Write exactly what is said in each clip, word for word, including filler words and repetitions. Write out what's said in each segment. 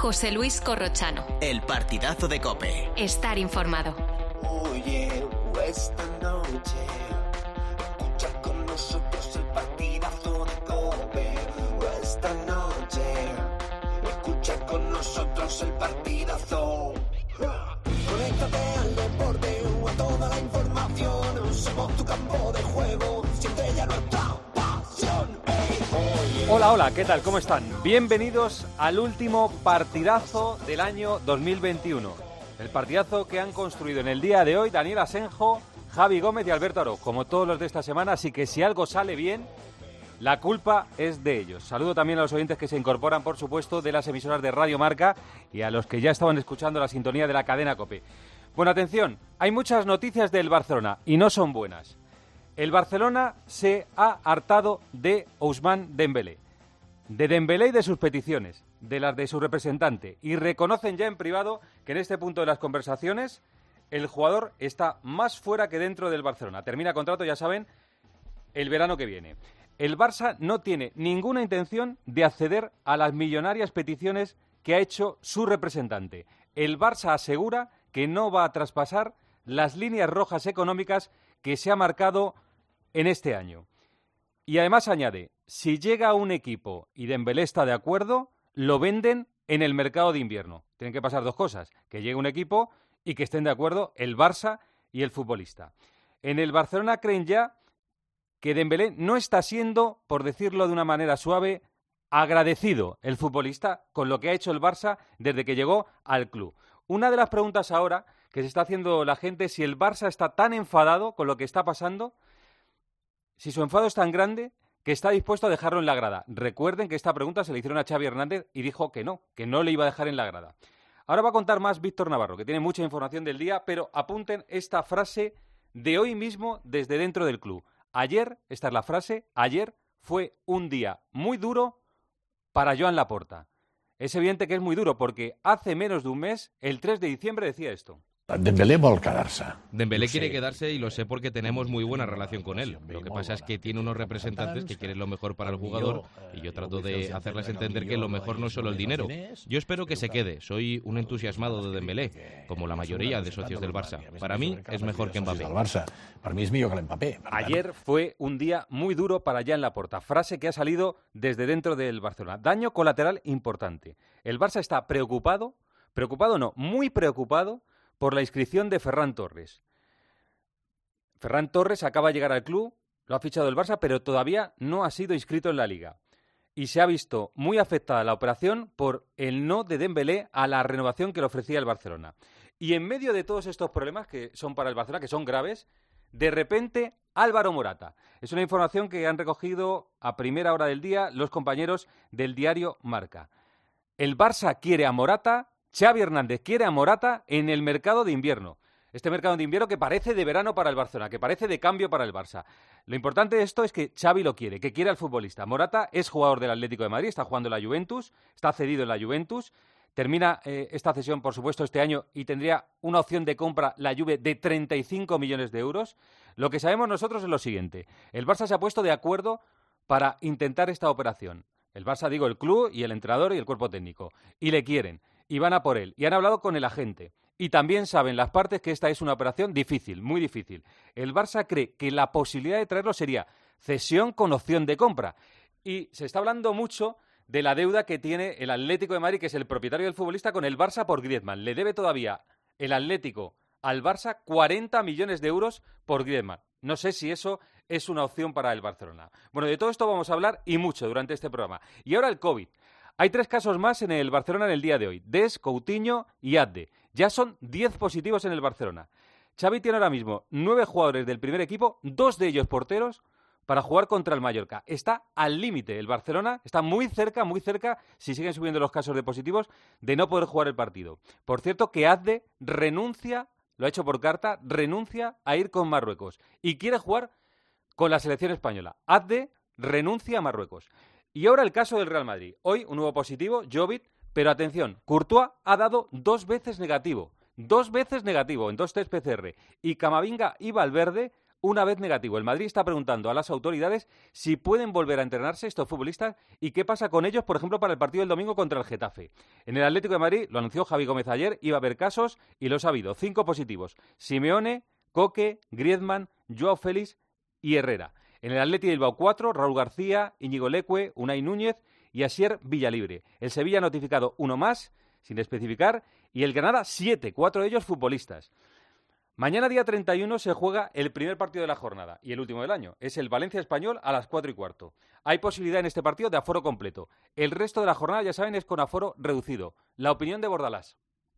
José Luis Corrochano. El partidazo de COPE. Estar informado. Oye, esta noche escucha con nosotros el partidazo de COPE. Esta noche escucha con nosotros el partidazo. Conéctate al deporte o a toda la información. Somos tu campo de juego. Siente ya nuestra pasión. Hey, oye. Hola, hola, ¿qué tal? ¿Cómo están? Bienvenidos al último partidazo del año dos mil veintiuno. El partidazo que han construido en el día de hoy Daniel Asenjo, Javi Gómez y Alberto Aro, como todos los de esta semana, así que si algo sale bien, la culpa es de ellos. Saludo también a los oyentes que se incorporan, por supuesto, de las emisoras de Radio Marca y a los que ya estaban escuchando la sintonía de la cadena COPE. Bueno, atención, hay muchas noticias del Barcelona y no son buenas. El Barcelona se ha hartado de Ousmane Dembélé, de Dembélé y de sus peticiones, de las de su representante, y reconocen ya en privado que en este punto de las conversaciones el jugador está más fuera que dentro del Barcelona. Termina contrato, ya saben, el verano que viene. El Barça no tiene ninguna intención de acceder a las millonarias peticiones que ha hecho su representante. El Barça asegura que no va a traspasar las líneas rojas económicas que se ha marcado en este año. Y además añade, si llega un equipo y Dembélé está de acuerdo, lo venden en el mercado de invierno. Tienen que pasar dos cosas, que llegue un equipo y que estén de acuerdo el Barça y el futbolista. En el Barcelona creen ya que Dembélé no está siendo, por decirlo de una manera suave, agradecido el futbolista con lo que ha hecho el Barça desde que llegó al club. Una de las preguntas ahora que se está haciendo la gente es si el Barça está tan enfadado con lo que está pasando, si su enfado es tan grande que está dispuesto a dejarlo en la grada. Recuerden que esta pregunta se le hicieron a Xavi Hernández y dijo que no, que no le iba a dejar en la grada. Ahora va a contar más Víctor Navarro, que tiene mucha información del día, pero apunten esta frase de hoy mismo desde dentro del club. Ayer, esta es la frase, ayer fue un día muy duro para Joan Laporta. Es evidente que es muy duro porque hace menos de un mes, el tres de diciembre, decía esto. Dembélé vol quedarse. Dembélé quiere quedarse y lo sé porque tenemos muy buena relación con él. Lo que pasa es que tiene unos representantes que quieren lo mejor para el jugador y yo trato de hacerles entender que lo mejor no es solo el dinero. Yo espero que se quede. Soy un entusiasmado de Dembélé, como la mayoría de socios del Barça. Para mí es mejor que Mbappé. Para mí es mejor que Mbappé. Ayer fue un día muy duro para Joan Laporta. Frase que ha salido desde dentro del Barcelona. Daño colateral importante. El Barça está preocupado, preocupado no, muy preocupado por la inscripción de Ferran Torres. Ferran Torres acaba de llegar al club, lo ha fichado el Barça, pero todavía no ha sido inscrito en la Liga. Y se ha visto muy afectada la operación por el no de Dembélé a la renovación que le ofrecía el Barcelona. Y en medio de todos estos problemas que son para el Barcelona, que son graves, de repente Álvaro Morata. Es una información que han recogido a primera hora del día los compañeros del diario Marca. El Barça quiere a Morata, Xavi Hernández quiere a Morata en el mercado de invierno. Este mercado de invierno que parece de verano para el Barcelona, que parece de cambio para el Barça. Lo importante de esto es que Xavi lo quiere, que quiere al futbolista. Morata es jugador del Atlético de Madrid, está jugando en la Juventus, está cedido en la Juventus. Termina eh, esta cesión, por supuesto, este año y tendría una opción de compra la Juve de treinta y cinco millones de euros. Lo que sabemos nosotros es lo siguiente. El Barça se ha puesto de acuerdo para intentar esta operación. El Barça, digo, el club y el entrenador y el cuerpo técnico. Y le quieren. Y van a por él. Y han hablado con el agente. Y también saben las partes que esta es una operación difícil, muy difícil. El Barça cree que la posibilidad de traerlo sería cesión con opción de compra. Y se está hablando mucho de la deuda que tiene el Atlético de Madrid, que es el propietario del futbolista, con el Barça por Griezmann. Le debe todavía el Atlético al Barça cuarenta millones de euros por Griezmann. No sé si eso es una opción para el Barcelona. Bueno, de todo esto vamos a hablar y mucho durante este programa. Y ahora el COVID. Hay tres casos más en el Barcelona en el día de hoy. Des, Coutinho y Adde. Ya son diez positivos en el Barcelona. Xavi tiene ahora mismo nueve jugadores del primer equipo, dos de ellos porteros, para jugar contra el Mallorca. Está al límite el Barcelona, está muy cerca, muy cerca, si siguen subiendo los casos de positivos, de no poder jugar el partido. Por cierto, que Adde renuncia, lo ha hecho por carta, renuncia a ir con Marruecos y quiere jugar con la selección española. Adde renuncia a Marruecos. Y ahora el caso del Real Madrid. Hoy un nuevo positivo, Jovic, pero atención, Courtois ha dado dos veces negativo. Dos veces negativo en dos test P C R. Y Camavinga y Valverde una vez negativo. El Madrid está preguntando a las autoridades si pueden volver a entrenarse estos futbolistas y qué pasa con ellos, por ejemplo, para el partido del domingo contra el Getafe. En el Atlético de Madrid, lo anunció Javi Gómez ayer, iba a haber casos y los ha habido. Cinco positivos. Simeone, Coque, Griezmann, Joao Félix y Herrera. En el Atleti de Bilbao cuatro, Raúl García, Íñigo Leque, Unai Núñez y Asier Villalibre. El Sevilla ha notificado uno más, sin especificar, y el Granada siete, cuatro de ellos futbolistas. Mañana, día treinta y uno, se juega el primer partido de la jornada y el último del año. Es el Valencia Español a las cuatro y cuarto. Hay posibilidad en este partido de aforo completo. El resto de la jornada, ya saben, es con aforo reducido. La opinión de Bordalás.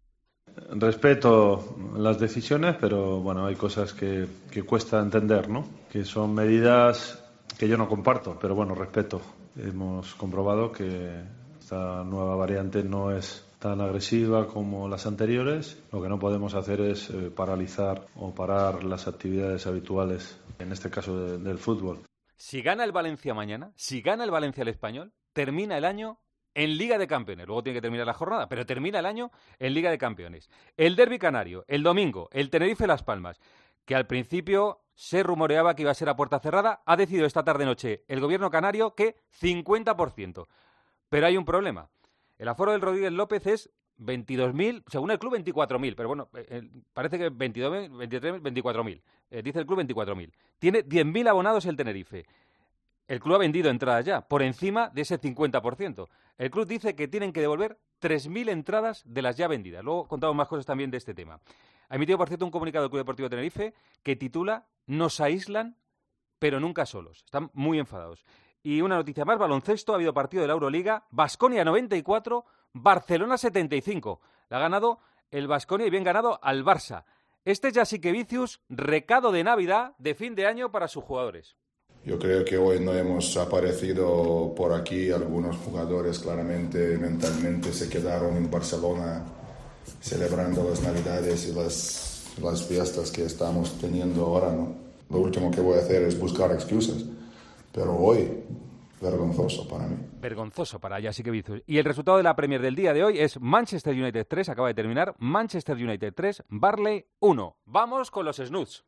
Respeto las decisiones, pero bueno, hay cosas que, que cuesta entender, ¿no? Que son medidas que yo no comparto, pero bueno, respeto. Hemos comprobado que esta nueva variante no es tan agresiva como las anteriores. Lo que no podemos hacer es eh, paralizar o parar las actividades habituales, en este caso de, del fútbol. Si gana el Valencia mañana, si gana el Valencia al Español, termina el año en Liga de Campeones. Luego tiene que terminar la jornada, pero termina el año en Liga de Campeones. El derbi canario, el domingo, el Tenerife-Las Palmas, que al principio se rumoreaba que iba a ser a puerta cerrada, ha decidido esta tarde-noche el gobierno canario que cincuenta por ciento. Pero hay un problema. El aforo del Rodríguez López es veintidós mil, según el club veinticuatro mil, pero bueno, eh, parece que veintidós mil, veintitrés mil, veinticuatro mil. Eh, dice el club veinticuatro mil. Tiene diez mil abonados el Tenerife. El club ha vendido entradas ya, por encima de ese cincuenta por ciento. El club dice que tienen que devolver tres mil entradas de las ya vendidas. Luego contamos más cosas también de este tema. Ha emitido, por cierto, un comunicado del Club Deportivo Tenerife que titula «Nos aíslan, pero nunca solos». Están muy enfadados. Y una noticia más, baloncesto, ha habido partido de la Euroliga, Baskonia noventa y cuatro, Barcelona setenta y cinco. La ha ganado el Baskonia y bien ganado al Barça. Este es Jasikevičius, recado de Navidad, de fin de año para sus jugadores. Yo creo que hoy no hemos aparecido por aquí. Algunos jugadores claramente, mentalmente, se quedaron en Barcelona celebrando las Navidades y las, las fiestas que estamos teniendo ahora, ¿no? Lo último que voy a hacer es buscar excusas. Pero hoy, vergonzoso para mí. Vergonzoso para Jasikevičius. Y el resultado de la Premier del día de hoy es Manchester United tres, acaba de terminar, Manchester United tres, Burnley uno. Vamos con los snoods.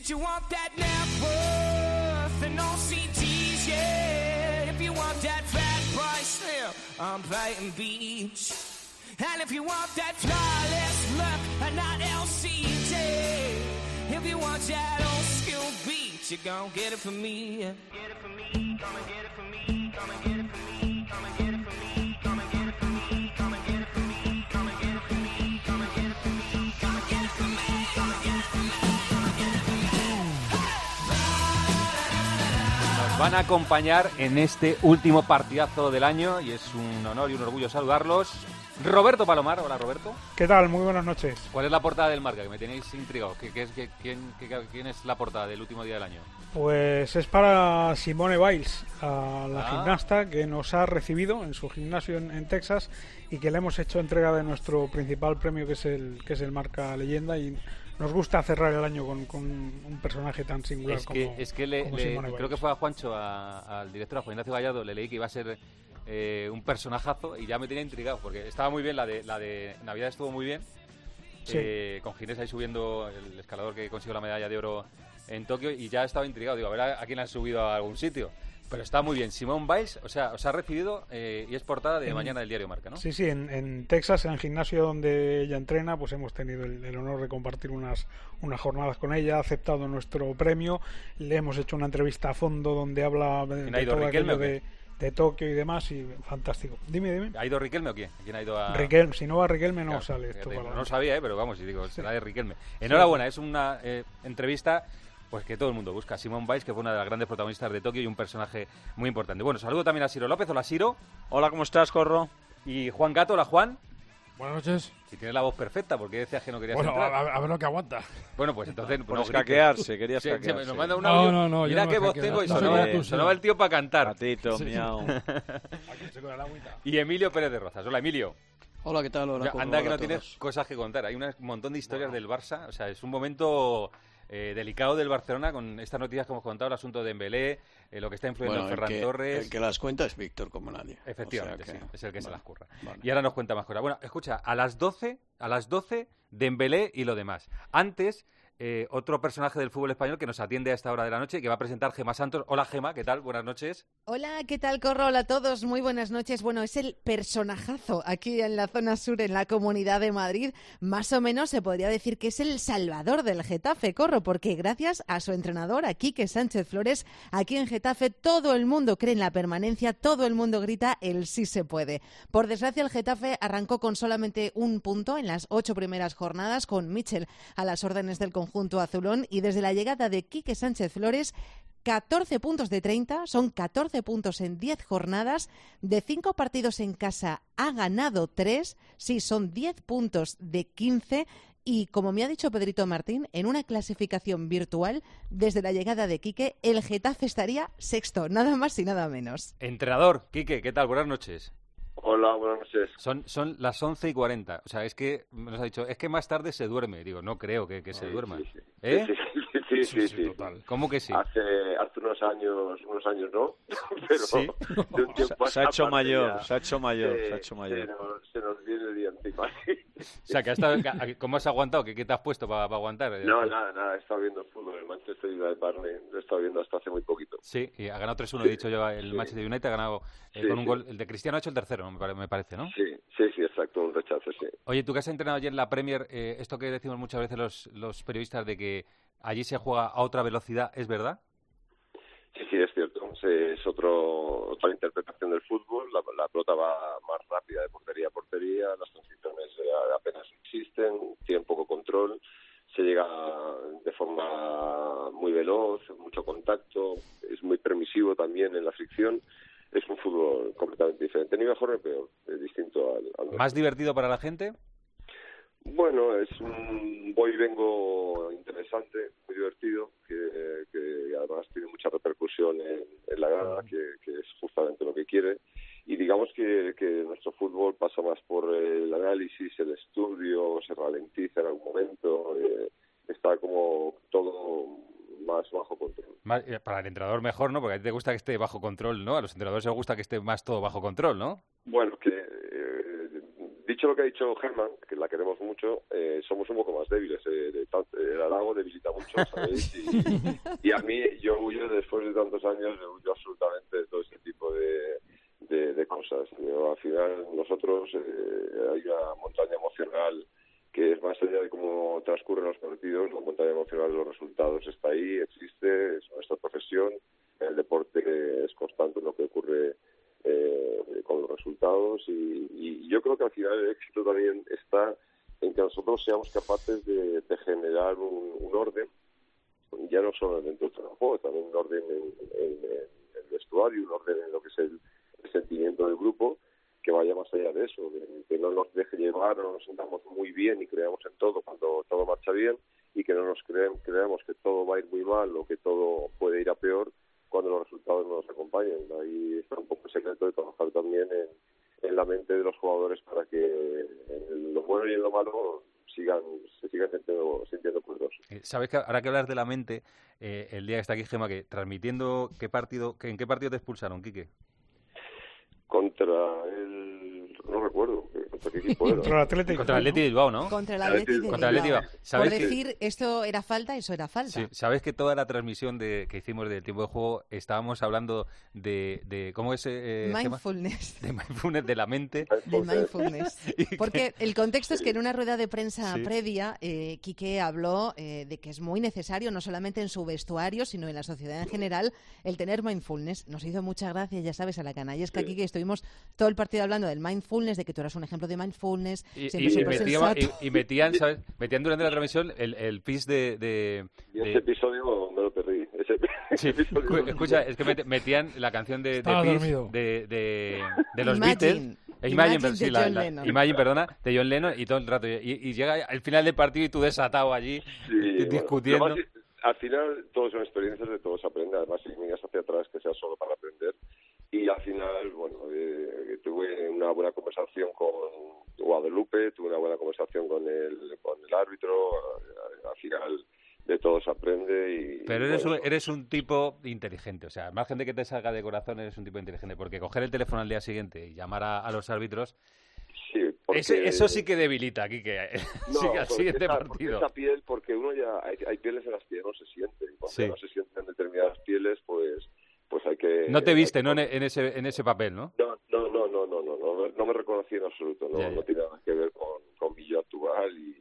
And no C Ts, yeah. If you want that fat price, yeah, I'm Brighton Beach. And if you want that flawless look, and not L C J. If you want that old school beat, you gon' get it from me. Get it from me, come and get it from me, come and get it from me, come and get it from me, come and get it from me, come and get it from me, come and get it from me, come and get it from me, come and get it from me, come and get it from me, come and get it from me. Van a acompañar en este último partidazo del año y es un honor y un orgullo saludarlos. Roberto Palomar, hola Roberto. ¿Qué tal? Muy buenas noches. ¿Cuál es la portada del Marca? Que me tenéis intrigado. ¿Qué, qué es, qué, quién, qué, ¿Quién es la portada del último día del año? Pues es para Simone Biles, a la ah. gimnasta que nos ha recibido en su gimnasio en, en Texas y que le hemos hecho entrega de nuestro principal premio, que es el, que es el Marca Leyenda, y nos gusta cerrar el año con, con un personaje tan singular es que, como, es que le, como le, Simone creo Biles. que fue a Juancho, a, al director, a Juan Ignacio Gallardo, le leí que iba a ser eh, un personajazo y ya me tenía intrigado porque estaba muy bien, la de, la de Navidad estuvo muy bien, sí. eh, con Ginés ahí subiendo, el escalador que consiguió la medalla de oro en Tokio, y ya estaba intrigado, digo, a ver a, a quién han subido a algún sitio. Pero está muy bien. Simone Biles, o sea, os ha recibido eh, y es portada de en, mañana del diario Marca, ¿no? Sí, sí, en, en Texas, en el gimnasio donde ella entrena, pues hemos tenido el, el honor de compartir unas, unas jornadas con ella, ha aceptado nuestro premio, le hemos hecho una entrevista a fondo donde habla de, de todo aquello de, de Tokio y demás, y fantástico. Dime, dime. ¿Ha ido Riquelme o quién? ¿Quién ha ido a...? Riquelme, si no va Riquelme no claro, sale esto. Fíjate, para no lo sabía, ¿eh? Pero vamos, y digo, será sí. de Riquelme. Enhorabuena, sí. Es una eh, entrevista... Pues que todo el mundo busca. Simone Biles, que fue una de las grandes protagonistas de Tokio y un personaje muy importante. Bueno, saludo también a Siro López. Hola, Siro. Hola, ¿cómo estás, Corro? Y Juan Gato. Hola, Juan. Buenas noches. Si tienes la voz perfecta, ¿por qué decías que no querías bueno, entrar? Bueno, a, a ver lo que aguanta. Bueno, pues entonces... Por no, escaquearse, querías sí, escaquearse. Sí, nos manda un no, audio. no, no. Mira no qué voz tengo y sonaba, tú, sonaba el tío para cantar. Gatito, sí, miau. Sí. Y Emilio Pérez de Rozas. Hola, Emilio. Hola, ¿qué tal? Hola, ya, anda que no todos. tienes cosas que contar. Hay un montón de historias bueno. del Barça. O sea, es un momento... Eh, delicado del Barcelona con estas noticias que hemos contado, el asunto de Dembélé, eh, lo que está influyendo bueno, en Ferran el que, Torres. El que las cuenta es Víctor, como nadie. Efectivamente, o sea que, sí, es el que vale, se las curra. Vale. Y ahora nos cuenta más cosas. Bueno, escucha, a las doce, a las doce, Dembélé y lo demás. Antes, eh, otro personaje del fútbol español que nos atiende a esta hora de la noche y que va a presentar Gemma Santos. Hola, Gemma, ¿qué tal? Buenas noches. Hola, ¿qué tal, Corro? Hola a todos, muy buenas noches. Bueno, es el personajazo aquí en la zona sur, en la Comunidad de Madrid. Más o menos se podría decir que es el salvador del Getafe, Corro, porque gracias a su entrenador, a Quique Sánchez Flores, aquí en Getafe todo el mundo cree en la permanencia, todo el mundo grita el sí se puede. Por desgracia, el Getafe arrancó con solamente un punto en las ocho primeras jornadas, con Michel a las órdenes del conjunto azulón, y desde la llegada de Quique Sánchez Flores, catorce puntos de treinta, son catorce puntos en diez jornadas, de cinco partidos en casa ha ganado tres, sí, son diez puntos de quince, y como me ha dicho Pedrito Martín, en una clasificación virtual, desde la llegada de Quique, el Getafe estaría sexto, nada más y nada menos. Entrenador, Quique, ¿qué tal? Buenas noches. Hola, buenas noches. Son, son las once y cuarenta. O sea, es que nos ha dicho, es que más tarde se duerme. Digo, no creo que, que se Sí, duerma. sí, sí. ¿Eh? Sí, sí, sí, sí, sí, total. ¿Cómo que sí? Hace, hace unos años, unos años no, pero Sí. de un tiempo a Se ha esta hecho parte mayor, ya se ha hecho mayor, se, se ha hecho mayor. Se nos, se nos viene el día encima. O sea, que has estado, ¿cómo has aguantado? ¿Qué, qué te has puesto para aguantar? No, nada, nada, he estado viendo fútbol, el Manchester United Barney, lo he estado viendo hasta hace muy poquito. Sí, y ha ganado tres uno, Sí, he dicho yo, el sí. Manchester United ha ganado eh, Sí, con un sí. gol. El de Cristiano ha hecho el tercero, me pare- me parece, ¿no? Sí, sí, sí, exacto, un rechazo, sí. Oye, tú que has entrenado ayer en la Premier, eh, esto que decimos muchas veces los, los periodistas de que allí se juega a otra velocidad, ¿es verdad? Sí, sí, es cierto. Sí, es otro, otra interpretación del fútbol. La, la pelota va más rápida de portería a portería, las transiciones eh, apenas existen, tiene poco control, se llega de forma muy veloz, mucho contacto, es muy permisivo también en la fricción. Es un fútbol completamente diferente, ni mejor ni peor, es distinto al, al ¿Más divertido para la gente? Bueno, es un voy y vengo interesante, muy divertido, que, que además tiene mucha repercusión en, en la grada, que, que es justamente lo que quiere. Y digamos que, que nuestro fútbol pasa más por el análisis, el estudio, se ralentiza en algún momento, eh, está como todo más bajo control. Más- eh, para el entrenador mejor, ¿no? Porque a ti te gusta que esté bajo control, ¿no? A los entrenadores les gusta que esté más todo bajo control, ¿no? Bueno, que eh, dicho lo que ha dicho Germán, que la queremos mucho, eh, somos un poco más débiles. Eh, de tanto- el halago debilita mucho, ¿sabéis? Y, y a mí, yo huyo, después de tantos años, yo huyo absolutamente de todo este tipo de, de, de cosas. Yo, al final, nosotros, eh, hay una montaña emocional que es más allá de cómo transcurren los partidos, la montaña emocional de los resultados está ahí, existe, es nuestra profesión. El deporte es constante en lo que ocurre eh, con los resultados y, y yo creo que al final el éxito también está en que nosotros seamos capaces de, de generar un, un orden, ya no solo dentro del juego, también un orden en, en, en el vestuario, un orden en lo que es el, el sentimiento del grupo, que vaya más allá de eso, que, que no nos deje llevar, no nos sentamos muy bien y creamos en todo cuando todo marcha bien, y que no nos creemos, creamos que todo va a ir muy mal o que todo puede ir a peor cuando los resultados no nos acompañen. Ahí está un poco el secreto de trabajar también en, en la mente de los jugadores para que en lo bueno y en lo malo sigan se sigan sintiendo, sintiendo poderosos. Eh, Sabes que ahora que hablas de la mente, eh, el día que está aquí Gemma, que transmitiendo qué partido, que, ¿en qué partido te expulsaron, Quique? Contra el... no recuerdo, ¿contra qué equipo era? Contra el Atlético. Contra el Atleti de Bilbao, ¿no? Contra el Atleti de Contra el Atleti de Bilbao. Bilbao. Por ¿Sabes que- decir esto era falta, eso era falta. Sí, sabes que toda la transmisión de, que hicimos del tiempo de juego estábamos hablando de, de ¿cómo es? Eh, Gemma? Mindfulness. De mindfulness, de la mente. Del mindfulness. Y que- Porque el contexto es que en una rueda de prensa Sí. previa, eh, Quique habló eh, de que es muy necesario, no solamente en su vestuario, sino en la sociedad en general, el tener mindfulness. Nos hizo mucha gracia, ya sabes, a la canallesca, Sí. Quique, estuvimos todo el partido hablando del mindfulness, de que tú eras un ejemplo de mindfulness, Y, siempre y- y súper metíamos- sensato. y- y metían, ¿sabes? Metían durante la transmisión el, el pis de... de- Y de- ese episodio me lo perdí. Ese, Sí, ese episodio escu- me- escucha, es que met- metían la canción de, de Estaba Pis, dormido. de, de, de los Imagine. Beatles. Imagine Imagine, de sí, la- John la- Lennon. Imagine, perdona, de John Lennon y todo el rato. Y, y llega al final del partido y tú desatado allí, Sí, bueno, discutiendo. lo más- al final, todos son experiencias, de todos se aprende. Además, si miras hacia atrás, que sea solo para aprender. Y al final, bueno, eh, tuve una buena conversación con Guadalupe, tuve una buena conversación con el, con el árbitro. Al final, de todo se aprende. Y, Pero eres, bueno, un, eres un tipo inteligente, o sea, al margen de que te salga de corazón, eres un tipo inteligente, porque coger el teléfono al día siguiente y llamar a, a los árbitros sí, porque... Ese, eso sí que debilita, Quique. No, sí, al siguiente esa, partido. Esa piel, porque uno ya... Hay, hay pieles en las que no se siente. Y cuando Sí. no se sienten determinadas pieles, pues pues hay que... No te viste, que... ¿no? En, en, ese, en ese papel, ¿no? No, no, no, no, no, no, no, no me reconocí en absoluto. No, Ya, ya. no tiene nada que ver con, con mi yo actual y,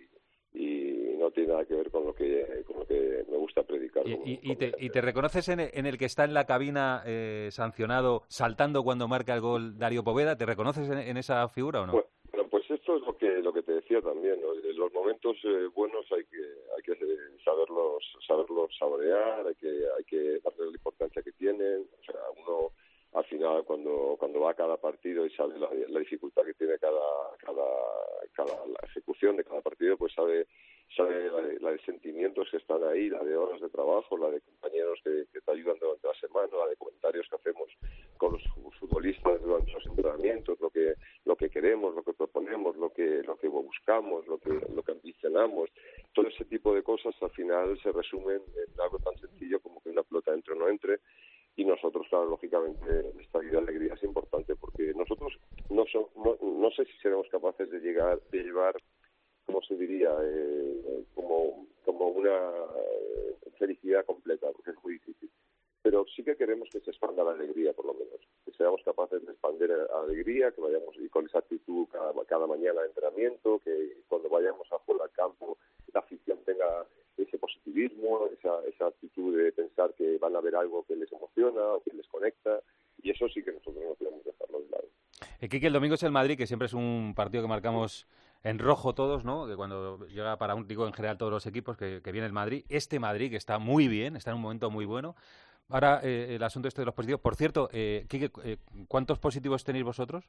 y no tiene nada que ver con lo que, con lo que me gusta predicar. Y, como- y- y como te, gente. y te reconoces en el, en el que está en la cabina eh, sancionado, saltando cuando marca el gol Darío Poveda. ¿Te reconoces en, en esa figura o no? Bueno, bueno, pues esto es lo que lo que te decía también, ¿no? En los momentos eh, buenos hay que hay que eh, saberlos saberlos saborear, hay que hay que darle la importancia que tienen. O sea, uno al final cuando cuando va a cada partido y sabe la, la dificultad que tiene cada cada cada la ejecución de cada partido, pues sabe sabe la de, la de sentimientos que están ahí, la de horas de trabajo, la de compañeros que, que te ayudan durante la semana, la de comentarios que hacemos con los futbolistas durante los entrenamientos, lo que lo que queremos, lo que proponemos, lo que lo que buscamos, lo que lo que ambicionamos, todo ese tipo de cosas al final se resumen en algo tan sencillo como que una pelota entre o no entre. Y nosotros, claro, lógicamente, esta vida de alegría es importante porque nosotros no, son, no no sé si seremos capaces de llegar, de llevar, ¿cómo se diría? Eh, como, como una eh, felicidad completa, porque es muy difícil. Pero sí que queremos que se expanda la alegría, por lo menos. Que seamos capaces de expandir la alegría, que vayamos y con esa actitud cada, cada mañana de entrenamiento, que cuando vayamos a jugar al campo, la afición tenga ese positivismo, esa, esa actitud de pensar que van a ver algo que les emociona o que les conecta, y eso sí que nosotros no podemos dejarlo de lado. Eh, Quique, el domingo es el Madrid, que siempre es un partido que marcamos en rojo todos, ¿no? Que cuando llega para un digo en general todos los equipos, que, que viene el Madrid. Este Madrid, que está muy bien, está en un momento muy bueno. Ahora, eh, el asunto este de los positivos. Por cierto, eh, Quique, eh, ¿cuántos positivos tenéis vosotros?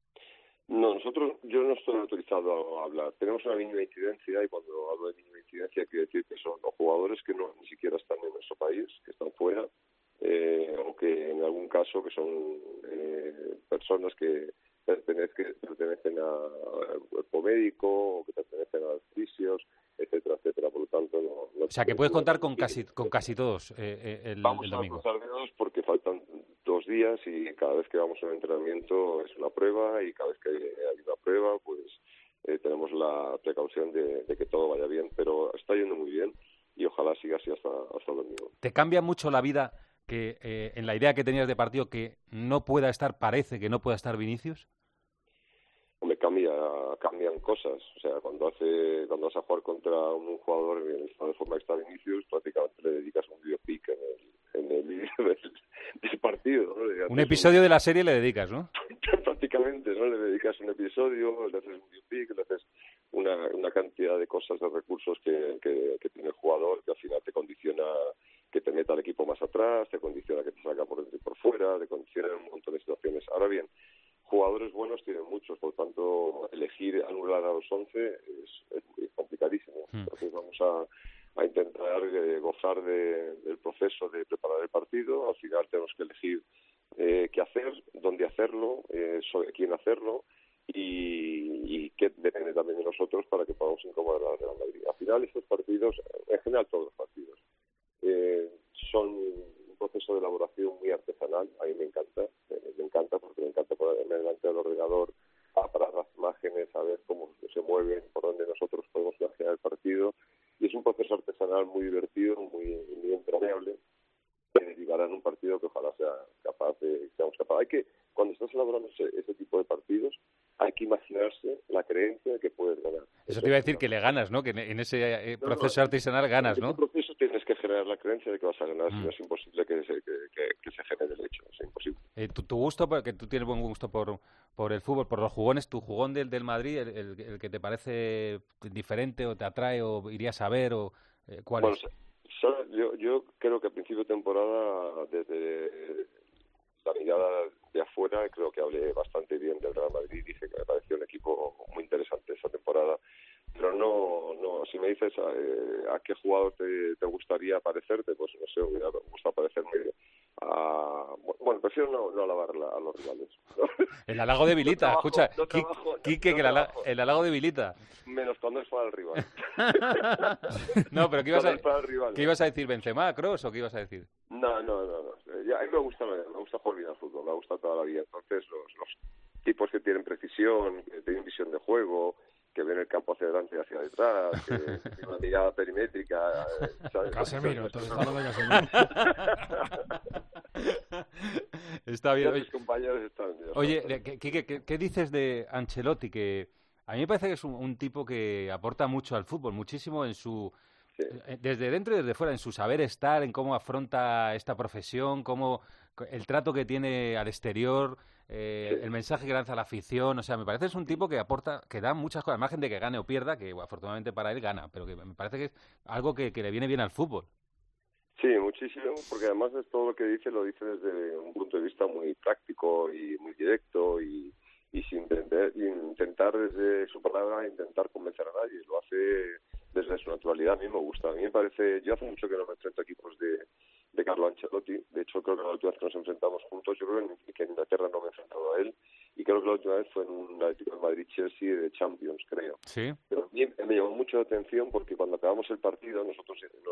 No, nosotros, yo no estoy autorizado a hablar. Tenemos una mínima incidencia y cuando hablo de mínima incidencia quiere decir que son los jugadores que no ni siquiera están en nuestro país, que están fuera, eh, o que en algún caso que son eh, personas que pertenecen, pertenecen a, a cuerpo médico o que pertenecen a fisios, etcétera, etcétera. Por lo tanto, no, no O sea, que puedes contar con casi con casi todos eh, eh, el, Vamos el a domingo. cruzar dedos porque faltan dos días y cada vez que vamos a un entrenamiento es una prueba y cada vez que hay una prueba pues eh, tenemos la precaución de, de que todo vaya bien, pero está yendo muy bien y ojalá siga así hasta, hasta el domingo. ¿Te cambia mucho la vida que eh, en la idea que tenías de partido que no pueda estar, parece que no pueda estar Vinicius? Hombre, cambia, cambian cosas. O sea, cuando hace, cuando vas a jugar contra un jugador en el estado de forma que está Vinicius, prácticamente le dedicas un videopic en el, en el vídeo del, del partido, ¿no? Le Un episodio de la serie le dedicas, ¿no? Prácticamente, ¿no? Le dedicas un episodio, le haces un videopic, le haces una, una cantidad de cosas, de recursos que, que, que tiene el jugador, que al final te condiciona que te meta el equipo más atrás, te condiciona que te salga por dentro y por fuera, te condiciona en un montón de situaciones. Ahora bien, jugadores buenos tienen muchos, por tanto, elegir anular a los once es, es, es complicadísimo. Hmm. Entonces vamos a, a intentar eh, gozar de, del proceso de preparar el partido. Al final tenemos que elegir eh, qué hacer, dónde hacerlo, eh, sobre quién hacerlo y, y qué depende también de nosotros para que podamos incomodar a la Real Madrid. Al final estos partidos, en general todos los partidos, eh, son un proceso de elaboración muy artesanal. A mí me encanta, eh, me encanta porque me encanta ponerme delante del ordenador a parar las imágenes, a ver cómo se mueven, por dónde nosotros podemos imaginar el partido. Y es un proceso artesanal muy divertido, muy, muy entrañable, que derivará en un partido que ojalá sea capaz de, seamos capaces. Hay que, cuando estás elaborando ese, ese tipo de partidos, hay que imaginarse la creencia de que puedes ganar. Eso te iba a decir que le ganas, ¿no? Que en en ese eh, No, proceso no, artesanal ganas, en ¿no? ese proceso tienes que generar la creencia de que vas a ganar, Mm. si no es imposible que se, que, que, que se genere el hecho, es imposible. Eh, tu, tu gusto, porque tú tienes buen gusto por, por el fútbol, por los jugones, tu jugón del, del Madrid, el, el, el que te parece diferente o te atrae o irías a ver, o eh, ¿cuál Bueno, es? sa- yo, yo creo que a principio de temporada, desde la mirada de afuera, creo que hablé bastante bien del Real Madrid. Dije que me pareció un equipo muy interesante esa temporada. Pero no, no, si me dices eh, a qué jugador te, te gustaría parecerte, pues no sé, me gusta parecerme a... Bueno, prefiero no, no alabar la- a los rivales. El halago debilita, No trabajo- escucha, no Qui- trabajo- no- Quique, no que el, ala- trabajo. el halago debilita. Menos cuando es para el rival. No, pero ¿qué ibas, a, Cuando es para el rival. ¿qué ibas a decir? ¿Benzema, Kroos o qué ibas a decir? No, no, no, no. Eh, ya, a mí me gusta, me gusta jugar bien al fútbol, me gusta toda la vida. Entonces, los, los, tipos que tienen precisión, que tienen visión de juego, que ven el campo hacia adelante y hacia detrás, que tienen una mirada perimétrica. ¿sabes? Casemiro, entonces está hablando de Casemiro. Está bien. Oye, compañeros están, oye ¿qué, qué, qué, ¿qué dices de Ancelotti? Que a mí me parece que es un, un tipo que aporta mucho al fútbol, muchísimo en su... Sí. Desde dentro y desde fuera, en su saber estar, en cómo afronta esta profesión, cómo el trato que tiene al exterior, eh, sí. el mensaje que lanza a la afición. O sea, me parece que es un tipo que aporta, que da muchas cosas, al margen de que gane o pierda, que bueno, afortunadamente para él gana, pero que me parece que es algo que, que le viene bien al fútbol. Sí, muchísimo, porque además de todo lo que dice, lo dice desde un punto de vista muy práctico y muy directo y, y sin intentar, intentar desde su palabra intentar convencer a nadie. Lo hace desde su naturalidad. A mí me gusta. A mí me parece... Yo hace mucho que no me enfrento a equipos de, de Carlo Ancelotti. De hecho, creo que la última vez que nos enfrentamos juntos, yo creo que en Inglaterra no me he enfrentado a él. Y creo que la última vez fue en un Atlético de Madrid-Chelsea de Champions, creo. Sí. Pero a mí me llamó mucho la atención porque cuando acabamos el partido, nosotros no...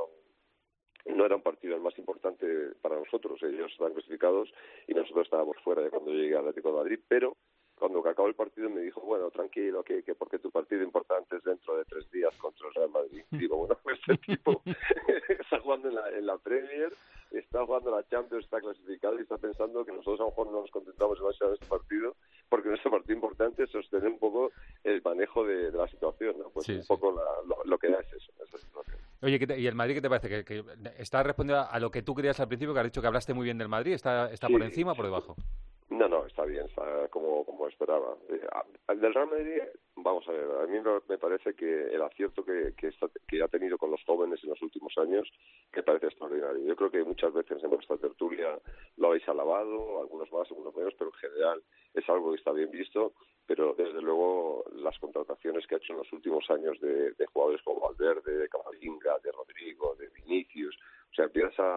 no No era un partido el más importante para nosotros, ellos estaban clasificados y nosotros estábamos fuera de cuando llegué al Atlético de Madrid, pero cuando acabó el partido me dijo, bueno, tranquilo, que, que porque tu partido importante es dentro de tres días contra el Real Madrid. Y digo, bueno, pues el tipo está jugando en la, en la Premier, está jugando la Champions, está clasificado y está pensando que nosotros a lo mejor no nos contentamos demasiado en este partido, porque en este partido importante es sostener un poco el manejo de, de la situación, ¿no? Pues sí, un sí. poco la, lo, lo que da es eso, esa situación. Oye, ¿qué te, ¿y el Madrid qué te parece? ¿Que, que está respondiendo a lo que tú querías al principio, que has dicho que hablaste muy bien del Madrid? ¿Está, está sí, por encima o por debajo? No, no, está bien, está como, como esperaba. Eh, al del Real Madrid, vamos a ver, a mí me parece que el acierto que, que, está, que ha tenido con los jóvenes en los últimos años, que parece extraordinario. Yo creo que muchas veces en nuestra tertulia lo habéis alabado, algunos más, algunos menos, pero en general es algo que está bien visto, pero desde luego las contrataciones que ha hecho en los últimos años de, de jugadores como Valverde, de Camavinga, de Rodrigo, de Vinicius, o sea, empiezas a,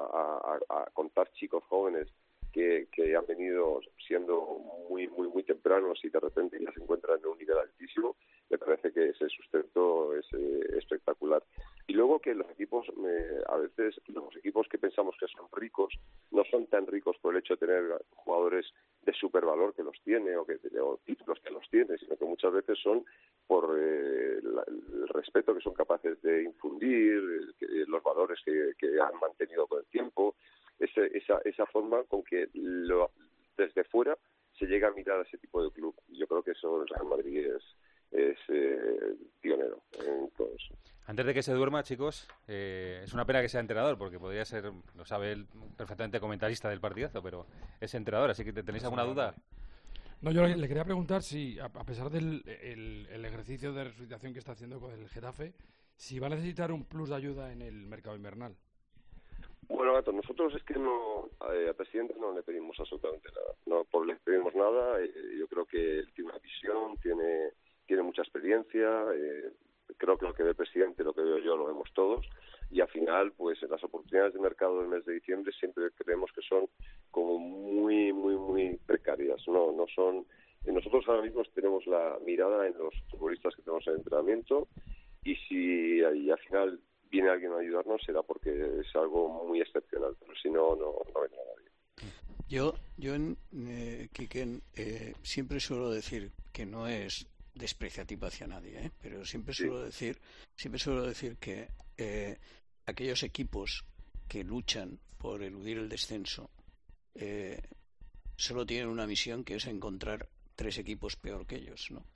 a, a, a contar chicos jóvenes Que, que han venido siendo muy muy muy tempranos y de repente ya se encuentran en un nivel altísimo, me parece que ese sustento es eh, espectacular. Y luego que los equipos, eh, a veces los equipos que pensamos que son ricos, no son tan ricos por el hecho de tener jugadores de supervalor que los tiene o, que, o títulos que los tiene, sino que muchas veces son por eh, la, el respeto que son capaces de infundir, el, que, los valores que, que han mantenido con el tiempo. Ese, esa, esa forma con que lo, desde fuera se llega a mirar a ese tipo de club. Yo creo que eso el Real Madrid es, es eh, pionero en todo eso. Antes de que se duerma, chicos, eh, es una pena que sea entrenador, porque podría ser, lo sabe él, perfectamente comentarista del partidazo, pero es entrenador, así que ¿tenéis alguna duda? No, yo le quería preguntar si, a pesar del el, el ejercicio de resucitación que está haciendo con el Getafe, si va a necesitar un plus de ayuda en el mercado invernal. Bueno, Gato, nosotros es que no, eh, al presidente no le pedimos absolutamente nada, no le pedimos nada, eh, yo creo que él tiene una visión, tiene tiene mucha experiencia, eh, creo que lo que ve el presidente, lo que veo yo, lo vemos todos, y al final, pues las oportunidades de mercado del mes de diciembre siempre creemos que son como muy, muy, muy precarias, no no son... Nosotros ahora mismo tenemos la mirada en los futbolistas que tenemos en el entrenamiento, y si y al final viene alguien a ayudarnos será porque es algo muy excepcional, pero si no, no, no vendrá nadie. Yo, yo eh, Quique, eh, siempre suelo decir que no es despreciativo hacia nadie, ¿eh? pero siempre sí. suelo decir, siempre suelo decir que eh, aquellos equipos que luchan por eludir el descenso eh, solo tienen una misión, que es encontrar tres equipos peor que ellos, ¿no?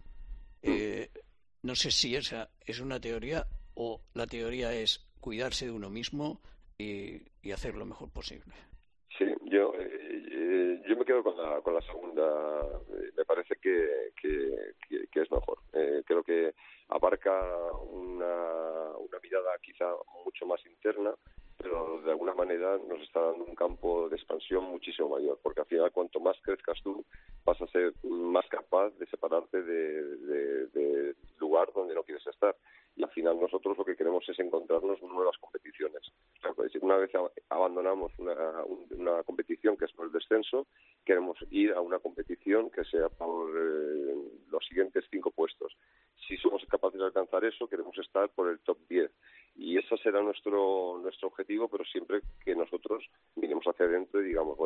Eh, no sé si esa es una teoría o la teoría es cuidarse de uno mismo y, y hacer lo mejor posible. Sí, yo eh, eh, yo me quedo con la con la segunda. Eh, me parece que, que, que, que es mejor. Eh, creo que abarca una, una mirada quizá mucho más interna, pero de alguna manera nos está dando un campo de expansión muchísimo mayor, porque al final cuanto más crezcas tú, vas a ser más capaz de separarte del de, de lugar donde no quieres estar. Y al final nosotros lo que queremos es encontrarnos nuevas competiciones. O sea, pues una vez abandonamos una, una competición que es por el descenso, queremos ir a una competición que sea por eh, los siguientes cinco puestos. Si somos capaces de alcanzar eso, queremos estar por el top diez. Y ese será nuestro nuestro objetivo, pero siempre que nosotros miremos hacia adentro y digamos, bueno, vamos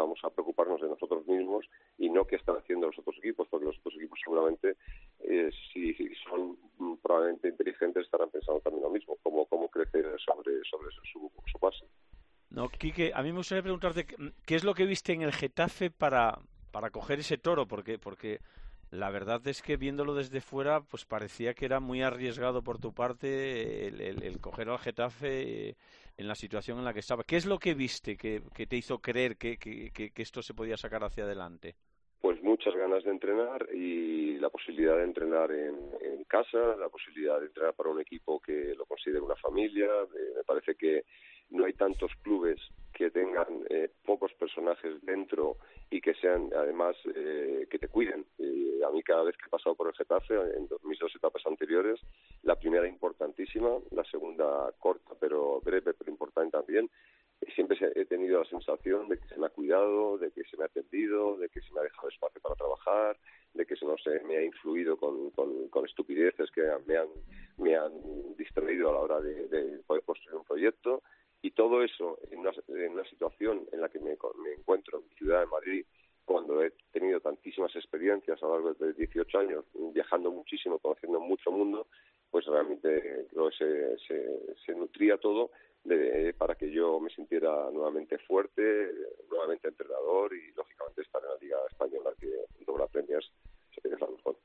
empezamos a preocuparnos de nosotros mismos y no qué están haciendo los otros equipos, porque los otros equipos seguramente, eh, si, si son mm, probablemente inteligentes, estarán pensando también lo mismo, cómo, cómo crecer sobre, sobre su, su base. No, Quique, a mí me gustaría preguntarte qué es lo que viste en el Getafe para, para coger ese toro, porque porque la verdad es que viéndolo desde fuera, pues parecía que era muy arriesgado por tu parte el, el, el coger al Getafe en la situación en la que estaba. ¿Qué es lo que viste que, que te hizo creer que, que, que, que esto se podía sacar hacia adelante? Pues muchas ganas de entrenar y la posibilidad de entrenar en, en casa, la posibilidad de entrenar para un equipo que lo considere una familia. Eh, me parece que no hay tantos clubes que tengan eh, pocos personajes dentro y que sean, además, eh, que te cuiden. Eh, a mí cada vez que he pasado por el Getafe, en mis dos etapas anteriores, la primera importantísima, la segunda corta pero breve, pero importante también, siempre he tenido la sensación de que se me ha cuidado, de que se me ha atendido, de que se me ha dejado espacio para trabajar, de que se no se me ha influido con, con, con estupideces que me han, me han distraído a la hora de, de poder construir un proyecto. Y todo eso en una, en una situación en la que me, me encuentro en Ciudad de Madrid, cuando he tenido tantísimas experiencias a lo largo de dieciocho años, viajando muchísimo, conociendo mucho mundo, pues realmente creo que se, se, se nutría todo de, para que yo me sintiera nuevamente fuerte, nuevamente entrenador y, lógicamente, estar en la Liga Española, que junto con la Premier es la mejor.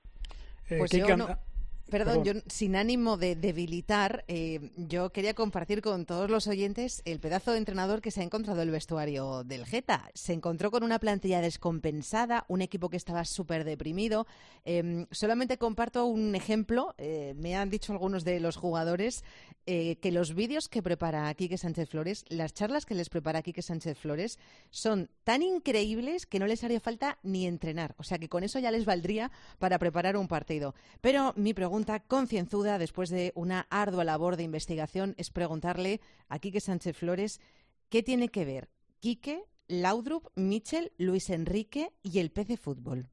Eh, Pues ¿qué yo can- no- Perdón, yo sin ánimo de debilitar, eh, yo quería compartir con todos los oyentes el pedazo de entrenador que se ha encontrado el vestuario del Geta. Se encontró con una plantilla descompensada, un equipo que estaba súper deprimido. Eh, solamente comparto un ejemplo. Eh, me han dicho algunos de los jugadores eh, que los vídeos que prepara Quique Sánchez Flores, las charlas que les prepara Quique Sánchez Flores, son tan increíbles que no les haría falta ni entrenar. O sea que con eso ya les valdría para preparar un partido. Pero mi pregunta concienzuda, después de una ardua labor de investigación, es preguntarle a Quique Sánchez Flores qué tiene que ver Quique, Laudrup, Michel, Luis Enrique y el P C Fútbol.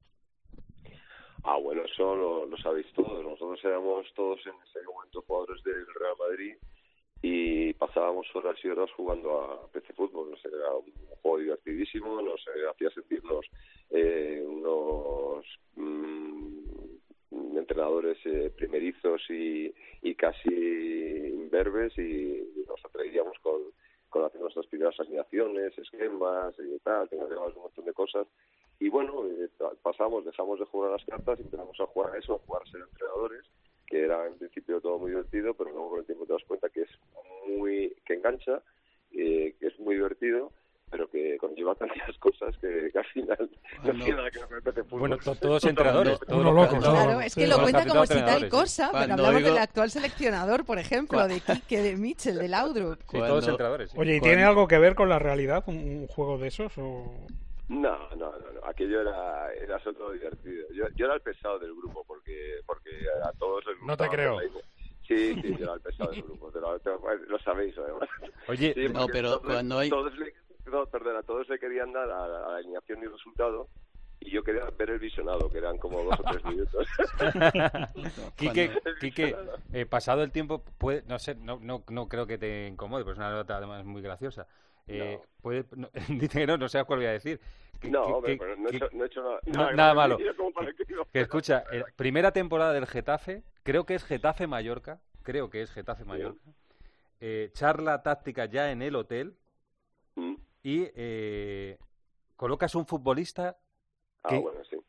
Ah, bueno, eso lo, lo sabéis todos. Nosotros éramos todos en ese momento jugadores del Real Madrid y pasábamos horas y horas jugando a P C Fútbol. Nos era un juego divertidísimo, nos eh, hacía sentirnos eh, unos mmm, entrenadores eh, primerizos y, y casi imberbes, y nos atrevíamos con, con hacer nuestras primeras alineaciones, esquemas y tal, teníamos un montón de cosas. Y bueno, eh, pasamos, dejamos de jugar a las cartas y empezamos a jugar a eso, a jugar a ser entrenadores, que era en principio todo muy divertido, pero luego con el tiempo te das cuenta que es muy, que engancha, eh, que es muy divertido, pero que conlleva tantas cosas que, que al final no tiene nada que ver con el P C Fútbol. Bueno, to- todos entrenadores, todos Uno loco, los- claro, Claro, es que Sí, lo los cuenta como si entrenadores, tal sí. cosa, pero Cuando hablamos digo- del actual seleccionador, por ejemplo, de Quique, de Michel, de Laudrup. Sí, Cuando- todos entrenadores. sí. Oye, ¿y Cuando- tiene algo que ver con la realidad un, un juego de esos? O... No, no, no, no. Aquello era, era solo todo divertido. Yo, yo era el pesado del grupo porque porque a todos les No te gustaba creo. hacer la idea. Sí, sí, yo era el pesado del grupo. Te lo, te lo- lo sabéis, además. Oye, Sí, No, porque pero todos- cuando hay- Todos le, no, perdona, todos le querían dar a, a la alineación y resultado, y yo quería ver el visionado, que eran como dos o tres minutos. Quique, Cuando- Quique, eh, pasado el tiempo, puede, no sé, no, no, no creo que te incomode, pero es una nota además muy graciosa. Eh, puede, no, dice que no, no sé cuál voy a decir. Que, No, que- hombre, que- pero no he que- hecho, no he hecho nada, no- nada, nada malo. gracioso como para que no- Que escucha, eh, primera temporada del Getafe, creo que es Getafe Mallorca, creo que es Getafe Mallorca. Eh, charla táctica ya en el hotel Mm. y eh, colocas un futbolista Ah, que- bueno, sí.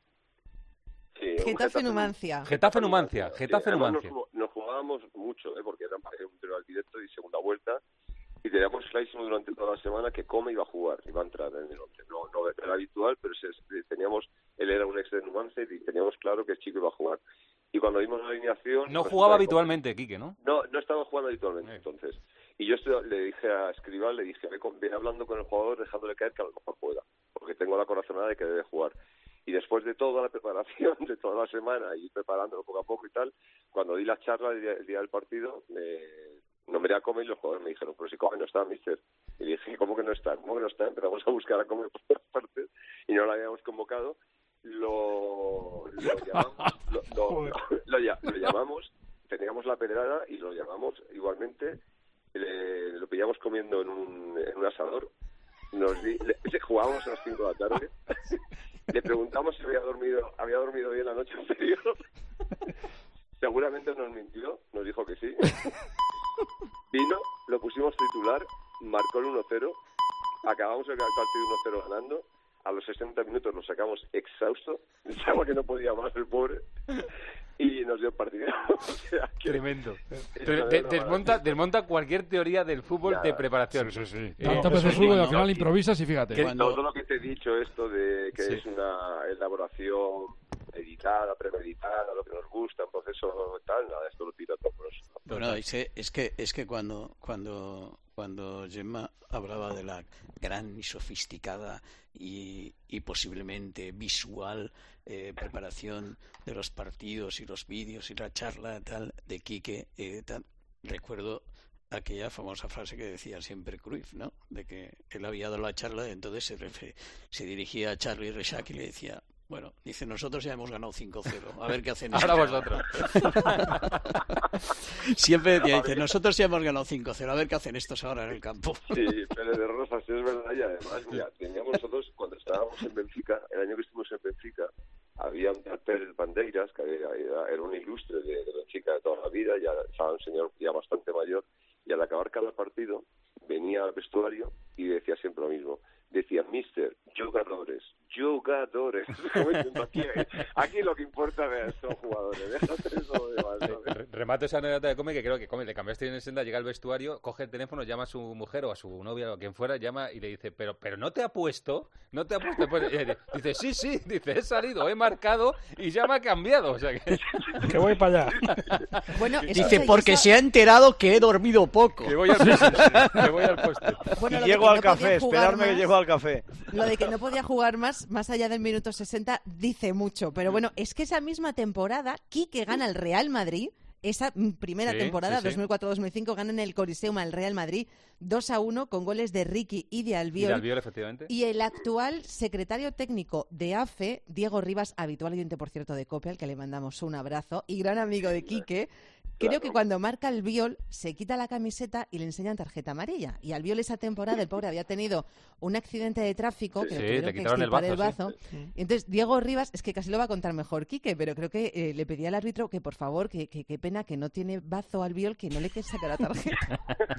Sí, un Getafe Numancia. Getafe Numancia, Sí, Getafe además Numancia. Nos, nos jugábamos mucho, ¿eh? Porque era un triunfo directo y segunda vuelta, y teníamos clarísimo durante toda la semana que Come iba a jugar, iba a entrar en el once. No, no era habitual, pero se, teníamos, él era un ex de Numancia y teníamos claro que el chico iba a jugar. Y cuando vimos la alineación... No resulta jugaba que- habitualmente, Quique, ¿no? No, no estaba jugando habitualmente, entonces. Y yo estoy- le dije a Escribal, le dije, ve, con- ve hablando con el jugador, dejándole caer que a lo mejor juega, porque tengo la corazonada de que debe jugar. Y después de toda la preparación, de toda la semana, y preparándolo poco a poco y tal, cuando di la charla el día, el día del partido, eh, nombré a Come y los jugadores me dijeron, pero si Come no está, mister. Y dije, ¿cómo que no está? ¿Cómo que no está? Empezamos a buscar a Come por todas partes y no lo habíamos convocado. Lo, lo llamamos, lo, lo, lo, lo lla- lo llamamos, teníamos la pedrada y lo llamamos igualmente, le- lo pillamos comiendo en un, en un asador nos di, le, jugábamos a las cinco de la tarde, le preguntamos si había dormido, había dormido bien la noche anterior. Seguramente nos mintió, nos dijo que sí. Vino, lo pusimos titular, marcó el uno cero, acabamos el partido uno cero ganando. A los sesenta minutos lo sacamos exhausto, pensaba que no podía más el pobre, y nos dio el partido. O sea, que tremendo. De, de, desmonta, desmonta cualquier teoría del fútbol ya, de preparación. Sí, sí, sí. Tantas veces fútbol y al final improvisas y fíjate. Que todo lo que te he dicho, esto de que sí. es una elaboración editada, premeditada, lo que nos gusta, un proceso tal, nada, esto lo tira todo por eso. Bueno, es que, es que, es que cuando, cuando, cuando Gemma hablaba de la gran y sofisticada y, y posiblemente visual eh, preparación de los partidos y los vídeos y la charla tal de Quique, eh, tal, recuerdo aquella famosa frase que decía siempre Cruyff, ¿no? De que él había dado la charla y entonces se, refe, se dirigía a Charlie Reixac y le decía: bueno, dice, nosotros ya hemos ganado cinco cero, a ver qué hacen ahora vosotros. Siempre decía, dice, nosotros ya hemos ganado cinco cero, a ver qué hacen estos ahora en el campo. Sí, Pérez de Rosas, es verdad, y además, mira, teníamos nosotros, cuando estábamos en Benfica, el año que estuvimos en Benfica, había un tal Pérez Bandeiras, que era, era un ilustre de, de Benfica de toda la vida, ya estaba un señor ya bastante mayor, y al acabar cada partido, venía al vestuario y decía siempre lo mismo. Decía, mister, jugadores, jugadores. Aquí, aquí lo que importa son jugadores. Déjate eso de demás, ¿sabes? Remato esa anécdota de Come, que creo que Come, le cambiaste en el senda, llega al vestuario, coge el teléfono, llama a su mujer o a su novia o a quien fuera, llama y le dice, pero pero no te ha puesto, no te ha puesto. Pues, dice, sí, sí, dice, he salido, he marcado y ya me ha cambiado. O sea que, que voy para allá. Bueno, dice, porque se ha enterado que he dormido poco. Que voy al poste. Que voy al poste. Bueno, y llego al no café, esperarme más, que llego al café. Lo de que no podía jugar más, más allá del minuto sesenta, dice mucho. Pero bueno, es que esa misma temporada, Quique gana el Real Madrid. Esa primera sí, temporada, sí, sí. dos mil cuatro dos mil cinco, ganan el Coliseum al Real Madrid dos a uno con goles de Ricky y de Albiol. Y de Albiol, efectivamente. Y el actual secretario técnico de A F E, Diego Rivas, habitual oyente, por cierto, de COPE, al que le mandamos un abrazo, y gran amigo de Quique, creo claro. que cuando marca Albiol se quita la camiseta y le enseñan tarjeta amarilla. Y Albiol esa temporada, el pobre, había tenido un accidente de tráfico, sí, que sí, le tuvieron le que quitaron extirpar el bazo. el bazo. Sí. Y entonces Diego Rivas, es que casi lo va a contar mejor Quique, pero creo que eh, le pedía al árbitro que por favor, que qué que pena que no tiene bazo Albiol, que no le quiere sacar la tarjeta.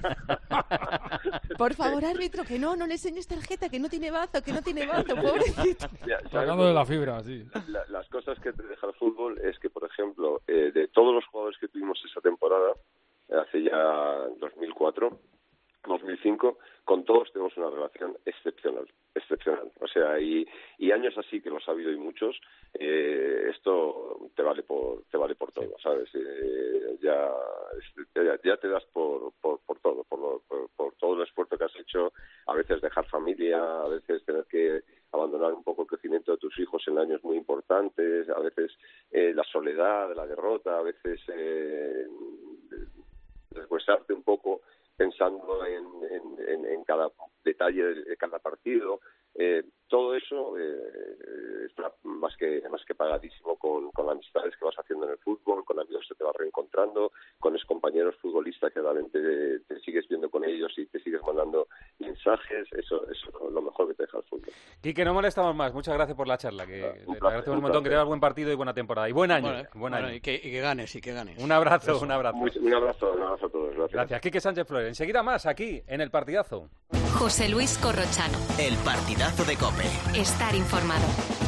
Por favor, árbitro, que no, no le enseñes tarjeta, que no tiene bazo, que no tiene bazo, pobrecito. Sacando de la fibra, sí. La, las cosas que te deja el fútbol es que, por ejemplo, eh, de todos los jugadores que tuvimos esa temporada, hace ya dos mil cuatro, dos mil cinco, con todos tenemos una relación excepcional, excepcional. O sea, y, y años así que los ha habido y muchos, eh, esto te vale por te vale por todo, ¿sabes? Eh, ya, ya ya te das por por, por todo, por, lo, por, por todo el esfuerzo que has hecho, a veces dejar familia, a veces tener que abandonar un poco el crecimiento de tus hijos en años muy importantes, a veces eh, la soledad, la derrota, a veces eh, deshuesarte un poco pensando en, en, en, en cada detalle de cada partido. Eh, todo eso eh, está más que más que pagadísimo con, con las amistades que vas haciendo en el fútbol, con amigos que te vas reencontrando, con excompañeros futbolistas que realmente te, te sigues viendo con ellos y te sigues mandando mensajes. Eso, eso es lo mejor que te deja el fútbol. Quique, no molestamos más. Muchas gracias por la charla. Que ah, un te agradecemos un montón, que tengas buen partido y buena temporada. Y buen año. Bueno, buen bueno, año. Y, que, y que ganes, y que ganes. Un abrazo, eso. un abrazo. Muy, un abrazo, un abrazo a todos. Gracias. Gracias. Quique Sánchez Flores. Enseguida más aquí en El Partidazo. José Luis Corrochano. El Partidazo de COPE. Estar informado.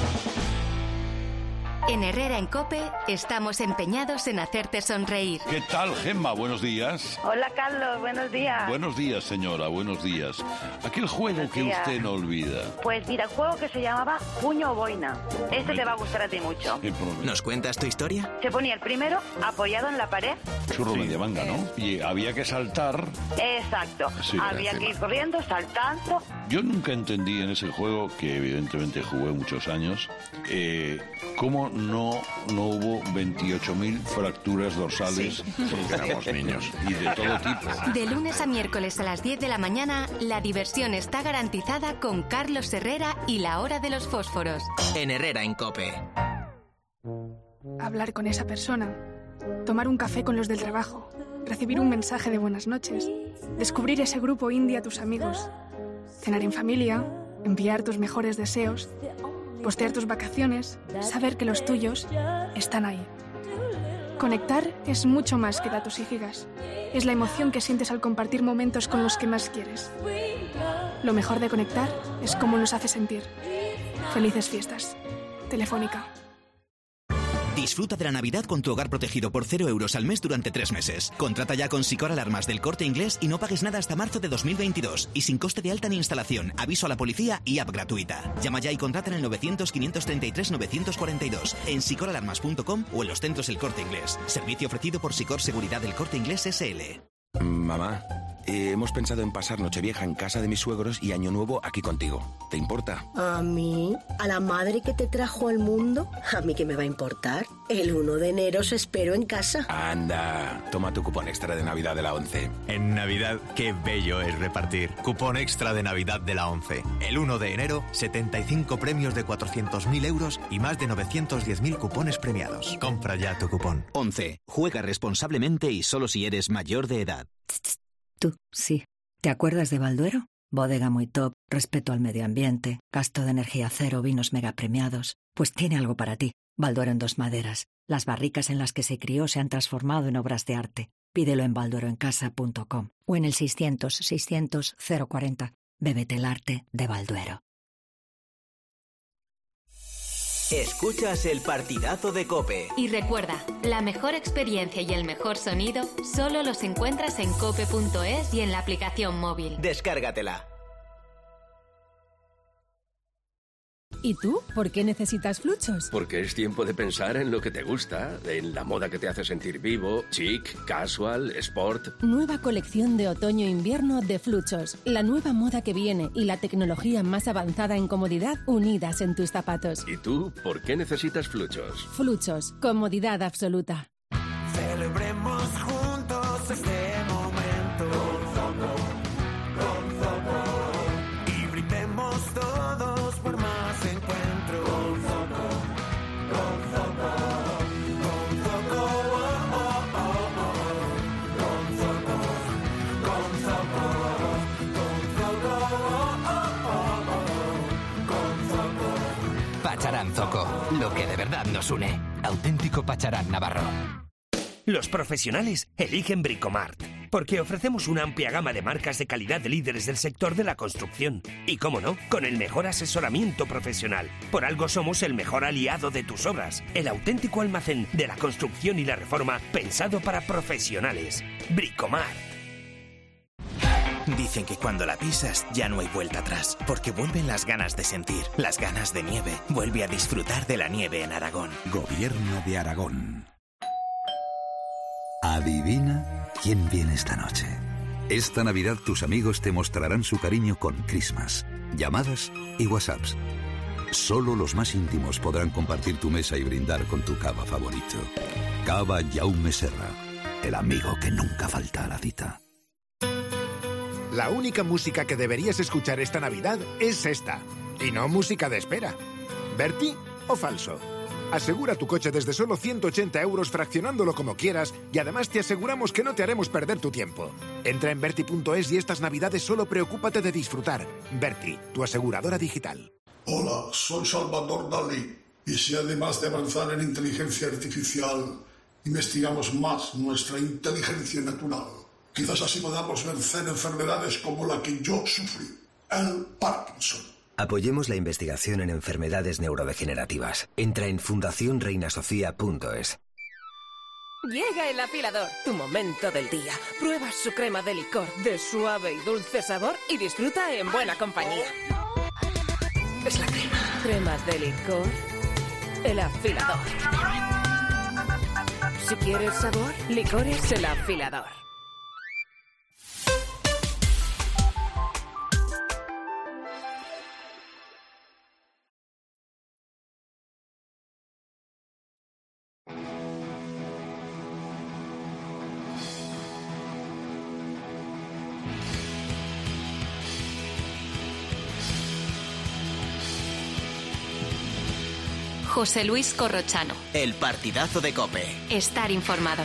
En Herrera en COPE estamos empeñados en hacerte sonreír. ¿Qué tal, Gemma? Buenos días. Hola, Carlos. Buenos días. Buenos días, señora. Buenos días. Aquel juego buenos que días. usted no olvida. Pues mira, el juego que se llamaba Puño o Boina. Este te va a gustar a ti mucho. ¿Nos cuentas tu historia? Se ponía el primero apoyado en la pared. Churro sí. media manga, ¿no? Y había que saltar. Exacto. Sí, había que ir corriendo, saltando. Yo nunca entendí en ese juego, que evidentemente jugué muchos años, eh, cómo no, no hubo veintiocho mil fracturas dorsales, sí. porque éramos niños, y de todo tipo. De lunes a miércoles a las diez de la mañana, la diversión está garantizada con Carlos Herrera y la hora de los fósforos. En Herrera en COPE. Hablar con esa persona, tomar un café con los del trabajo, recibir un mensaje de buenas noches, descubrir ese grupo indie a tus amigos. cenar en familia, enviar tus mejores deseos, postear tus vacaciones, saber que los tuyos están ahí. Conectar es mucho más que datos y gigas. Es la emoción que sientes al compartir momentos con los que más quieres. Lo mejor de conectar es cómo nos hace sentir. Felices fiestas. Telefónica. Disfruta de la Navidad con tu hogar protegido por cero euros al mes durante tres meses. Contrata ya con Sicor Alarmas del Corte Inglés y no pagues nada hasta marzo de dos mil veintidós. Y sin coste de alta ni instalación, aviso a la policía y app gratuita. Llama ya y contrata en el novecientos, quinientos treinta y tres, novecientos cuarenta y dos, en sicor alarmas punto com o en los centros El Corte Inglés. Servicio ofrecido por Sicor Seguridad del Corte Inglés S L. Mamá, eh, hemos pensado en pasar Nochevieja en casa de mis suegros y Año Nuevo aquí contigo. ¿Te importa? ¿A mí? ¿A la madre que te trajo al mundo? ¿A mí qué me va a importar? El uno de enero os espero en casa. Anda, toma tu cupón extra de Navidad de la ONCE. En Navidad, qué bello es repartir. Cupón extra de Navidad de la ONCE. El uno de enero, setenta y cinco premios de cuatrocientos mil euros y más de novecientos diez mil cupones premiados. Compra ya tu cupón. ONCE. Juega responsablemente y solo si eres mayor de edad. Tú, sí. ¿Te acuerdas de Balduero? Bodega muy top, respeto al medio ambiente, gasto de energía cero, vinos mega premiados. Pues tiene algo para ti. Balduero en dos maderas. Las barricas en las que se crió se han transformado en obras de arte. Pídelo en baldueroencasa punto com o en el seiscientos, seiscientos, cero cuarenta. Bébete el arte de Balduero. Escuchas el partidazo de COPE. Y recuerda, la mejor experiencia y el mejor sonido solo los encuentras en cope punto es y en la aplicación móvil. Descárgatela. ¿Y tú? ¿Por qué necesitas Fluchos? Porque es tiempo de pensar en lo que te gusta, en la moda que te hace sentir vivo, chic, casual, sport. Nueva colección de otoño-invierno de Fluchos. La nueva moda que viene y la tecnología más avanzada en comodidad unidas en tus zapatos. ¿Y tú? ¿Por qué necesitas Fluchos? Fluchos. Comodidad absoluta. Celebremos juntos este momento. Con Zoco, con Zoco. Y brindemos todos por más encuentro. Con Zoco, con Zoco. Con Zoco, oh, oh, oh, oh. Con Zoco, con Zoco. Con Zoco, oh, oh, oh, oh. Con Zoco. Pacharán Zoco, lo que de verdad nos une. Auténtico Pacharán Navarro. Los profesionales eligen Bricomart, porque ofrecemos una amplia gama de marcas de calidad de líderes del sector de la construcción. Y cómo no, con el mejor asesoramiento profesional. Por algo somos el mejor aliado de tus obras. El auténtico almacén de la construcción y la reforma pensado para profesionales. Bricomart. Dicen que cuando la pisas ya no hay vuelta atrás, porque vuelven las ganas de sentir, las ganas de nieve. Vuelve a disfrutar de la nieve en Aragón. Gobierno de Aragón. Adivina quién viene esta noche. Esta Navidad tus amigos te mostrarán su cariño con Christmas, llamadas y WhatsApps. Solo los más íntimos podrán compartir tu mesa y brindar con tu cava favorito. Cava Jaume Serra, el amigo que nunca falta a la cita. La única música que deberías escuchar esta Navidad es esta, y no música de espera. ¿Berti o falso? Asegura tu coche desde solo ciento ochenta euros fraccionándolo como quieras y además te aseguramos que no te haremos perder tu tiempo. Entra en Berti punto es y estas Navidades solo preocúpate de disfrutar. Berti, tu aseguradora digital. Hola, soy Salvador Dalí y si además de avanzar en inteligencia artificial investigamos más nuestra inteligencia natural, quizás así podamos vencer enfermedades como la que yo sufrí, el Parkinson. Apoyemos la investigación en enfermedades neurodegenerativas. Entra en fundación reina sofía punto es. Llega el afilador, tu momento del día. Prueba su crema de licor de suave y dulce sabor y disfruta en buena compañía. Es la crema. Cremas de licor. El afilador. Si quieres sabor, licores el afilador. José Luis Corrochano. El partidazo de COPE. Estar informado.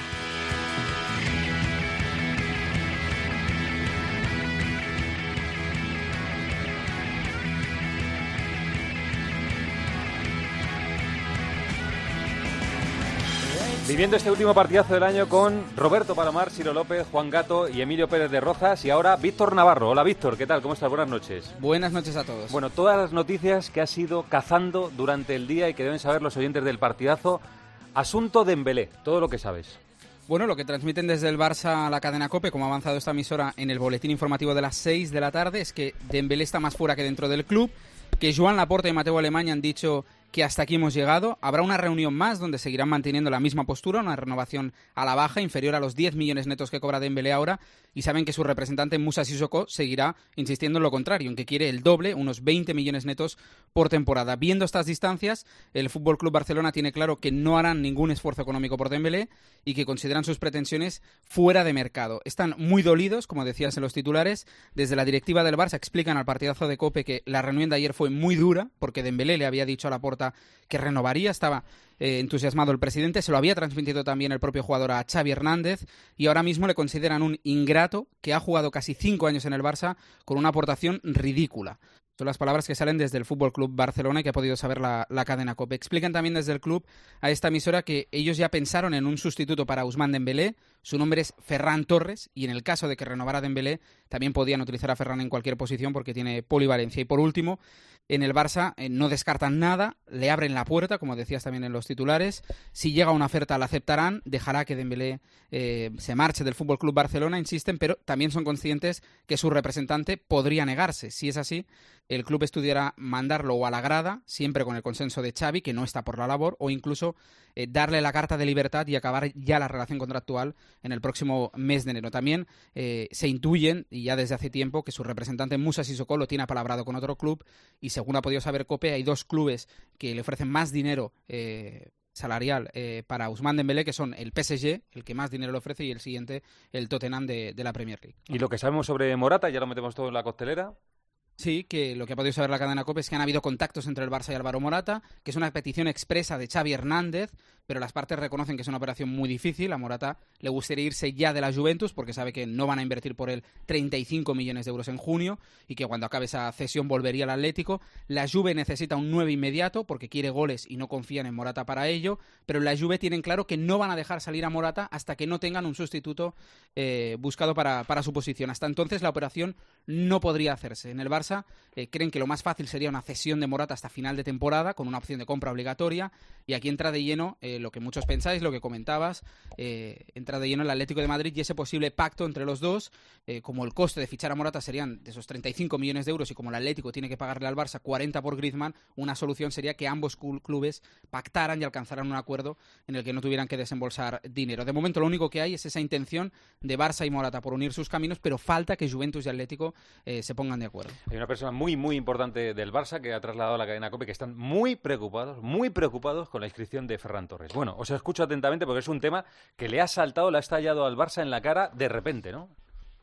Viviendo este último partidazo del año con Roberto Palomar, Ciro López, Juan Gato y Emilio Pérez de Rozas, y ahora Víctor Navarro. Hola Víctor, ¿qué tal? ¿Cómo estás? Buenas noches. Buenas noches a todos. Bueno, todas las noticias que has ido cazando durante el día y que deben saber los oyentes del partidazo. Asunto Dembélé, todo lo que sabes. Bueno, lo que transmiten desde el Barça a la cadena COPE, como ha avanzado esta emisora en el boletín informativo de las seis de la tarde, es que Dembélé está más fuera que dentro del club, que Joan Laporta y Mateu Alemany han dicho que hasta aquí hemos llegado. Habrá una reunión más donde seguirán manteniendo la misma postura, una renovación a la baja, inferior a los diez millones netos que cobra Dembélé ahora, y saben que su representante Moussa Sissoko seguirá insistiendo en lo contrario, en que quiere el doble, unos veinte millones netos por temporada. Viendo estas distancias, el F C Barcelona tiene claro que no harán ningún esfuerzo económico por Dembélé y que consideran sus pretensiones fuera de mercado. Están muy dolidos, como decías en los titulares. Desde la directiva del Barça explican al partidazo de COPE que la reunión de ayer fue muy dura, porque Dembélé le había dicho a Laporta que renovaría, estaba eh, entusiasmado el presidente, se lo había transmitido también el propio jugador a Xavi Hernández, y ahora mismo le consideran un ingrato que ha jugado casi cinco años en el Barça con una aportación ridícula. Son las palabras que salen desde el F C Barcelona y que ha podido saber la, la cadena COPE. Explican también desde el club a esta emisora que ellos ya pensaron en un sustituto para Ousmane Dembélé. Su nombre es Ferran Torres y en el caso de que renovara Dembélé también podían utilizar a Ferran en cualquier posición porque tiene polivalencia. Y por último, en el Barça eh, no descartan nada, le abren la puerta, como decías también en los titulares. Si llega una oferta la aceptarán, dejará que Dembélé eh, se marche del F C Barcelona, insisten, pero también son conscientes que su representante podría negarse. Si es así, el club estudiará mandarlo o a la grada, siempre con el consenso de Xavi, que no está por la labor, o incluso eh, darle la carta de libertad y acabar ya la relación contractual en el próximo mes de enero. También eh, se intuyen, y ya desde hace tiempo, que su representante Moussa Sissoko lo tiene apalabrado con otro club, y según ha podido saber COPE, hay dos clubes que le ofrecen más dinero eh, salarial eh, para Ousmane Dembélé, que son el P S G, el que más dinero le ofrece, y el siguiente, el Tottenham de, de la Premier League. Y lo que sabemos sobre Morata, ya lo metemos todo en la costelera. Sí, que lo que ha podido saber la cadena COPE es que han habido contactos entre el Barça y Álvaro Morata, que es una petición expresa de Xavi Hernández, pero las partes reconocen que es una operación muy difícil. A Morata le gustaría irse ya de la Juventus porque sabe que no van a invertir por él treinta y cinco millones de euros en junio y que cuando acabe esa cesión volvería al Atlético. La Juve necesita un nueve inmediato porque quiere goles y no confían en Morata para ello, pero la Juve tienen claro que no van a dejar salir a Morata hasta que no tengan un sustituto eh, buscado para, para su posición. Hasta entonces la operación no podría hacerse. En el Barça eh, creen que lo más fácil sería una cesión de Morata hasta final de temporada con una opción de compra obligatoria, y aquí entra de lleno eh, lo que muchos pensáis, lo que comentabas, eh, entra de lleno el Atlético de Madrid y ese posible pacto entre los dos. Eh, como el coste de fichar a Morata serían de esos treinta y cinco millones de euros y como el Atlético tiene que pagarle al Barça cuarenta por Griezmann, una solución sería que ambos clubes pactaran y alcanzaran un acuerdo en el que no tuvieran que desembolsar dinero. De momento lo único que hay es esa intención de Barça y Morata por unir sus caminos, pero falta que Juventus y Atlético eh, se pongan de acuerdo. Hay una persona muy muy importante del Barça que ha trasladado a la cadena COPE que están muy preocupados, muy preocupados con la inscripción de Ferran Torres. Bueno, os escucho atentamente porque es un tema que le ha saltado, le ha estallado al Barça en la cara de repente, ¿no?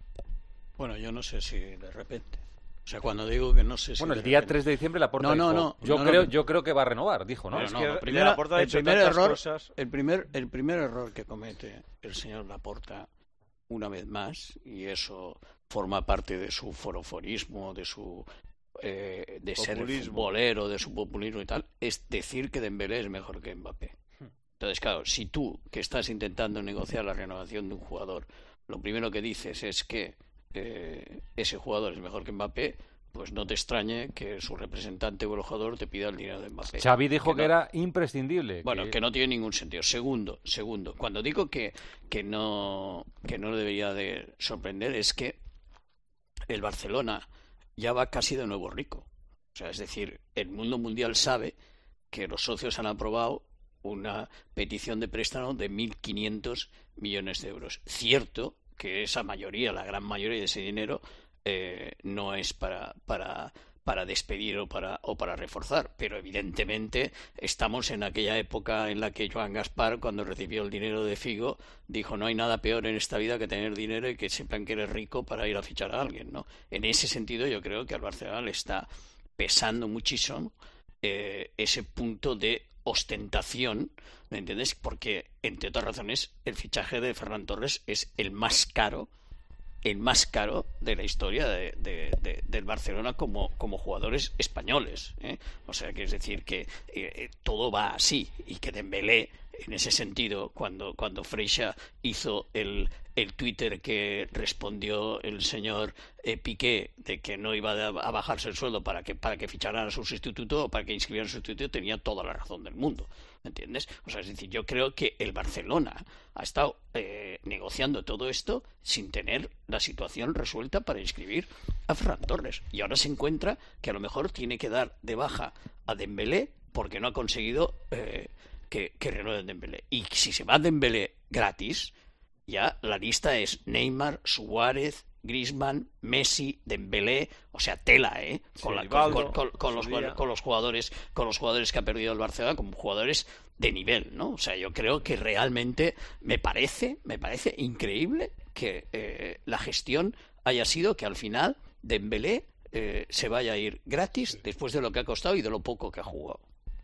Bueno, yo no sé si de repente. O sea, cuando digo que no sé si... Bueno, el día tres de diciembre Laporta no, no, dijo, no, yo, no, creo, no, yo creo que va a renovar, dijo, ¿no? No, es no, que no, primero, Laporta ha el dicho primer tantas error, cosas. El primer, el primer error que comete el señor Laporta, una vez más, y eso forma parte de su foroforismo, de su... Eh, de populismo. Ser futbolero, de su populismo y tal, es decir que Dembélé es mejor que Mbappé. Entonces, claro, si tú, que estás intentando negociar la renovación de un jugador, lo primero que dices es que eh, ese jugador es mejor que Mbappé, pues no te extrañe que su representante o el jugador te pida el dinero de Mbappé. Xavi dijo que, que no, era imprescindible. Bueno, que... que no tiene ningún sentido. Segundo, segundo, cuando digo que, que no que no debería de sorprender es que el Barcelona ya va casi de nuevo rico. O sea, es decir, el mundo mundial sabe que los socios han aprobado una petición de préstamo de mil quinientos millones de euros. Cierto que esa mayoría, la gran mayoría de ese dinero, eh, no es para, para, para despedir o para, o para reforzar, pero evidentemente estamos en aquella época en la que Joan Gaspar, cuando recibió el dinero de Figo, dijo no hay nada peor en esta vida que tener dinero y que sepan que eres rico para ir a fichar a alguien, ¿no? En ese sentido yo creo que al Barcelona le está pesando muchísimo eh, ese punto de ostentación, ¿me entiendes? Porque, entre otras razones, el fichaje de Ferran Torres es el más caro, el más caro de la historia de, de, de, del Barcelona como, como jugadores españoles, ¿eh? O sea, que es decir que eh, todo va así y que Dembélé en ese sentido, cuando, cuando Freixa hizo el, el Twitter que respondió el señor eh, Piqué de que no iba a bajarse el sueldo para que, para que ficharan a su sustituto o para que inscribieran a su sustituto, tenía toda la razón del mundo. ¿Me entiendes? O sea, es decir, yo creo que el Barcelona ha estado eh, negociando todo esto sin tener la situación resuelta para inscribir a Ferran Torres. Y ahora se encuentra que a lo mejor tiene que dar de baja a Dembélé porque no ha conseguido eh, que, que renueven Dembélé. Y si se va Dembélé gratis, ya la lista es Neymar, Suárez, Griezmann, Messi, Dembélé, o sea, tela, ¿eh? Con, la, con, con, con, con, los, con los jugadores, con los jugadores que ha perdido el Barcelona, como jugadores de nivel, ¿no? O sea, yo creo que realmente me parece, me parece increíble que eh, la gestión haya sido que al final Dembélé eh, se vaya a ir gratis después de lo que ha costado y de lo poco que ha jugado.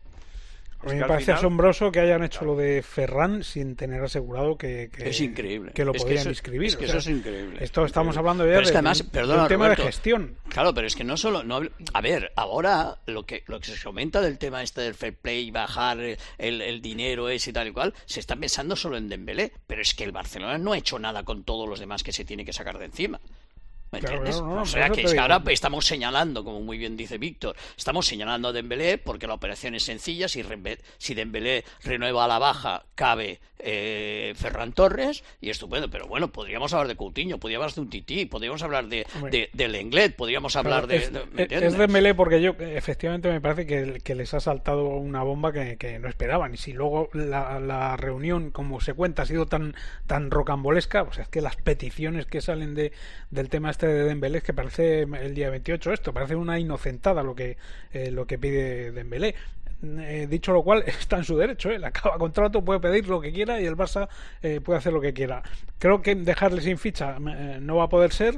A mí me parece final... asombroso que hayan hecho lo de Ferran sin tener asegurado que, que, es increíble. que lo es podían que eso, inscribir. Es que o sea, eso es increíble. Esto estamos increíble. hablando ya pero de, es que además, de, perdona, de un tema Roberto, de gestión. Claro, pero es que no solo... No, a ver, ahora lo que lo que se comenta del tema este del fair play, bajar el, el dinero ese y tal y cual, se está pensando solo en Dembélé, pero es que el Barcelona no ha hecho nada con todos los demás que se tiene que sacar de encima. ¿Me entiendes? Claro, no, no, o sea, que es que ahora estamos señalando, como muy bien dice Víctor, estamos señalando a Dembélé porque la operación es sencilla. Si, si Dembélé renueva a la baja, cabe eh, Ferran Torres y estupendo. Pero bueno, podríamos hablar de Coutinho, podríamos hablar de un Tití, podríamos hablar de, de, de Lenglet, podríamos hablar claro, de... Es, de es Dembélé porque yo, efectivamente, me parece que, que les ha saltado una bomba que, que no esperaban. Y si luego la, la reunión, como se cuenta, ha sido tan, tan rocambolesca, o sea, es que las peticiones que salen de, del tema este de Dembélé, es que parece el día veintiocho esto, parece una inocentada lo que eh, lo que pide Dembélé. Eh, dicho lo cual, está en su derecho, ¿eh? Le acaba contrato, puede pedir lo que quiera y el Barça eh, puede hacer lo que quiera. Creo que dejarle sin ficha eh, no va a poder ser.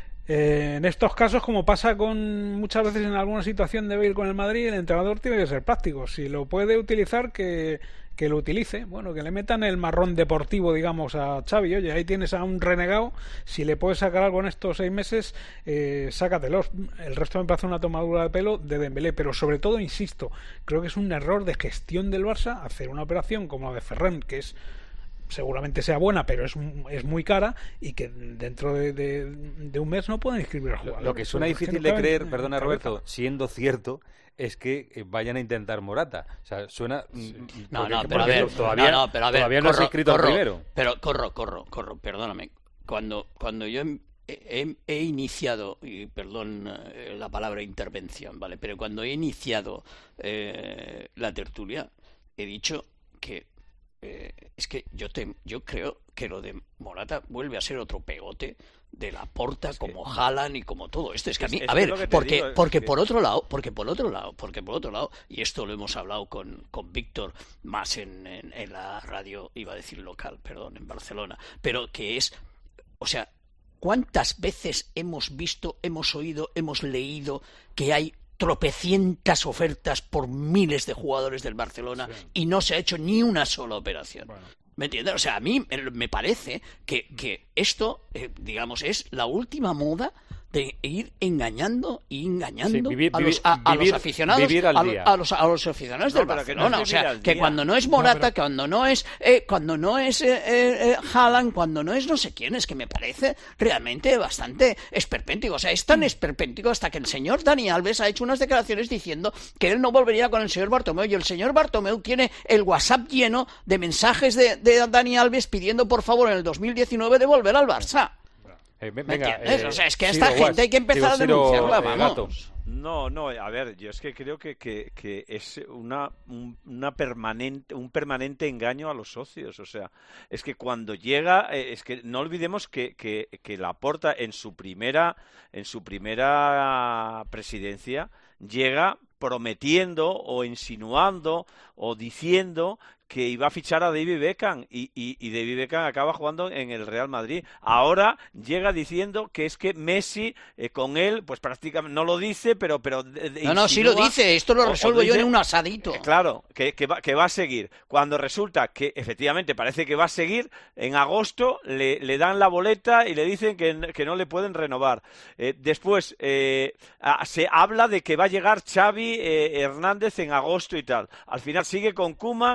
Eh, en estos casos, como pasa con muchas veces en alguna situación de ir con el Madrid, el entrenador tiene que ser práctico. Si lo puede utilizar, que que lo utilice, bueno, que le metan el marrón deportivo, digamos, a Xavi. Oye, ahí tienes a un renegado, si le puedes sacar algo en estos seis meses, eh, sácatelos. El resto me parece una tomadura de pelo de Dembélé, pero sobre todo, insisto, creo que es un error de gestión del Barça hacer una operación como la de Ferran, que es seguramente sea buena, pero es, es muy cara y que dentro de, de, de un mes no pueden inscribir a jugadores. Lo que suena difícil de creer, perdona Roberto, siendo cierto, es que vayan a intentar Morata. O sea, suena... Sí. No, no, pero a ver, todavía no, no, pero a ver, todavía corro, no se ha escrito corro, el primero. Pero corro, corro, corro, perdóname. Cuando, cuando yo he, he, he iniciado, y perdón eh, la palabra intervención, ¿vale? Pero cuando he iniciado eh, la tertulia, he dicho que eh, es que yo, te, yo creo que lo de Morata vuelve a ser otro pegote de Laporta, es como que, Haaland y como todo esto. Es que a mí, es, a ver, porque, digo, porque que... por otro lado, porque por otro lado, porque por otro lado, y esto lo hemos hablado con, con Víctor más en, en, en la radio, iba a decir local, perdón, en Barcelona, pero que es, o sea, ¿cuántas veces hemos visto, hemos oído, hemos leído que hay tropecientas ofertas por miles de jugadores del Barcelona sí. y no se ha hecho ni una sola operación? Bueno. ¿Me entiendes? O sea, a mí me parece que, que esto, eh, digamos, es la última moda de ir engañando y engañando sí, vivir, a, los, a, a vivir, los aficionados a, a, los, a los aficionados no, del Barcelona. No o sea, que cuando no es Morata, no, pero... cuando no es eh, cuando no es eh, eh, Haaland, cuando no es no sé quién, es que me parece realmente bastante esperpéntico. O sea, es tan esperpéntico hasta que el señor Dani Alves ha hecho unas declaraciones diciendo que él no volvería con el señor Bartomeu, y el señor Bartomeu tiene el WhatsApp lleno de mensajes de, de Dani Alves pidiendo por favor en el dos mil diecinueve de volver al Barça. Eh, venga, eh, o sea, es que a esta Ciro, gente hay que empezar Ciro, a denunciarla, Ciro, vamos. No, no, a ver, yo es que creo que, que, que es una, un, una permanente, un permanente engaño a los socios. O sea, es que cuando llega, eh, es que no olvidemos que, que, que Laporta en su primera, en su primera presidencia llega prometiendo o insinuando o diciendo que iba a fichar a David Beckham y, y, y David Beckham acaba jugando en el Real Madrid. Ahora llega diciendo que es que Messi eh, con él, pues prácticamente no lo dice, pero... pero de, de no, no, sí lo dice, esto lo resuelvo yo en un asadito. Eh, claro, que, que, va, que va a seguir. Cuando resulta que efectivamente parece que va a seguir, en agosto le, le dan la boleta y le dicen que, que no le pueden renovar. Eh, después eh, a, se habla de que va a llegar Xavi eh, Hernández en agosto y tal. Al final sigue con Koeman.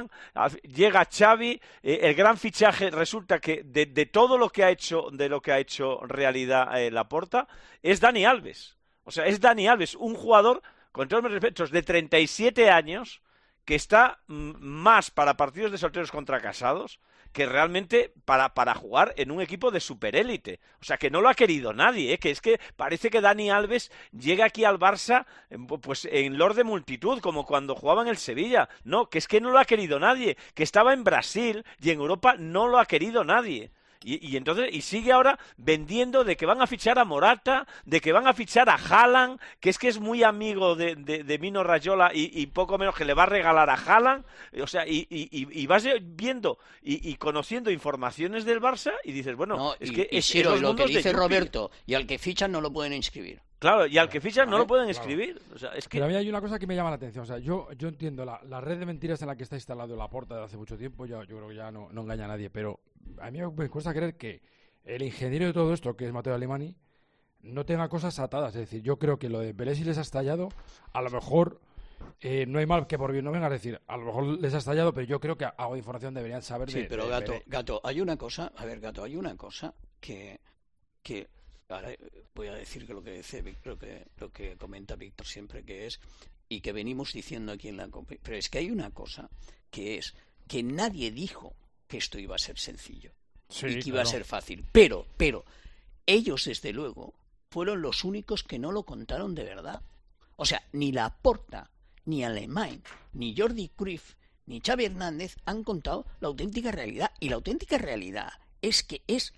llega Xavi, eh, el gran fichaje, resulta que de, de todo lo que ha hecho, de lo que ha hecho realidad eh, Laporta, es Dani Alves. O sea, es Dani Alves, un jugador, con todos mis respetos, de treinta y siete años, que está mm, más para partidos de solteros contra casados que realmente para, para jugar en un equipo de superélite. O sea, que no lo ha querido nadie, ¿eh? Que es que parece que Dani Alves llega aquí al Barça pues en lord de multitud, como cuando jugaba en el Sevilla. No, que es que no lo ha querido nadie, que estaba en Brasil y en Europa no lo ha querido nadie. Y, y entonces y sigue ahora vendiendo de que van a fichar a Morata, de que van a fichar a Haaland, que es que es muy amigo de, de, de Mino Raiola y, y poco menos que le va a regalar a Haaland. O sea, y, y, y vas viendo y, y conociendo informaciones del Barça y dices, bueno, no, es y, que y es, Ciro, es lo que dice Yuppie. Roberto, y al que fichan no lo pueden inscribir. Claro, y al que fichan no lo pueden Claro. escribir. O sea, es que... Pero a mí hay una cosa que me llama la atención. O sea, yo, yo entiendo la, la red de mentiras en la que está instalado Laporta desde hace mucho tiempo. Yo, yo creo que ya no, no engaña a nadie. Pero a mí me cuesta creer que el ingeniero de todo esto, que es Matteo Alemany, no tenga cosas atadas. Es decir, yo creo que lo de Belés les ha estallado. A lo mejor eh, no hay mal que por bien no venga a decir. A lo mejor les ha estallado, pero yo creo que algo de información deberían saber. Sí, de, pero de Gato, Belés. Gato, hay una cosa, a ver, Gato, hay una cosa que, que ahora voy a decir que lo que dice Víctor, que lo que comenta Víctor siempre que es, y que venimos diciendo aquí en la comp- pero es que hay una cosa que es que nadie dijo que esto iba a ser sencillo Sí, y que iba claro. a ser fácil, pero, pero ellos desde luego fueron los únicos que no lo contaron de verdad. O sea, ni Laporta, ni Alemany, ni Jordi Cruyff, ni Xavi Hernández han contado la auténtica realidad, y la auténtica realidad es que es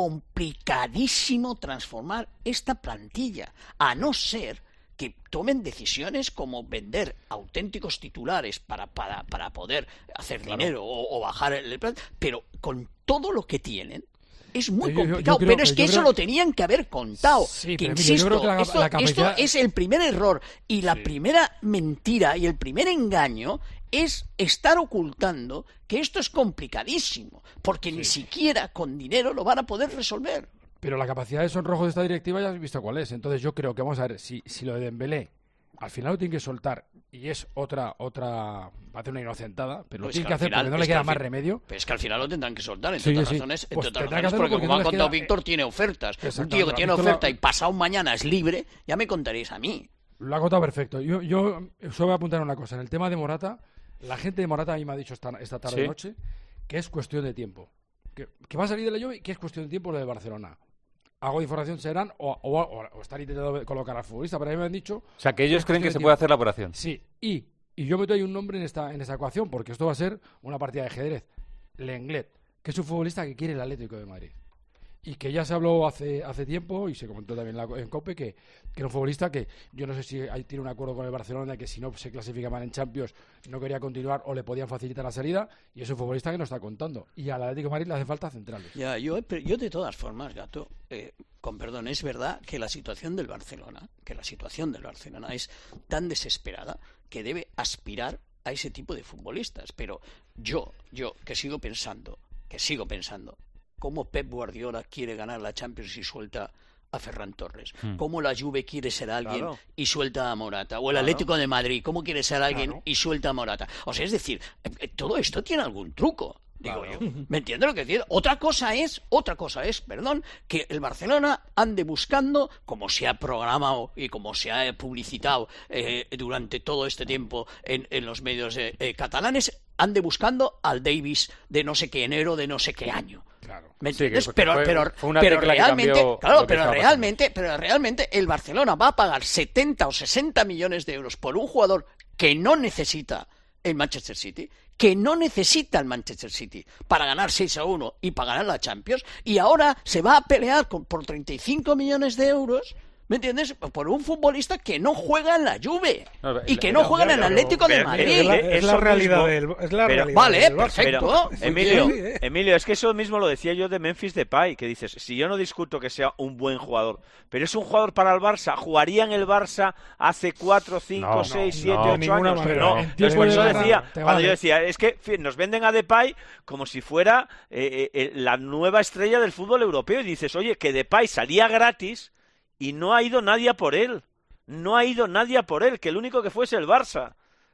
complicadísimo transformar esta plantilla, a no ser que tomen decisiones como vender auténticos titulares para, para, para poder hacer Claro. dinero o, o bajar el, el plan, pero con todo lo que tienen es muy Pero yo- yo- complicado, yo creo pero es que- que yo eso creo- lo tenían que haber contado. Sí, que pero mira, yo insisto, creo que la- esto, la capacidad- esto es el primer error y la primera mentira y el primer engaño es estar ocultando que esto es complicadísimo, porque ni siquiera con dinero lo van a poder resolver. Pero la capacidad de sonrojo de esta directiva ya has visto cuál es. Entonces yo creo que vamos a ver si, si lo de Dembélé al final lo tiene que soltar y es otra otra parece una inocentada, pero lo Pues tiene que que al hacer final- porque no le es que queda al más fin- remedio. Pero es que al final lo tendrán que soltar, entre Sí, otras sí. razones, entre Pues otras tendrá que razones hacerlo porque, porque como no ha les contado queda- Víctor, tiene ofertas. Un Exacto, tío que pero tiene Víctor lo- oferta y pasado mañana es libre, ya me contaréis a mí. Lo ha contado perfecto. Yo, yo solo voy a apuntar una cosa. En el tema de Morata, la gente de Morata a mí me ha dicho esta, esta tarde Sí. noche que es cuestión de tiempo. Que, que va a salir de la Juve y que es cuestión de tiempo lo de Barcelona. Algo de información serán o, o, o, o están intentando colocar al futbolista, pero a mí me han dicho... O sea, que ellos es creen que cuestión se de puede tiempo. hacer la operación. Sí, y, y yo meto ahí un nombre en esta, en esta ecuación, porque esto va a ser una partida de ajedrez. Lenglet, que es un futbolista que quiere el Atlético de Madrid. Y que ya se habló hace hace tiempo, y se comentó también en, la, en COPE, que, que era un futbolista que yo no sé si hay, tiene un acuerdo con el Barcelona de que si no se clasificaban en Champions no quería continuar o le podían facilitar la salida, y es un futbolista que no está contando. Y al Atlético de Madrid le hace falta centrales. Ya, yo, pero yo de todas formas, Gato, eh, con perdón, es verdad que la situación del Barcelona, que la situación del Barcelona es tan desesperada que debe aspirar a ese tipo de futbolistas. Pero yo, yo que sigo pensando, que sigo pensando, cómo Pep Guardiola quiere ganar la Champions y suelta a Ferran Torres, Hmm. cómo la Juve quiere ser alguien Claro. y suelta a Morata, o el Claro. Atlético de Madrid, cómo quiere ser alguien Claro. y suelta a Morata. O sea, es decir, eh, eh, todo esto tiene algún truco. Digo Claro. yo. ¿Me entiendes lo que digo? Otra cosa es, otra cosa es, perdón, que el Barcelona ande buscando, como se ha programado y como se ha publicitado eh, durante todo este tiempo en, en los medios eh, eh, catalanes, ande buscando al Davis de no sé qué enero de no sé qué año. Claro. ¿Me Sí, que entiendes? fue- pero fue- pero, fue una pero tecla que realmente, cambió claro, lo que pero estaba realmente, pero realmente el Barcelona va a pagar setenta o sesenta millones de euros por un jugador que no necesita el Manchester City, que no necesita el Manchester City para ganar seis a uno y para ganar la Champions, y ahora se va a pelear con, por treinta y cinco millones de euros, ¿me entiendes? Por un futbolista que no juega en la Juve No, y el- que el- no juega en el pero- Atlético de pero- Madrid. Es la, Eh, es la eso realidad mismo- del, es la pero- realidad Vale, del Barça. perfecto. Pero, Emilio, Sí, eh. Emilio, es que eso mismo lo decía yo de Memphis Depay, que dices, si yo no discuto que sea un buen jugador, pero es un jugador para el Barça, jugaría en el Barça hace cuatro, cinco, No, seis, no, siete, no, ocho de ninguna años. manera. No, En entonces tiempo por de eso guerra decía, te cuando vale. yo decía, es que fí- nos venden a Depay como si fuera eh, eh, la nueva estrella del fútbol europeo, y dices, oye, que Depay salía gratis y no ha ido nadie a por él. No ha ido nadie a por él, que el único que fue es el Barça.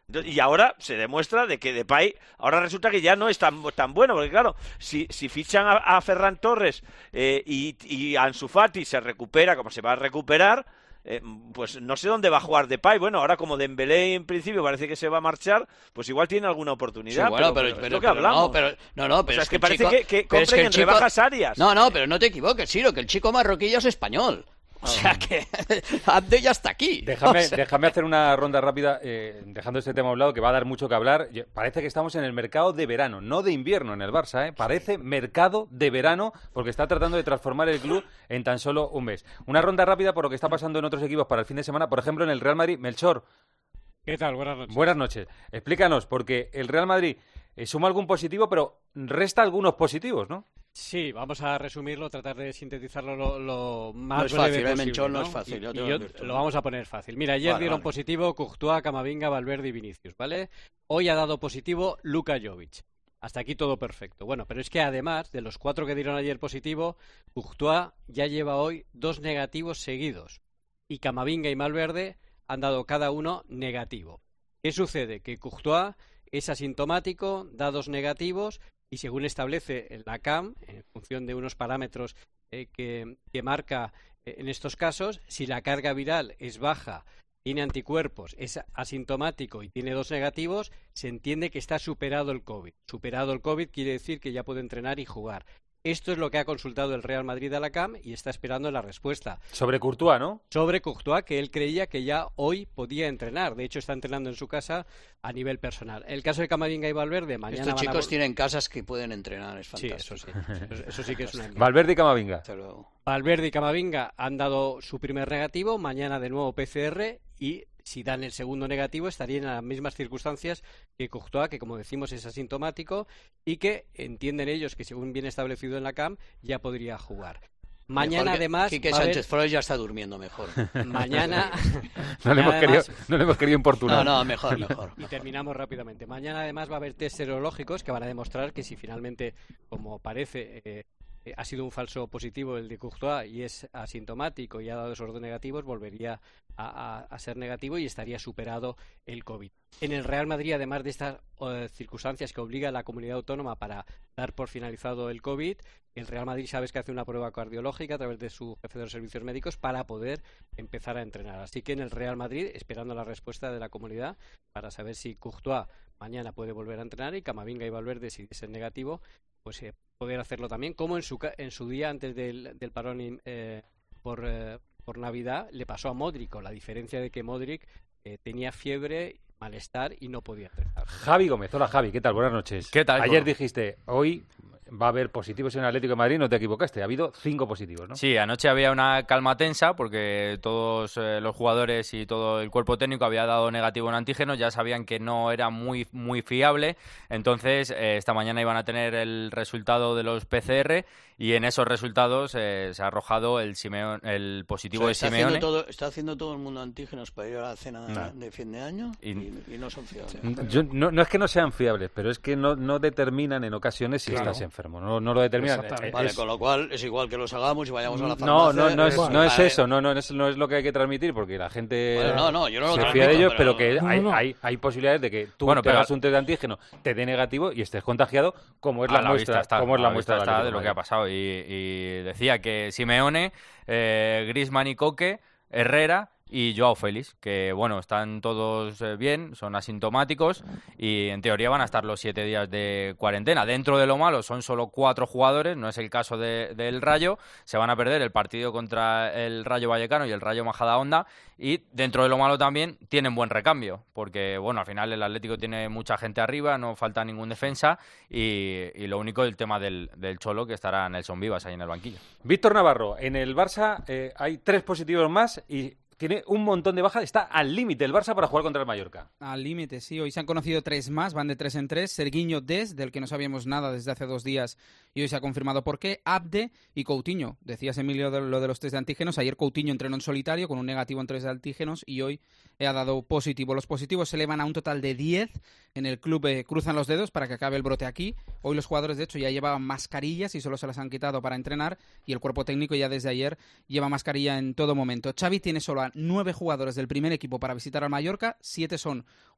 Y ahora se demuestra de que Depay ahora resulta que ya no es tan, tan bueno, porque claro, si, si fichan a, a Ferran Torres eh, y, y Ansu Fati se recupera como se va a recuperar, eh, pues no sé dónde va a jugar Depay. Bueno, ahora como Dembélé en principio parece que se va a marchar, pues igual tiene alguna oportunidad. Sí, bueno, pero, pero, pero, pero, es lo que pero hablamos. no, pero, no, no, pero o sea, es es que, que parece chico, que, que pero es compren que el en chico, rebajas Arias. No, no, pero no te equivoques, Ciro, que el chico marroquillo es español. O sea que Abde ya está aquí. Déjame, o sea... déjame hacer una ronda rápida, eh, dejando este tema a un lado, que va a dar mucho que hablar. Parece que estamos en el mercado de verano, no de invierno en el Barça, ¿eh? Parece mercado de verano, porque está tratando de transformar el club en tan solo un mes. Una ronda rápida por lo que está pasando en otros equipos para el fin de semana, por ejemplo, en el Real Madrid. Melchor. ¿Qué tal? Buenas noches. Buenas noches. Explícanos, porque el Real Madrid eh, suma algún positivo, pero resta algunos positivos, ¿no? Sí, vamos a resumirlo, tratar de sintetizarlo lo, lo más no es breve fácil, posible. Menchón, ¿no? no es fácil. Y, yo y yo lo vamos a poner fácil. Mira, ayer vale, dieron vale. positivo Courtois, Camavinga, Valverde y Vinicius, ¿vale? Hoy ha dado positivo Luka Jovic. Hasta aquí todo perfecto. Bueno, pero es que además de los cuatro que dieron ayer positivo, Courtois ya lleva hoy dos negativos seguidos. Y Camavinga y Valverde han dado cada uno negativo. ¿Qué sucede? Que Courtois es asintomático, da dos negativos y según establece la C A M, en función de unos parámetros eh, que, que marca eh, en estos casos, si la carga viral es baja, tiene anticuerpos, es asintomático y tiene dos negativos, se entiende que está superado el COVID. Superado el COVID quiere decir que ya puede entrenar y jugar. Esto es lo que ha consultado el Real Madrid a la C A M y está esperando la respuesta. Sobre Courtois, ¿no? Sobre Courtois, que él creía que ya hoy podía entrenar. De hecho, está entrenando en su casa a nivel personal. El caso de Camavinga y Valverde, mañana Estos van chicos a... tienen casas que pueden entrenar, es Sí, fantástico. eso sí. Eso, eso sí que es una... Valverde y Camavinga. Valverde y Camavinga han dado su primer negativo, mañana de nuevo P C R y si dan el segundo negativo estarían en las mismas circunstancias que Courtois, que como decimos es asintomático y que entienden ellos que según bien establecido en la C A M ya podría jugar. Mañana Mejor que, además... Quique va a haber- Sánchez Flores ya está durmiendo mejor. Mañana... no, le hemos mañana querido, además- no le hemos querido importunar. No, no, mejor, mejor. Y terminamos rápidamente. Mañana además va a haber test serológicos que van a demostrar que si finalmente, como parece, eh, eh, ha sido un falso positivo el de Courtois y es asintomático y ha dado esos dos negativos, volvería a, a, a ser negativo y estaría superado el COVID. En el Real Madrid, además de estas eh, circunstancias que obliga a la comunidad autónoma para dar por finalizado el COVID, el Real Madrid sabes que hace una prueba cardiológica a través de su jefe de los servicios médicos para poder empezar a entrenar. Así que en el Real Madrid, esperando la respuesta de la comunidad para saber si Courtois mañana puede volver a entrenar y Camavinga y Valverde, si es negativo, pues eh, poder hacerlo también, como en su, ca- en su día antes del, del parón eh, por, eh, por Navidad le pasó a Modric, con la diferencia de que Modric eh, tenía fiebre, malestar y no podía entrenar. Javi Gómez, hola Javi, ¿qué tal? Buenas noches. ¿Qué tal? Ayer ¿Cómo? dijiste, hoy va a haber positivos en el Atlético de Madrid, no te equivocaste, ha habido cinco positivos, ¿no? Sí, anoche había una calma tensa porque todos eh, los jugadores y todo el cuerpo técnico había dado negativo en antígenos, ya sabían que no era muy muy fiable, entonces eh, esta mañana iban a tener el resultado de los P C R y en esos resultados eh, se ha arrojado el, Simeone, el positivo O sea, de está Simeone. Haciendo todo, está haciendo todo el mundo antígenos para ir a la cena No. de fin de año y, y no son fiables. Yo- no, no es que no sean fiables, pero es que no, no determinan en ocasiones si Claro. estás enfermo, no, no lo determinan. Exactamente. Eh, Vale, es- con lo cual es igual que los hagamos y vayamos a la No, farmacia. no, no es, Pues, no es vale. eso, no, no, es, no es lo que hay que transmitir, porque la gente Bueno, no, no, yo no lo se fía transmito, de ellos, pero- pero, que No, hay, no. hay, hay posibilidades de que tú Bueno, te pero- hagas un test de antígeno, te dé negativo y estés contagiado, como es A la, la muestra, vista está, como es a la la muestra vista del está de Atlético lo que de ha pasado. Y, y decía que Simeone, eh, Griezmann y Coque, Herrera y Joao Félix, que bueno, están todos eh, bien, son asintomáticos y en teoría van a estar los siete días de cuarentena. Dentro de lo malo son solo cuatro jugadores, no es el caso de- del Rayo, se van a perder el partido contra el Rayo Vallecano y el Rayo Majadahonda y dentro de lo malo también tienen buen recambio, porque bueno, al final el Atlético tiene mucha gente arriba, no falta ningún defensa y, y lo único el tema del, del Cholo, que estará Nelson Vivas ahí en el banquillo. Víctor Navarro, en el Barça eh, hay tres positivos más y tiene un montón de bajas, está al límite el Barça para jugar contra el Mallorca. Al límite, sí. Hoy se han conocido tres más, van de tres en tres. Serguiño Des, del que no sabíamos nada desde hace dos días y hoy se ha confirmado por qué. Abde y Coutinho. Decías, Emilio, de lo de los test de antígenos. Ayer Coutinho entrenó en solitario con un negativo en tres de antígenos y hoy ha dado positivo. Los positivos se elevan a un total de diez. En el club eh, cruzan los dedos para que acabe el brote aquí. Hoy los jugadores, de hecho, ya llevaban mascarillas y solo se las han quitado para entrenar y el cuerpo técnico ya desde ayer lleva mascarilla en todo momento. Xavi tiene solo a nueve jugadores del primer equipo para visitar al Mallorca. Siete son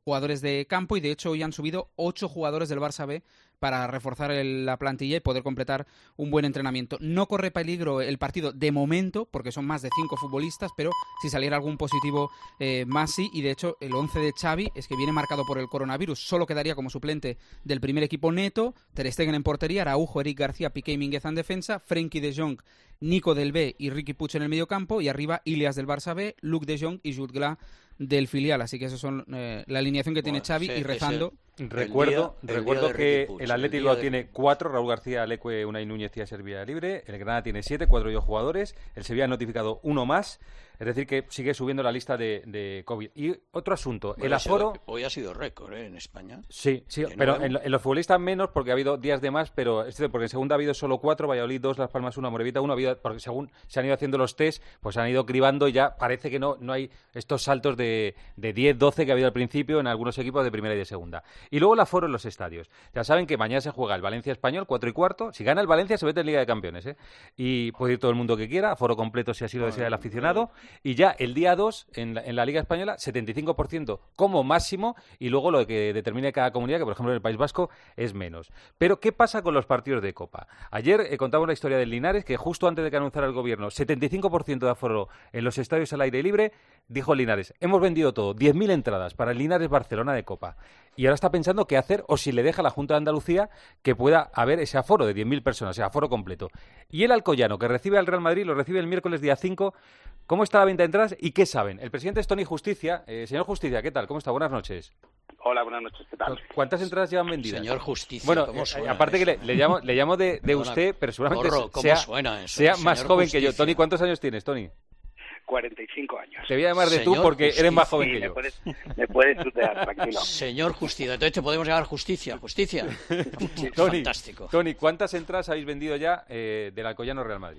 jugadores de campo y de hecho hoy han subido ocho jugadores del Barça B para reforzar el, la plantilla y poder completar un buen entrenamiento. No corre peligro el partido de momento, porque son más de cinco futbolistas, pero si saliera algún positivo eh, más sí, y de hecho el once de Xavi es que viene marcado por el coronavirus. Solo quedaría como suplente del primer equipo Neto, Ter Stegen en portería, Araujo, Eric García, Piqué y Mingueza en defensa, Frenkie de Jong, Nico del B y Riqui Puig en el medio campo, y arriba Ilias del Barça B, Luc de Jong y Jude Gla del filial. Así que esa son eh, la alineación que tiene bueno, Xavi ese, y rezando. Ese, recuerdo el día, el recuerdo que Puig, el Atlético el de... tiene cuatro, Raúl García, Alecue, Unai Núñez y Servia libre, el Granada tiene siete, cuatro y dos jugadores, el Sevilla ha notificado uno más, es decir que sigue subiendo la lista de, de COVID. Y otro asunto, bueno, el aforo... Sido, hoy ha sido récord ¿eh? En España. Sí, sí, pero en, en los futbolistas menos porque ha habido días de más, pero es decir, porque en segunda ha habido solo cuatro, Valladolid dos, Las Palmas uno, Morevita uno, ha habido, porque según se han ido haciendo los test, pues han ido cribando y ya parece que no, no hay estos saltos de, de diez, doce que ha habido al principio en algunos equipos de primera y de segunda. Y luego el aforo en los estadios. Ya saben que mañana se juega el Valencia Español, cuatro y cuarto. Si gana el Valencia se mete en Liga de Campeones, ¿eh? Y puede ir todo el mundo que quiera, aforo completo si así lo desea el aficionado. Y ya el día dos en la, en la Liga Española, setenta y cinco por ciento como máximo, y luego lo que determine cada comunidad, que por ejemplo en el País Vasco es menos. Pero ¿qué pasa con los partidos de Copa? Ayer eh, contamos la historia del Linares, que justo antes de que anunciara el gobierno setenta y cinco por ciento de aforo en los estadios al aire libre, dijo el Linares, hemos vendido todo, diez mil entradas para el Linares Barcelona de Copa. Y ahora está pensando qué hacer o si le deja a la Junta de Andalucía que pueda haber ese aforo de diez mil personas, ese aforo completo. Y el Alcoyano, que recibe al Real Madrid, lo recibe el miércoles día cinco. ¿Cómo está la venta de entradas y qué saben? El presidente es Toni Justicia. Eh, señor Justicia, ¿qué tal? ¿Cómo está? Buenas noches. Hola, buenas noches, ¿qué tal? ¿Cuántas entradas llevan vendidas? Señor Justicia, bueno, ¿cómo suena eh, aparte eso? que le, le llamo, le llamo de, de usted, pero seguramente Porro, ¿cómo sea, suena eso? sea más Señor joven Justicia. que yo. Toni, ¿cuántos años tienes, Toni? cuarenta y cinco años. Te voy a llamar de Señor tú porque Justicia. eres más joven Sí, que me yo. Puedes, me puedes tutear, tranquilo. Señor Justicia, entonces te podemos llamar Justicia. Justicia. Toni, Fantástico. Toni, ¿cuántas entradas habéis vendido ya eh, del Alcoyano Real Madrid?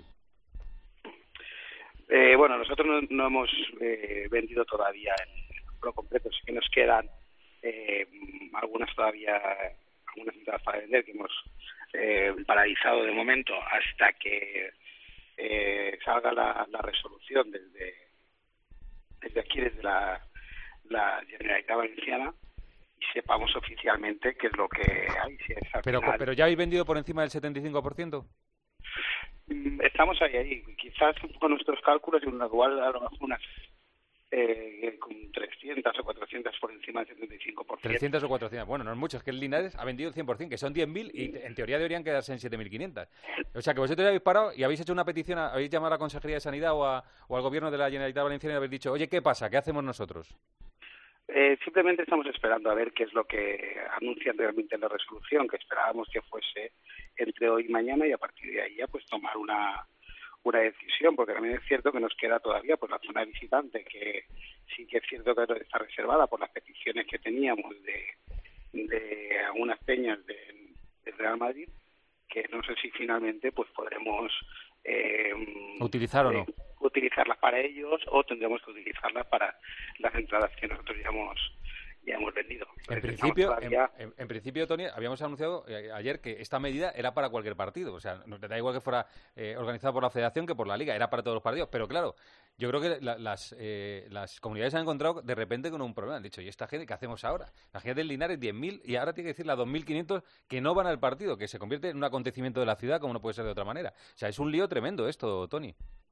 Eh, bueno, nosotros no, no hemos eh, vendido todavía el aforo completo, sí que nos quedan eh, algunas todavía, algunas entradas para vender que hemos eh, paralizado de momento hasta que eh, salga la, la resolución desde, desde aquí, desde la, la Generalitat Valenciana, y sepamos oficialmente qué es lo que hay. Si es al Pero, final... pero ya habéis vendido por encima del setenta y cinco por ciento. Estamos ahí, ahí. Quizás con nuestros cálculos, igual a lo mejor unas eh, con trescientas o cuatrocientas por encima del setenta y cinco por ciento. trescientas o cuatrocientas. Bueno, no es mucho, es que el Linares ha vendido el cien por ciento, que son diez mil y en teoría deberían quedarse en siete mil quinientas. O sea que vosotros habéis parado y habéis hecho una petición, a, habéis llamado a la Consejería de Sanidad o, a, o al Gobierno de la Generalitat Valenciana y habéis dicho, oye, ¿qué pasa? ¿Qué hacemos nosotros? Eh, simplemente estamos esperando a ver qué es lo que anuncian realmente en la resolución, que esperábamos que fuese entre hoy y mañana, y a partir de ahí ya pues tomar una una decisión, porque también es cierto que nos queda todavía pues la zona visitante, que sí que es cierto que está reservada por las peticiones que teníamos de, de algunas peñas de, de Real Madrid, que no sé si finalmente pues podremos eh, utilizar o no eh, utilizarlas para ellos, o tendremos que utilizarlas para las entradas que nosotros ya hemos ya hemos vendido. En principio, todavía... en, en, en principio, Toni, habíamos anunciado eh, ayer que esta medida era para cualquier partido. O sea, no te da igual que fuera eh, organizado por la Federación que por la Liga, era para todos los partidos. Pero claro, yo creo que la, las, eh, las comunidades se han encontrado de repente con un problema. Han dicho, ¿y esta gente qué hacemos ahora? La gente del Linares, diez mil, y ahora tiene que decir las dos mil quinientos que no van al partido, que se convierte en un acontecimiento de la ciudad, como no puede ser de otra manera. O sea, es un lío tremendo esto, Toni.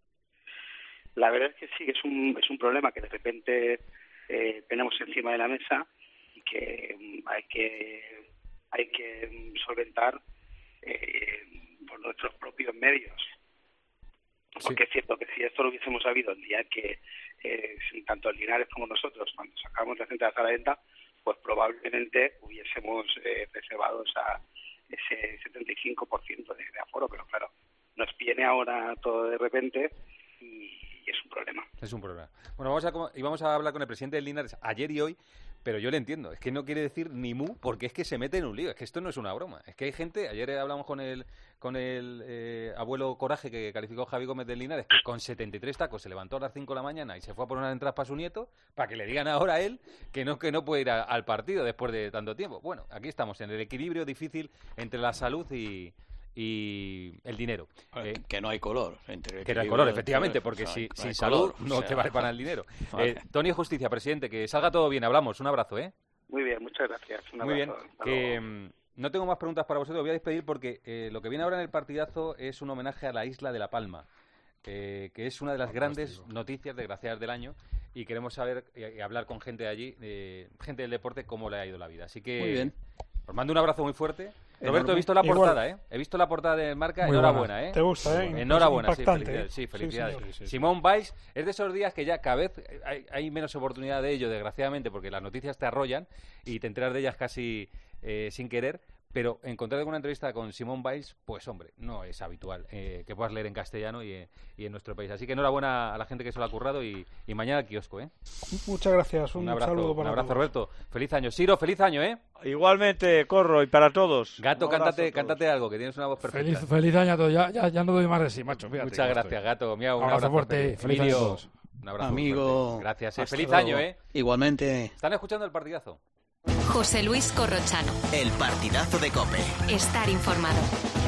La verdad es que sí, es un, es un problema que de repente eh, tenemos encima de la mesa y que um, hay que hay que solventar eh, por nuestros propios medios. Porque sí. Es cierto que si esto lo hubiésemos sabido el día que eh, tanto el Linares como nosotros, cuando sacamos las entradas a la venta, pues probablemente hubiésemos eh, reservado esa, ese setenta y cinco por ciento de, de aforo, pero claro, nos viene ahora todo de repente y y es un problema. Es un problema. Bueno, vamos a, y vamos a hablar con el presidente del Linares ayer y hoy, pero yo le entiendo. Es que no quiere decir ni mu, porque es que se mete en un lío. Es que esto no es una broma. Es que hay gente, ayer hablamos con el con el eh, abuelo Coraje, que calificó Javi Gómez del Linares, que con setenta y tres tacos se levantó a las cinco de la mañana y se fue a poner unas entradas para su nieto, para que le digan ahora a él que no, que no puede ir a, al partido después de tanto tiempo. Bueno, aquí estamos, en el equilibrio difícil entre la salud y... y el dinero. Eh, que no hay color. Entre que no hay color, efectivamente, porque o sea, si, no sin salud color, no o sea, te vale para el dinero. Vale. Eh, Toni Justicia, presidente, que salga todo bien, hablamos, un abrazo, ¿eh? Muy bien, muchas gracias. Un Muy bien. abrazo. Hasta Que, luego. mm, no tengo más preguntas para vosotros, voy a despedir porque eh, lo que viene ahora en el partidazo es un homenaje a la isla de La Palma, eh, que es una de las grandes noticias desgraciadas del año y queremos saber y, y hablar con gente de allí, eh, gente del deporte, cómo le ha ido la vida. Así que Muy bien. os mando un abrazo muy fuerte. Enorme. Roberto, he visto la Igual. portada, ¿eh? He visto la portada de Marca, Muy enhorabuena, buena. ¿eh? ¿Te gusta, eh? Enhorabuena, sí, Impactante, felicidades. ¿eh? Sí, Sí, felicidades. señor. Sí, sí, sí. Simone Biles es de esos días que ya cada vez hay, hay menos oportunidad de ello, desgraciadamente, porque las noticias te arrollan y te enteras de ellas casi eh, sin querer. Pero encontrar alguna entrevista con Simone Biles, pues hombre, no es habitual eh, que puedas leer en castellano y, eh, y en nuestro país. Así que enhorabuena a la gente que se lo ha currado y, y mañana al kiosco, ¿eh? Muchas gracias, un, Un abrazo, saludo para un abrazo todos. Roberto. Feliz año. Siro, feliz año, ¿eh? Igualmente, Corro, y para todos. Gato, Un abrazo cántate, a todos. cántate algo, que tienes una voz perfecta. Feliz, feliz año a todos. Ya, ya, ya no doy más de sí, macho. Fíjate Muchas cómo gracias, estoy. Gato. Miau, un Abrazo abrazo fuerte. Feliz año a Emilio, todos. un abrazo Amigo. fuerte. Gracias, eh. Hasta Feliz luego. año, ¿eh? Igualmente. ¿Están escuchando el partidazo? José Luis Corrochano. El partidazo de COPE. Estar informado.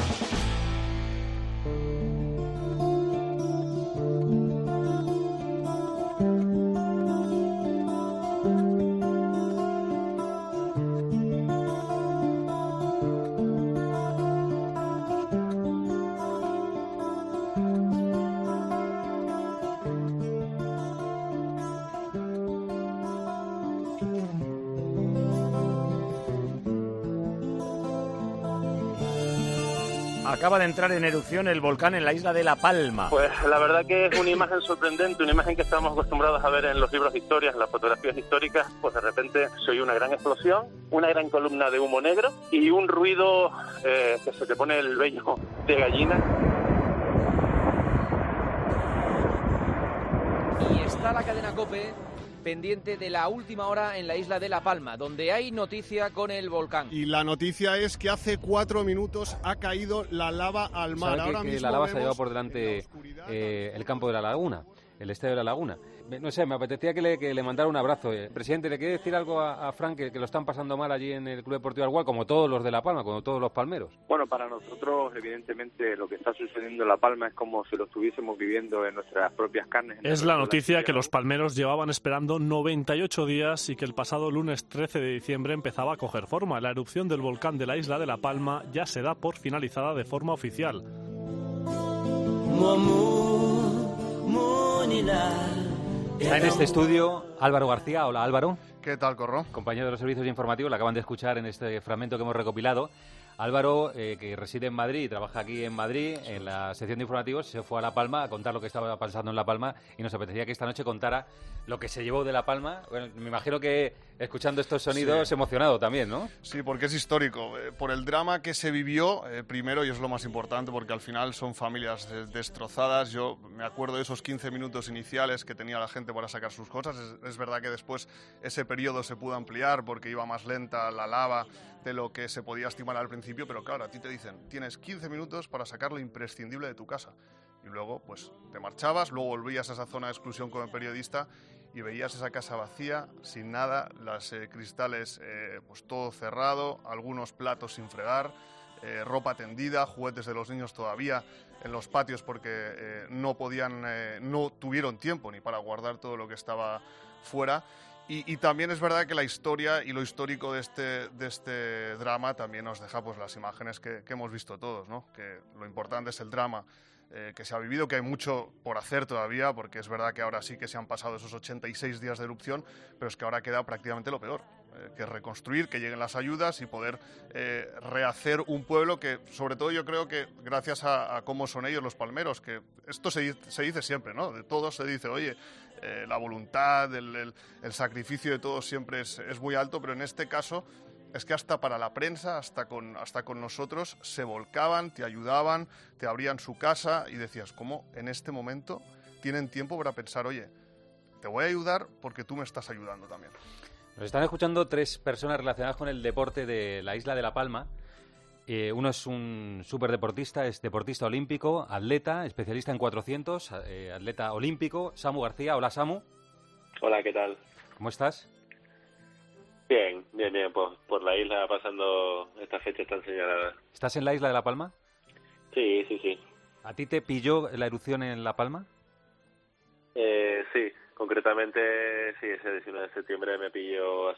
Acaba de entrar en erupción el volcán en la isla de La Palma. Pues la verdad que es una imagen sorprendente, una imagen que estamos acostumbrados a ver en los libros de historias, en las fotografías históricas. Pues de repente se oye una gran explosión, una gran columna de humo negro y un ruido eh, que se te pone el vello de gallina. Y está la cadena COPE pendiente de la última hora en la isla de La Palma, donde hay noticia con el volcán. Y la noticia es que hace cuatro minutos ha caído la lava al mar. ¿Sabe que, Ahora que mismo la lava se ha vemos- llevado por delante eh, el campo de la laguna, el estadio de la laguna? Me- No sé, me apetecía que le, que le mandara un abrazo. Eh. Presidente, ¿le quiere decir algo a, a Frank que, que lo están pasando mal allí en el Club Deportivo Argual, como todos los de La Palma, como todos los palmeros? Bueno, para nosotros, evidentemente, lo que está sucediendo en La Palma es como si lo estuviésemos viviendo en nuestras propias carnes. Es la noticia que los palmeros llevaban esperando noventa y ocho días y que el pasado lunes trece de diciembre empezaba a coger forma. La erupción del volcán de la isla de La Palma ya se da por finalizada de forma oficial. Está en este estudio Álvaro García. Hola, Álvaro. ¿Qué tal, Corro? Compañero de los servicios informativos, lo acaban de escuchar en este fragmento que hemos recopilado. Álvaro, eh, que reside en Madrid y trabaja aquí en Madrid, en la sección de informativos, se fue a La Palma a contar lo que estaba pasando en La Palma y nos apetecía que esta noche contara lo que se llevó de La Palma. Bueno, me imagino que escuchando estos sonidos Sí. emocionado también, ¿no? Sí, porque es histórico. Eh, por el drama que se vivió, eh, primero, y es lo más importante, porque al final son familias eh, destrozadas. Yo me acuerdo de esos quince minutos iniciales que tenía la gente para sacar sus cosas. Es, es verdad que después ese periodo se pudo ampliar porque iba más lenta la lava de lo que se podía estimar al principio, pero claro, a ti te dicen, tienes quince minutos para sacar lo imprescindible de tu casa. Y luego, pues, te marchabas, luego volvías a esa zona de exclusión como periodista y veías esa casa vacía, sin nada, las eh, cristales, eh, pues todo cerrado, algunos platos sin fregar, eh, ropa tendida, juguetes de los niños todavía en los patios porque eh, no podían, eh, no tuvieron tiempo ni para guardar todo lo que estaba fuera. Y, y también es verdad que la historia y lo histórico de este, de este drama también nos deja pues las imágenes que, que hemos visto todos, ¿no? Que lo importante es el drama eh, que se ha vivido, que hay mucho por hacer todavía, porque es verdad que ahora sí que se han pasado esos ochenta y seis días de erupción, pero es que ahora queda prácticamente lo peor, eh, que es reconstruir, que lleguen las ayudas y poder eh, rehacer un pueblo que, sobre todo yo creo que gracias a, a cómo son ellos los palmeros, que esto se, se dice siempre, ¿no? De todos se dice, oye, eh, la voluntad, el, el, el sacrificio de todos siempre es, es muy alto, pero en este caso es que hasta para la prensa, hasta con, hasta con nosotros, se volcaban, te ayudaban, te abrían su casa y decías, ¿cómo en este momento tienen tiempo para pensar, oye, te voy a ayudar porque tú me estás ayudando también? Nos están escuchando tres personas relacionadas con el deporte de la isla de La Palma. Eh, uno es un superdeportista, es deportista olímpico, atleta, especialista en cuatrocientos, eh, atleta olímpico, Samu García. Hola, Samu. Hola, ¿qué tal? ¿Cómo estás? Bien, bien, bien, por, por la isla pasando estas fechas tan señaladas. ¿Estás en la isla de La Palma? Sí, sí, sí. ¿A ti te pilló la erupción en La Palma? Eh, sí, concretamente, sí, ese diecinueve de septiembre me pilló haciendo una pretemporada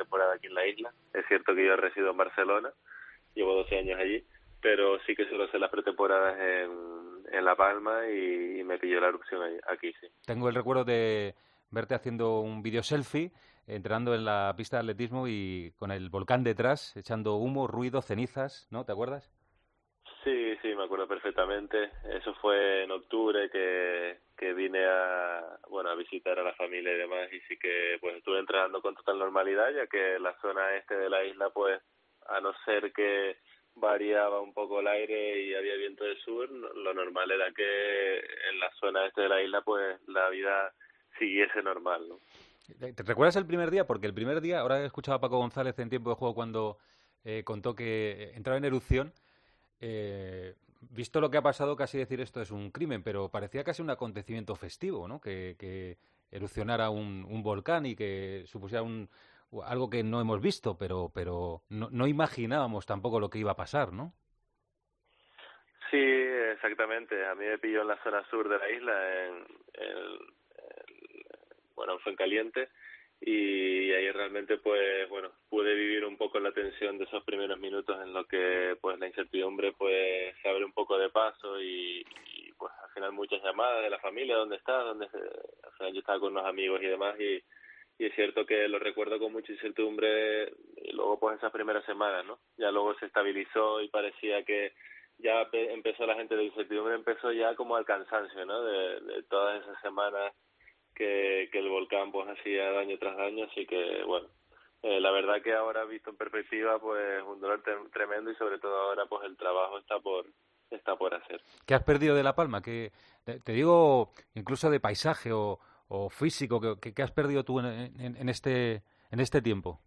pretemporada aquí en la isla. Es cierto que yo resido en Barcelona, llevo doce años allí, pero sí que suelo hacer las pretemporadas en, en La Palma y, y me pilló la erupción ahí, aquí, sí. Tengo el recuerdo de verte haciendo un video selfie, entrenando en la pista de atletismo y con el volcán detrás, echando humo, ruido, cenizas, ¿no? ¿Te acuerdas? Sí, sí, me acuerdo perfectamente. Eso fue en octubre que, que vine a, bueno, a visitar a la familia y demás, y sí que pues estuve entrenando con total normalidad, ya que la zona este de la isla, pues, a no ser que variaba un poco el aire y había viento del sur, lo normal era que en la zona este de la isla, pues, la vida siguiese normal, ¿no? ¿Te recuerdas el primer día? Porque el primer día, ahora he escuchado a Paco González en Tiempo de Juego cuando eh, contó que entraba en erupción. Eh, visto lo que ha pasado, casi decir esto es un crimen, pero parecía casi un acontecimiento festivo, ¿no? Que, que erupcionara un, un volcán y que supusiera un, algo que no hemos visto, pero, pero no, no imaginábamos tampoco lo que iba a pasar, ¿no? Sí, exactamente. A mí me pilló en la zona sur de la isla, en, en, en bueno, en Fuencaliente, y ahí realmente, pues, bueno, pude vivir un poco la tensión de esos primeros minutos en los que, pues, la incertidumbre, pues, se abre un poco de paso y, y pues, al final muchas llamadas de la familia, ¿dónde está? ¿Dónde se... Al final yo estaba con unos amigos y demás y, y es cierto que lo recuerdo con mucha incertidumbre y luego, pues, esas primeras semanas, ¿no? Ya luego se estabilizó y parecía que ya empezó la gente de incertidumbre, empezó ya como al cansancio, ¿no? De, de todas esas semanas que, que el volcán pues hacía daño tras daño, así que bueno, eh, la verdad que ahora visto en perspectiva pues un dolor tremendo y sobre todo ahora pues el trabajo está por está por hacer. ¿Qué has perdido de La Palma? Que te, te digo incluso de paisaje o, o físico, que, que has perdido tú en, en, en este en este tiempo.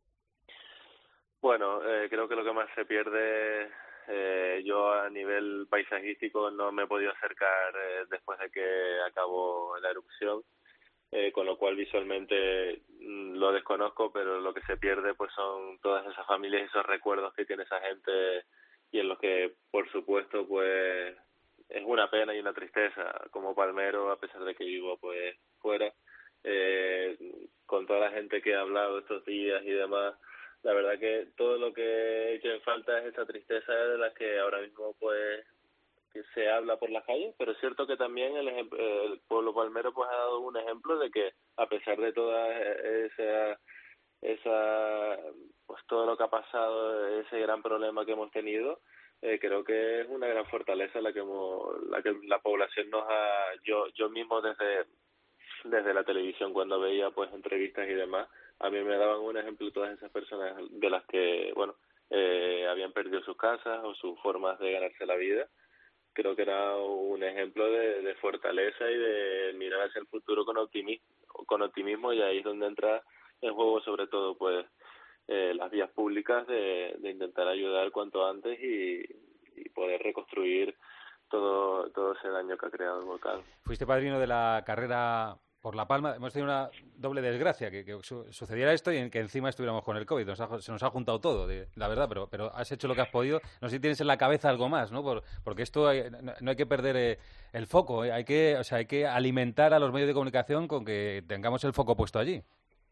Bueno, eh, creo que lo que más se pierde, eh, yo a nivel paisajístico no me he podido acercar eh, después de que acabó la erupción. Eh, con lo cual visualmente mmm, lo desconozco, pero lo que se pierde pues son todas esas familias y esos recuerdos que tiene esa gente y en los que por supuesto pues es una pena y una tristeza como palmero, a pesar de que vivo pues fuera, eh, con toda la gente que he hablado estos días y demás, la verdad que todo lo que he hecho en falta es esa tristeza de la que ahora mismo pues que se habla por las calles, pero es cierto que también el, ejemplo, el pueblo palmero pues ha dado un ejemplo de que a pesar de toda esa, esa pues todo lo que ha pasado, ese gran problema que hemos tenido, eh, creo que es una gran fortaleza la que hemos, la que la población nos ha, yo yo mismo desde desde la televisión cuando veía pues entrevistas y demás, a mí me daban un ejemplo todas esas personas de las que bueno eh, habían perdido sus casas o sus formas de ganarse la vida. Creo que era un ejemplo de, de fortaleza y de mirar hacia el futuro con optimismo, con optimismo y ahí es donde entra en juego sobre todo pues eh, las vías públicas de, de intentar ayudar cuanto antes y, y poder reconstruir todo todo ese daño que ha creado el volcán. Fuiste padrino de la carrera por La Palma. Hemos tenido una doble desgracia, que, que su, sucediera esto y en que encima estuviéramos con el COVID. Nos ha, se nos ha juntado todo, de, la verdad, pero, pero has hecho lo que has podido. No sé si tienes en la cabeza algo más, ¿no? Por, porque esto hay, no, no hay que perder eh, el foco. Eh. Hay que, o sea, hay que alimentar a los medios de comunicación con que tengamos el foco puesto allí.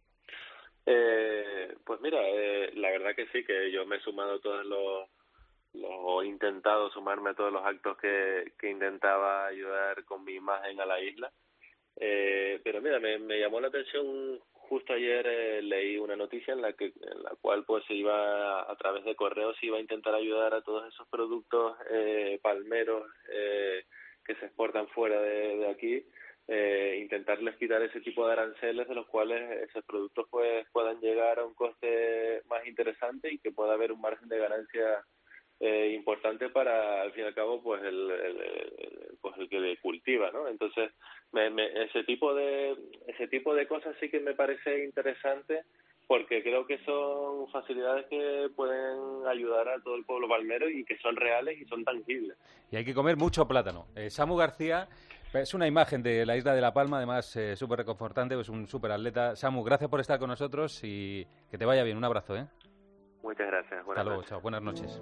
Eh, pues mira, eh, la verdad que sí, que yo me he sumado a todos los, los o he intentado sumarme a todos los actos que, que intentaba ayudar con mi imagen a la isla. Eh, pero mira, me, me llamó la atención, justo ayer eh, leí una noticia en la que en la cual pues se iba a través de correo se iba a intentar ayudar a todos esos productos eh, palmeros eh, que se exportan fuera de, de aquí, eh, intentarles quitar ese tipo de aranceles de los cuales esos productos pues puedan llegar a un coste más interesante y que pueda haber un margen de ganancia Eh, importante para al fin y al cabo pues el, el, el pues el que le cultiva, ¿no? Entonces me, me, ese tipo de ese tipo de cosas sí que me parece interesante porque creo que son facilidades que pueden ayudar a todo el pueblo palmero y que son reales y son tangibles. Y hay que comer mucho plátano. Eh, Samu García es una imagen de la isla de La Palma, además eh, súper reconfortante, es un súper atleta. Samu, gracias por estar con nosotros y que te vaya bien. Un abrazo, ¿eh? Muchas gracias. Hasta luego, chao. Buenas noches.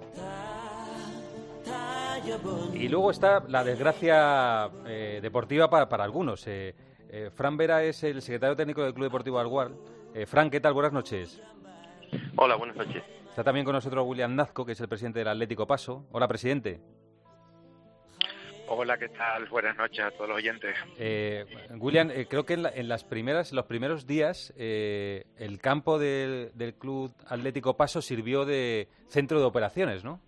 Y luego está la desgracia eh, deportiva para, para algunos. Eh, eh, Fran Vera es el secretario técnico del Club Deportivo Alguar. Eh, Fran, ¿qué tal? Buenas noches. Hola, buenas noches. Está también con nosotros William Nazco, que es el presidente del Atlético Paso. Hola, presidente. Hola, ¿qué tal? Buenas noches a todos los oyentes. Eh, William, eh, creo que en, la, en las primeras, los primeros días eh, el campo del, del Club Atlético Paso sirvió de centro de operaciones, ¿no?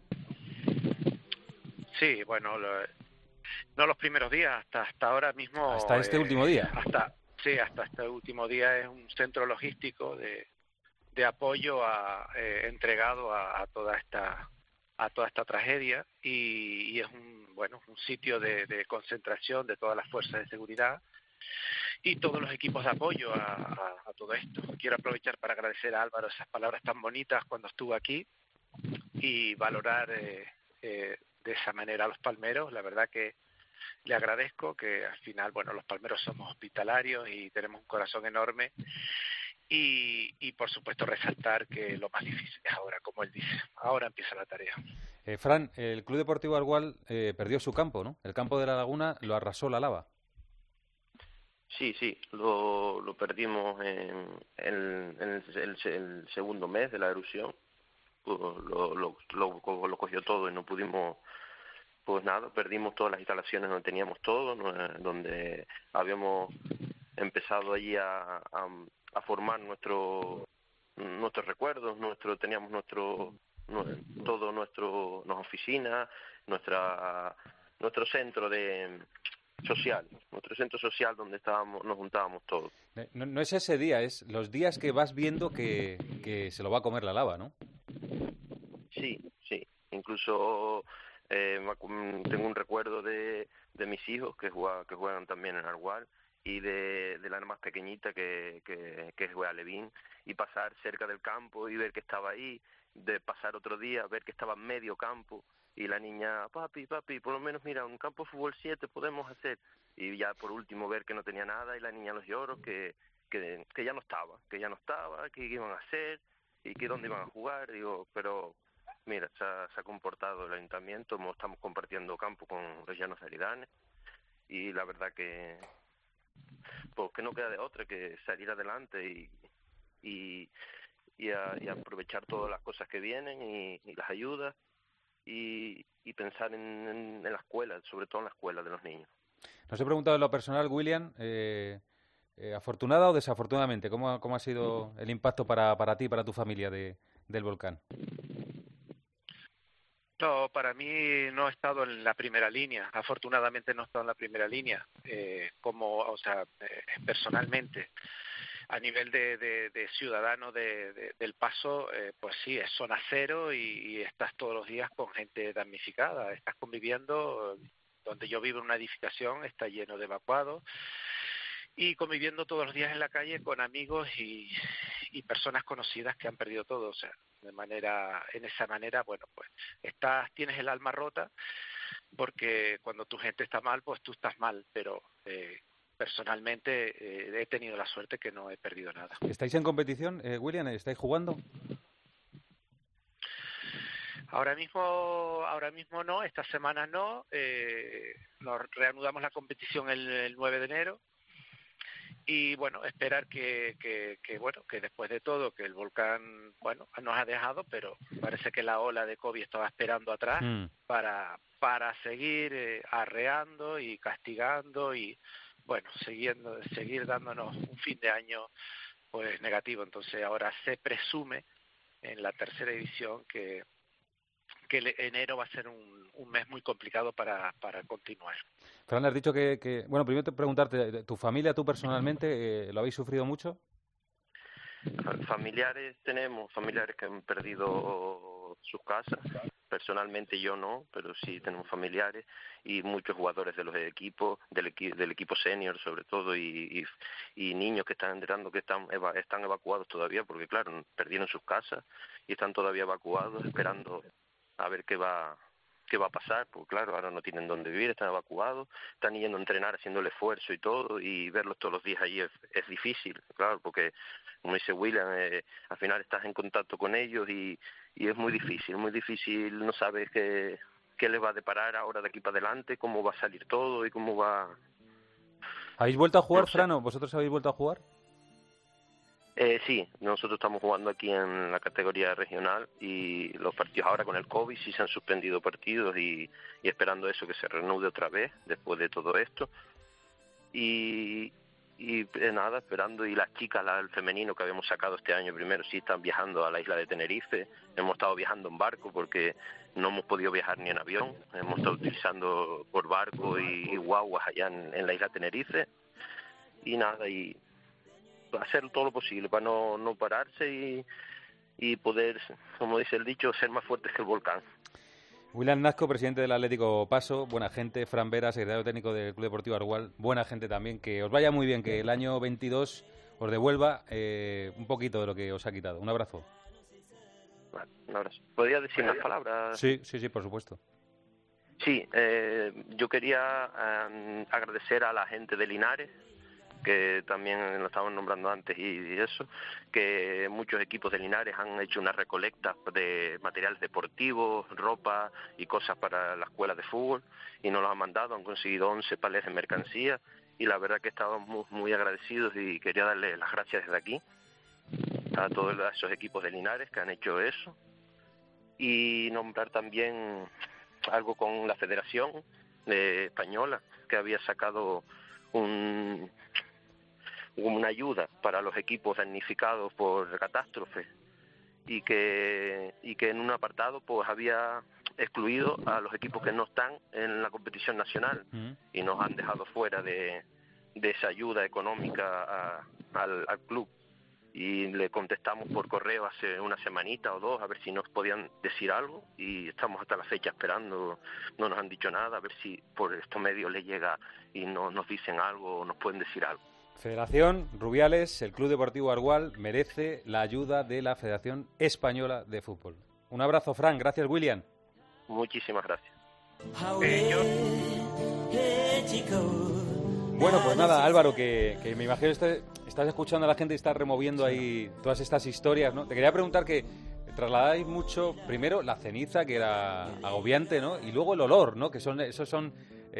Sí, bueno, lo, no los primeros días, hasta hasta ahora mismo. Hasta este eh, último día. Hasta sí, hasta este último día es un centro logístico de, de apoyo a, eh, entregado a, a toda esta a toda esta tragedia y, y es un bueno un sitio de, de concentración de todas las fuerzas de seguridad y todos los equipos de apoyo a, a, a todo esto. Quiero aprovechar para agradecer a Álvaro esas palabras tan bonitas cuando estuvo aquí y valorar eh, eh, de esa manera a los palmeros. La verdad que le agradezco, que al final, bueno, los palmeros somos hospitalarios y tenemos un corazón enorme. Y, y, por supuesto, resaltar que lo más difícil es ahora, como él dice. Ahora empieza la tarea. Eh, Fran, el Club Deportivo Argual eh, perdió su campo, ¿no? El campo de la Laguna lo arrasó la lava. Sí, sí, lo, lo perdimos en, en, en el, el, el segundo mes de la erupción. Pues lo, lo, lo, lo cogió todo y no pudimos, pues nada, perdimos todas las instalaciones donde teníamos todo, donde habíamos empezado allí a... a a formar nuestro, nuestros recuerdos, nuestro teníamos nuestro, todo nuestro, nuestra oficina, nuestra, nuestro centro de social, nuestro centro social donde estábamos, nos juntábamos todos. No, no es ese día, es los días que vas viendo que, que se lo va a comer la lava, ¿no? Sí, sí, incluso eh, tengo un recuerdo de, de mis hijos que juegan, que juegan también en Argual, y de, de la más pequeñita que, que, que juega Levín, y pasar cerca del campo y ver que estaba ahí, de pasar otro día, ver que estaba en medio campo, y la niña, papi, papi, por lo menos mira, un campo de fútbol siete podemos hacer, y ya por último ver que no tenía nada, y la niña los lloros, que, que, que ya no estaba, que ya no estaba, que qué iban a hacer, y que dónde iban a jugar, digo, pero mira, se ha, se ha comportado el ayuntamiento, estamos compartiendo campo con los Llanos de Aridane, y la verdad que pues que no queda de otra que salir adelante y y, y, a, y aprovechar todas las cosas que vienen y, y las ayudas y, y pensar en, en, en la escuela, sobre todo en la escuela de los niños. Nos he preguntado en lo personal, William, eh, eh, ¿afortunada o desafortunadamente? ¿Cómo, cómo ha sido el impacto para, para ti y para tu familia de, del volcán? No, para mí no he estado en la primera línea. Afortunadamente no he estado en la primera línea, eh, como, o sea, eh, personalmente. A nivel de, de, de ciudadano de, de, del Paso, eh, pues sí, es zona cero y, y estás todos los días con gente damnificada. Estás conviviendo, donde yo vivo en una edificación, está lleno de evacuados. Y conviviendo todos los días en la calle con amigos y, y personas conocidas que han perdido todo, o sea, de manera, en esa manera, bueno, pues estás, tienes el alma rota, porque cuando tu gente está mal, pues tú estás mal, pero eh, personalmente eh, he tenido la suerte que no he perdido nada. ¿Estáis en competición, eh, William? ¿Estáis jugando? Ahora mismo, ahora mismo no, esta semana no, eh, nos reanudamos la competición el, el nueve de enero. Y bueno, esperar que, que, que bueno que después de todo, que el volcán bueno nos ha dejado, pero parece que la ola de COVID estaba esperando atrás mm. para para seguir eh, arreando y castigando y bueno siguiendo seguir dándonos un fin de año pues negativo. Entonces ahora se presume en la tercera edición que que el enero va a ser un, un mes muy complicado para, para continuar. Fran, has dicho que, que... Bueno, primero te preguntarte, ¿tu familia, tú personalmente, eh, lo habéis sufrido mucho? Familiares tenemos, familiares que han perdido sus casas. Personalmente yo no, pero sí tenemos familiares y muchos jugadores de los equipos, del, equi del equipo senior sobre todo, y, y, y niños que están entrando, que están, eva están evacuados todavía, porque claro, perdieron sus casas y están todavía evacuados, esperando a ver qué va qué va a pasar, porque claro, ahora no tienen dónde vivir, están evacuados, están yendo a entrenar, haciendo el esfuerzo y todo, y verlos todos los días allí es, es difícil, claro, porque como dice William, eh, al final estás en contacto con ellos y, y es muy difícil, muy difícil, no sabes qué, qué les va a deparar ahora de aquí para adelante, cómo va a salir todo y cómo va... ¿Habéis vuelto a jugar, no sé. Fran, o vosotros habéis vuelto a jugar? Eh, sí, nosotros estamos jugando aquí en la categoría regional y los partidos ahora con el COVID sí se han suspendido partidos y, y esperando eso que se reanude otra vez después de todo esto. Y, y eh, nada, esperando. Y las chicas, la, el femenino que habíamos sacado este año primero, sí están viajando a la isla de Tenerife. Hemos estado viajando en barco porque no hemos podido viajar ni en avión. Hemos estado utilizando por barco y, y guaguas allá en, en la isla de Tenerife. Y nada, y hacer todo lo posible para no, no pararse y, y poder, como dice el dicho, ser más fuertes que el volcán. William Nasco, presidente del Atlético Paso, buena gente. Fran Vera, secretario técnico del Club Deportivo Argual, buena gente también. Que os vaya muy bien, que el año veintidós os devuelva eh, un poquito de lo que os ha quitado. Un abrazo. Vale, un abrazo. ¿Podría decir unas palabras? Sí, sí, sí, por supuesto. Sí, eh, yo quería eh, agradecer a la gente de Linares, que también lo estaban nombrando antes y, y eso, que muchos equipos de Linares han hecho una recolecta de materiales deportivos, ropa y cosas para la escuela de fútbol y nos los han mandado, han conseguido once palés de mercancía y la verdad que estamos muy, muy agradecidos y quería darle las gracias desde aquí a todos esos equipos de Linares que han hecho eso y nombrar también algo con la Federación eh, Española que había sacado un una ayuda para los equipos damnificados por catástrofes y que y que en un apartado pues había excluido a los equipos que no están en la competición nacional uh-huh. y nos han dejado fuera de, de esa ayuda económica a, al, al club y le contestamos por correo hace una semanita o dos a ver si nos podían decir algo y estamos hasta la fecha esperando, no nos han dicho nada, a ver si por estos medios les llega y no, nos dicen algo o nos pueden decir algo. Federación Rubiales, el Club Deportivo Argual merece la ayuda de la Federación Española de Fútbol. Un abrazo, Fran. Gracias, William. Muchísimas gracias. Eh, yo... Bueno, pues nada, Álvaro, que, que me imagino que estás escuchando a la gente y estás removiendo ahí todas estas historias, ¿no? Te quería preguntar que trasladáis mucho, primero, la ceniza, que era agobiante, ¿no? Y luego el olor, ¿no? Que son esos son...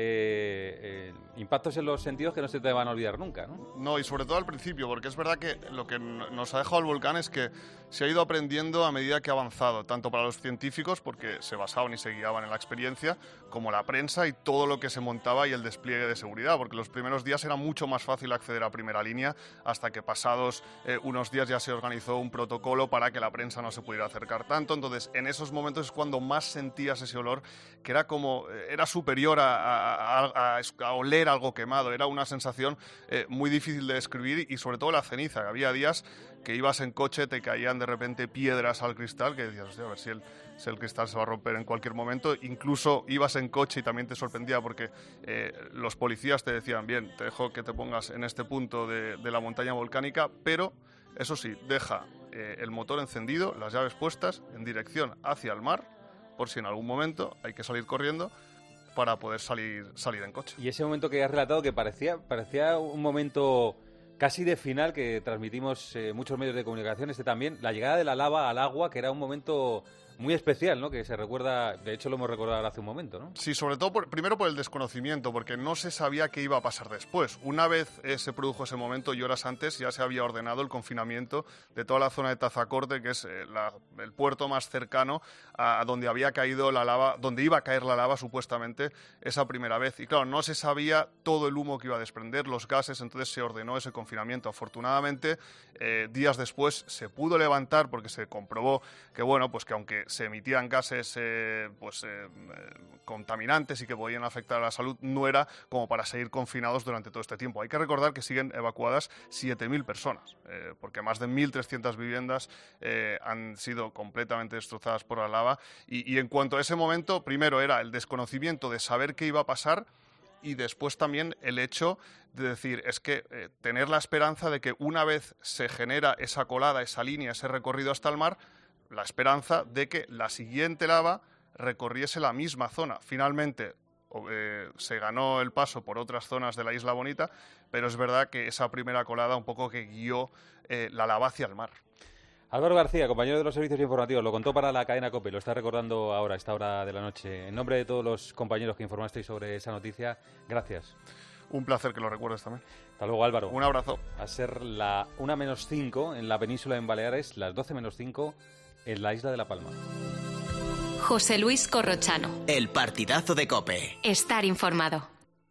Eh, eh, impactos en los sentidos que no se te van a olvidar nunca, ¿no? No, y sobre todo al principio, porque es verdad que lo que nos ha dejado el volcán es que se ha ido aprendiendo a medida que ha avanzado, tanto para los científicos, porque se basaban y se guiaban en la experiencia, como la prensa y todo lo que se montaba y el despliegue de seguridad, porque los primeros días era mucho más fácil acceder a primera línea, hasta que pasados eh, unos días ya se organizó un protocolo para que la prensa no se pudiera acercar tanto. Entonces, en esos momentos es cuando más sentías ese olor, que era como, eh, era superior a, a A, a, a oler algo quemado. Era una sensación eh, muy difícil de describir y sobre todo la ceniza. Había días que ibas en coche, te caían de repente piedras al cristal, que decías, hostia, a ver si el, si el cristal se va a romper en cualquier momento. Incluso ibas en coche y también te sorprendía porque eh, los policías te decían, bien, te dejo que te pongas en este punto de, de la montaña volcánica, pero eso sí, deja eh, el motor encendido, las llaves puestas en dirección hacia el mar, por si en algún momento hay que salir corriendo para poder salir salir en coche. Y ese momento que has relatado, que parecía parecía un momento casi de final que transmitimos eh, muchos medios de comunicación, este también, la llegada de la lava al agua, que era un momento muy especial, ¿no? Que se recuerda, de hecho lo hemos recordado hace un momento, ¿no? Sí, sobre todo, por, primero por el desconocimiento, porque no se sabía qué iba a pasar después. Una vez eh, se produjo ese momento y horas antes ya se había ordenado el confinamiento de toda la zona de Tazacorte, que es eh, la, el puerto más cercano a, a donde había caído la lava, donde iba a caer la lava supuestamente esa primera vez. Y claro, no se sabía todo el humo que iba a desprender, los gases, entonces se ordenó ese confinamiento. Afortunadamente, eh, días después se pudo levantar porque se comprobó que, bueno, pues que aunque se emitían gases eh, pues eh, contaminantes y que podían afectar a la salud, no era como para seguir confinados durante todo este tiempo. Hay que recordar que siguen evacuadas siete mil personas, eh, porque más de mil trescientas viviendas eh, han sido completamente destrozadas por la lava. Y, y en cuanto a ese momento, primero era el desconocimiento de saber qué iba a pasar, y después también el hecho de decir, es que eh, tener la esperanza de que una vez se genera esa colada, esa línea, ese recorrido hasta el mar, la esperanza de que la siguiente lava recorriese la misma zona. Finalmente eh, se ganó el paso por otras zonas de la Isla Bonita, pero es verdad que esa primera colada un poco que guió eh, la lava hacia el mar. Álvaro García, compañero de los servicios informativos, lo contó para la cadena COPE, lo está recordando ahora, a esta hora de la noche. En nombre de todos los compañeros que informasteis sobre esa noticia, gracias. Un placer que lo recuerdes también. Hasta luego, Álvaro. Un abrazo. A ser la una menos cinco en la península en Baleares, las doce menos cinco en la isla de La Palma. José Luis Corrochano. El partidazo de COPE. Estar informado.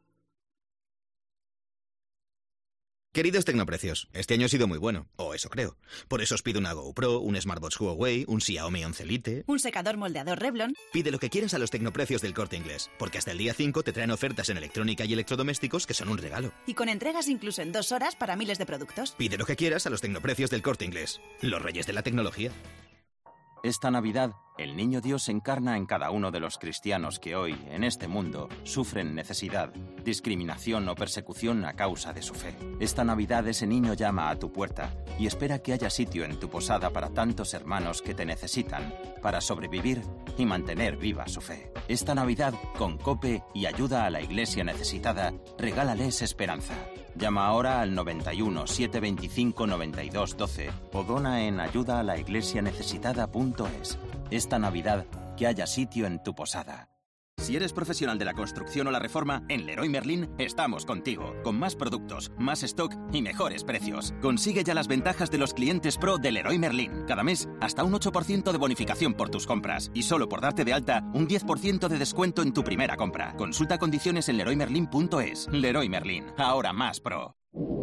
Queridos tecnoprecios, este año ha sido muy bueno, o eso creo. Por eso os pido una GoPro, un Smartwatch Huawei, un Xiaomi once Lite... un secador moldeador Revlon... Pide lo que quieras a los tecnoprecios del Corte Inglés, porque hasta el día cinco te traen ofertas en electrónica y electrodomésticos que son un regalo. Y con entregas incluso en dos horas para miles de productos. Pide lo que quieras a los tecnoprecios del Corte Inglés, los reyes de la tecnología. Esta Navidad, el Niño Dios se encarna en cada uno de los cristianos que hoy, en este mundo, sufren necesidad, discriminación o persecución a causa de su fe. Esta Navidad ese niño llama a tu puerta y espera que haya sitio en tu posada para tantos hermanos que te necesitan, para sobrevivir y mantener viva su fe. Esta Navidad, con COPE y ayuda a la Iglesia necesitada, regálales esperanza. Llama ahora al noventa y uno, setecientos veinticinco, noventa y dos, doce o dona en ayuda a la iglesia necesitada punto es. Esta Navidad, que haya sitio en tu posada. Si eres profesional de la construcción o la reforma, en Leroy Merlin estamos contigo, con más productos, más stock y mejores precios. Consigue ya las ventajas de los clientes pro de Leroy Merlin. Cada mes, hasta un ocho por ciento de bonificación por tus compras. Y solo por darte de alta, un diez por ciento de descuento en tu primera compra. Consulta condiciones en leroy merlin punto es. Leroy Merlin, ahora más pro.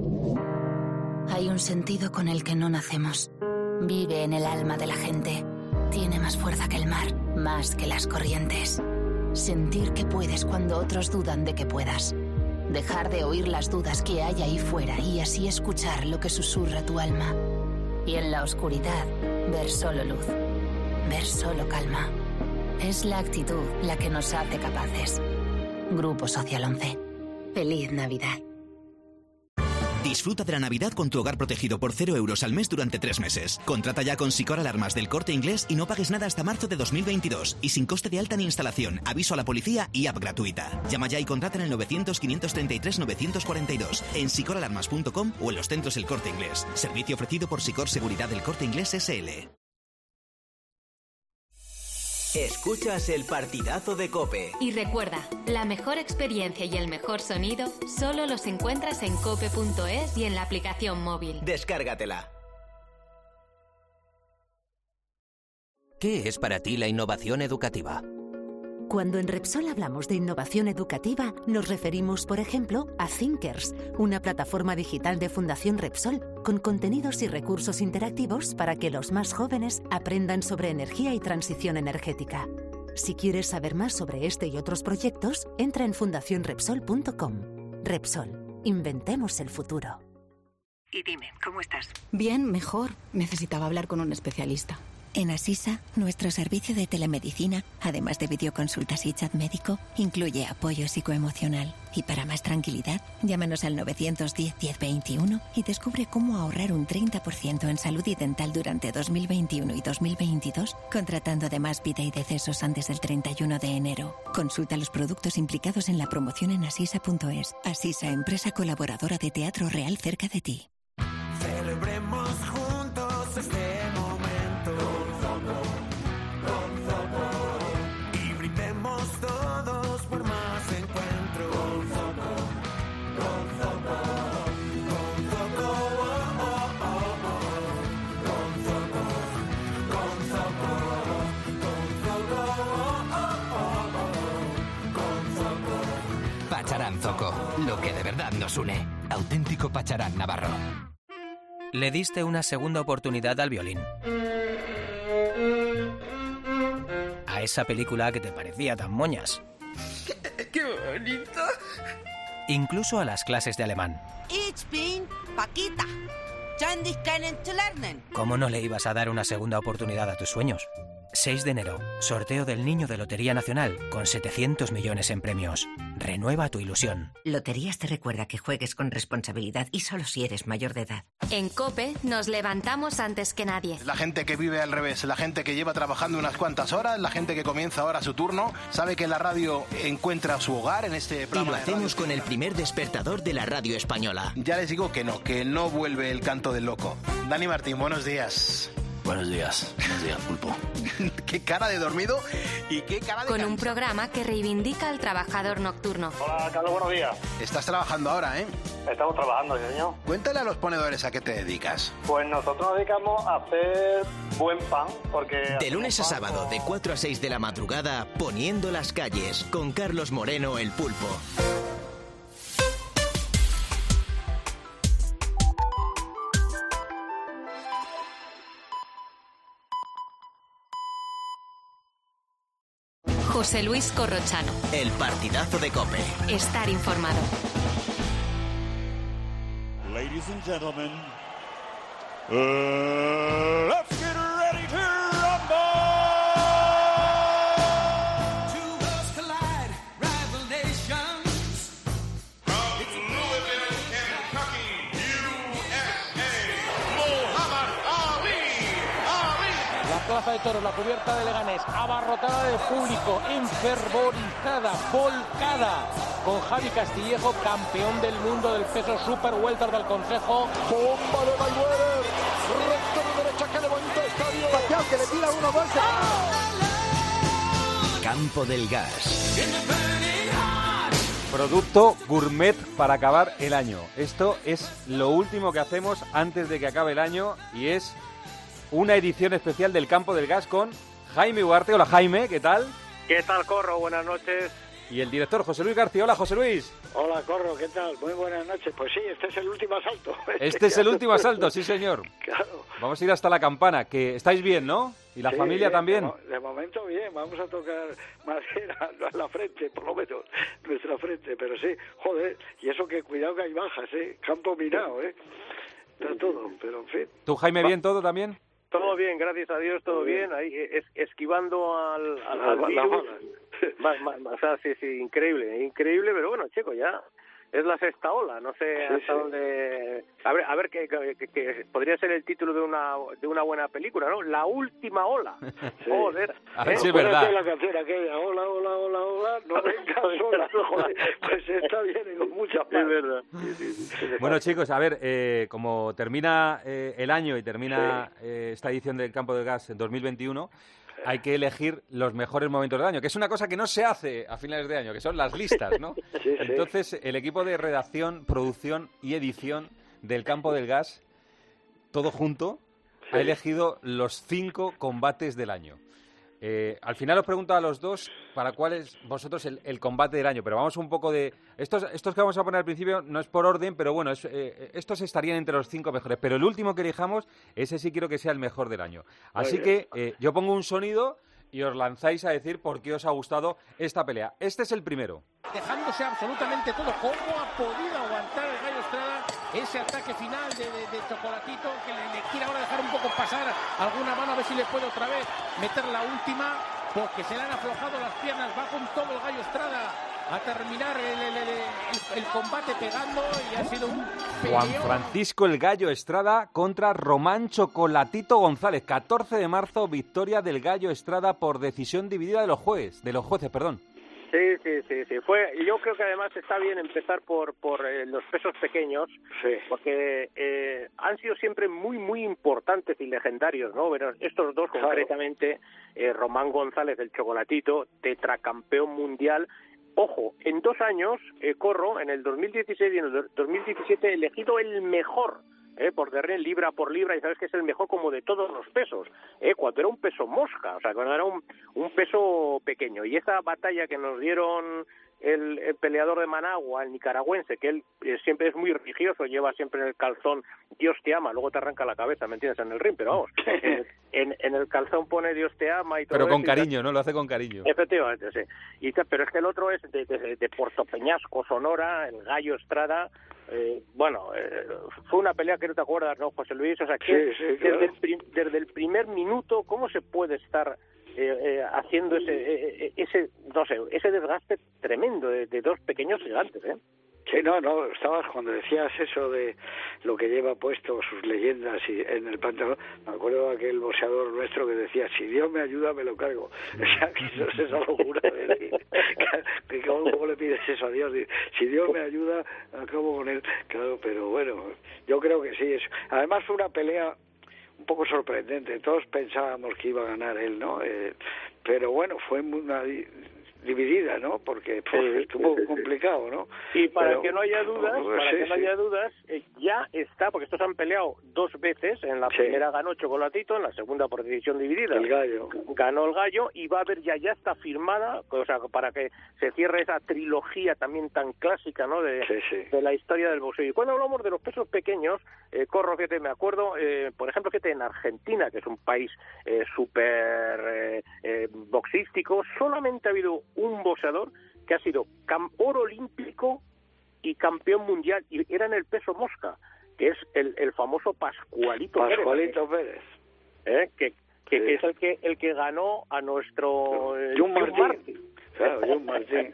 Hay un sentido con el que no nacemos. Vive en el alma de la gente. Tiene más fuerza que el mar, más que las corrientes. Sentir que puedes cuando otros dudan de que puedas. Dejar de oír las dudas que hay ahí fuera y así escuchar lo que susurra tu alma. Y en la oscuridad, ver solo luz. Ver solo calma. Es la actitud la que nos hace capaces. Grupo Social once. Feliz Navidad. Disfruta de la Navidad con tu hogar protegido por cero euros al mes durante tres meses. Contrata ya con Sicor Alarmas del Corte Inglés y no pagues nada hasta marzo de dos mil veintidós. Y sin coste de alta ni instalación, aviso a la policía y app gratuita. Llama ya y contrata en el novecientos, quinientos treinta y tres, novecientos cuarenta y dos, en sicor alarmas punto com o en los centros El Corte Inglés. Servicio ofrecido por Sicor Seguridad del Corte Inglés S L. Escuchas el partidazo de COPE. Y recuerda, la mejor experiencia y el mejor sonido solo los encuentras en cope punto es y en la aplicación móvil. Descárgatela. ¿Qué es para ti la innovación educativa? Cuando en Repsol hablamos de innovación educativa, nos referimos, por ejemplo, a Thinkers, una plataforma digital de Fundación Repsol con contenidos y recursos interactivos para que los más jóvenes aprendan sobre energía y transición energética. Si quieres saber más sobre este y otros proyectos, entra en fundación repsol punto com. Repsol, inventemos el futuro. Y dime, ¿cómo estás? Bien, mejor. Necesitaba hablar con un especialista. En Asisa, nuestro servicio de telemedicina, además de videoconsultas y chat médico, incluye apoyo psicoemocional. Y para más tranquilidad, llámanos al nueve uno cero, diez veintiuno y descubre cómo ahorrar un treinta por ciento en salud y dental durante dos mil veintiuno y dos mil veintidós, contratando además vida y decesos antes del treinta y uno de enero. Consulta los productos implicados en la promoción en asisa punto es. Asisa, empresa colaboradora de Teatro Real cerca de ti. Celebremos juntos este momento. Y brindemos todos por más encuentros. Con Zoco, con Zoco, con Zoco, oh, oh, oh, oh. Con Zoco, con Zoco, con Zoco, oh, oh, oh, con Zoco. Pacharán Zoco, lo que de verdad nos une. Auténtico Pacharán Navarro. Le diste una segunda oportunidad al violín. A esa película que te parecía tan moñas. ¡Qué bonito! Incluso a las clases de alemán. Ich bin Paquita. Ständig kennen zu lernen. ¿Cómo no le ibas a dar una segunda oportunidad a tus sueños? seis de enero, sorteo del Niño de Lotería Nacional, con setecientos millones en premios. Renueva tu ilusión. Loterías te recuerda que juegues con responsabilidad y solo si eres mayor de edad. En COPE nos levantamos antes que nadie. La gente que vive al revés, la gente que lleva trabajando unas cuantas horas, la gente que comienza ahora su turno, sabe que la radio encuentra su hogar en este programa. Y lo hacemos con el primer despertador de la radio española. Ya les digo que no, que no vuelve el canto del loco. Dani Martín, buenos días. Buenos días. Buenos días, Pulpo. Qué cara de dormido y qué cara de... Con un programa que reivindica al trabajador nocturno. Hola, Carlos, buenos días. Estás trabajando ahora, ¿eh? Estamos trabajando, señor. Cuéntale a los ponedores a qué te dedicas. Pues nosotros nos dedicamos a hacer buen pan, porque... De lunes a sábado, con... de cuatro a seis de la madrugada, Poniendo las calles, con Carlos Moreno, el Pulpo. José Luis Corrochano. El partidazo de COPE. Estar informado. Ladies and gentlemen, uh, let's get ready to rumble! Two worlds collide, rival nations. From Louisville, Kentucky, U S A, Muhammad Ali. Ali. La plaza de toros, la cubierta de Leganés, abarrotada de público, enfervorizada, volcada, con Javi Castillejo, campeón del mundo del peso super welter del Consejo. Bomba de Mayweather, recto de derecha, que le bonito estadio. Pacquiao, que le tira uno, dos. Campo del Gas. Producto gourmet para acabar el año. Esto es lo último que hacemos antes de que acabe el año y es una edición especial del Campo del Gas con Jaime Ugarte. Hola, Jaime, ¿qué tal? ¿Qué tal, Corro? Buenas noches. Y el director José Luis García. Hola, José Luis. Hola, Corro, ¿qué tal? Muy buenas noches. Pues sí, este es el último asalto. Este es el último asalto, sí, señor. Claro. Vamos a ir hasta la campana, que estáis bien, ¿no? ¿Y la Sí, familia bien, también? De, mo- de momento bien, vamos a tocar madera a la frente, por lo menos, nuestra frente. Pero sí, joder, y eso que cuidado que hay bajas, ¿eh? Campo minado, ¿eh? Está todo, pero en fin. ¿Tú, Jaime, bien todo también? Todo bien, gracias a Dios, todo bien. Ahí es, esquivando al, al, al La- la virus. bala. Ma- ma- ma- o sea, sí, sí, increíble, increíble, pero bueno, chico, ya es la sexta ola, no sé Sí, hasta sí. dónde... A ver, a ver que, que, que podría ser el título de una de una buena película, ¿no? La última ola. Sí. Joder. A ver ¿eh? si es Puede verdad. ser la canción aquella, hola, hola, hola, hola, no vengas sola, joder, pues está bien y con mucha paz. Es verdad. Bueno, chicos, a ver, eh, como termina eh, el año y termina eh, esta edición del Campo del Gas en dos mil veintiuno, hay que elegir los mejores momentos del año, que es una cosa que no se hace a finales de año, que son las listas, ¿no? Sí, sí. Entonces, el equipo de redacción, producción y edición del Campo del Gas, todo junto, ha elegido los cinco combates del año. Eh, al final os pregunto a los dos para cuál es vosotros el, el combate del año, pero vamos un poco de... Estos, estos que vamos a poner al principio no es por orden, pero bueno, es, eh, estos estarían entre los cinco mejores, pero el último que elijamos, ese sí quiero que sea el mejor del año. Así que eh, yo pongo un sonido y os lanzáis a decir por qué os ha gustado esta pelea. Este es el primero. Dejándose absolutamente todo. ¿Cómo ha podido aguantar el Gallo Estrada ese ataque final de, de, de Chocolatito, que le, le quiere ahora dejar un poco pasar alguna mano a ver si le puede otra vez meter la última, porque se le han aflojado las piernas, va con todo el Gallo Estrada a terminar el, el, el, el, el combate pegando y ha sido un Juan peleón. Francisco el Gallo Estrada contra Román Chocolatito González. catorce de marzo, victoria del Gallo Estrada por decisión dividida de los jueces, de los jueces, perdón. Sí, sí, sí, sí. Fue, y yo creo que además está bien empezar por por eh, los pesos pequeños, Sí. porque eh, han sido siempre muy, muy importantes y legendarios, ¿no? Pero estos dos, Claro. concretamente, eh, Román González, el Chocolatito, tetracampeón mundial. Ojo, en dos años, eh, Corro, en el dos mil dieciséis y en el dos mil diecisiete, elegido el mejor, eh, por derren libra por libra, y sabes que es el mejor como de todos los pesos, eh, cuando era un peso mosca, o sea, cuando era un, un peso pequeño. Y esa batalla que nos dieron el, el peleador de Managua, el nicaragüense, que él eh, siempre es muy religioso, lleva siempre en el calzón Dios te ama, luego te arranca la cabeza, ¿me entiendes?, en el ring, pero vamos, en, en, en el calzón pone Dios te ama y todo Pero con eso, y tal. cariño, ¿no? Lo hace con cariño. Efectivamente, sí. Y, tal, pero es que el otro es de, de, de Puerto Peñasco, Sonora, el Gallo Estrada. Eh, bueno, eh, fue una pelea que no te acuerdas, ¿no, José Luis? O sea, que Sí, sí, desde, claro. el, prim- desde el primer minuto, ¿cómo se puede estar eh, eh, haciendo ese, eh, ese, no sé, ese desgaste tremendo de, de dos pequeños gigantes, eh? Sí, no, no, estabas cuando decías eso de lo que lleva puesto, sus leyendas y en el pantalón, me acuerdo de aquel boxeador nuestro que decía, si Dios me ayuda me lo cargo. O sea, que eso es esa locura de decir, que, que ¿cómo, cómo le pides eso a Dios? Si Dios me ayuda, acabo con él. Claro, pero bueno, yo creo que sí. Es, además fue una pelea un poco sorprendente. Todos pensábamos que iba a ganar él, ¿no? Eh, pero bueno, fue una dividida, ¿no? Porque pues, sí, estuvo sí, sí, complicado, ¿no? Y para Pero, que no haya dudas, pues, para sí, que no sí. haya dudas, eh, ya está, porque estos han peleado dos veces. En la Sí. primera ganó Chocolatito, en la segunda por decisión dividida. El Gallo. Ganó el Gallo y va a haber ya ya está firmada, o sea, para que se cierre esa trilogía también tan clásica, ¿no? De, sí, sí. de la historia del boxeo. Y cuando hablamos de los pesos pequeños, eh, Corro, fíjate, me acuerdo, eh, por ejemplo, fíjate, en Argentina, que es un país eh, súper eh, eh, boxístico, solamente ha habido un boxeador que ha sido cam- oro olímpico y campeón mundial, y era en el peso mosca, que es el, el famoso Pascualito, Pascualito Pérez, Pérez ¿eh? que, que, sí. que es el que el que ganó a nuestro eh, Jun Jun Martín. Martín. Claro, Jun Martín.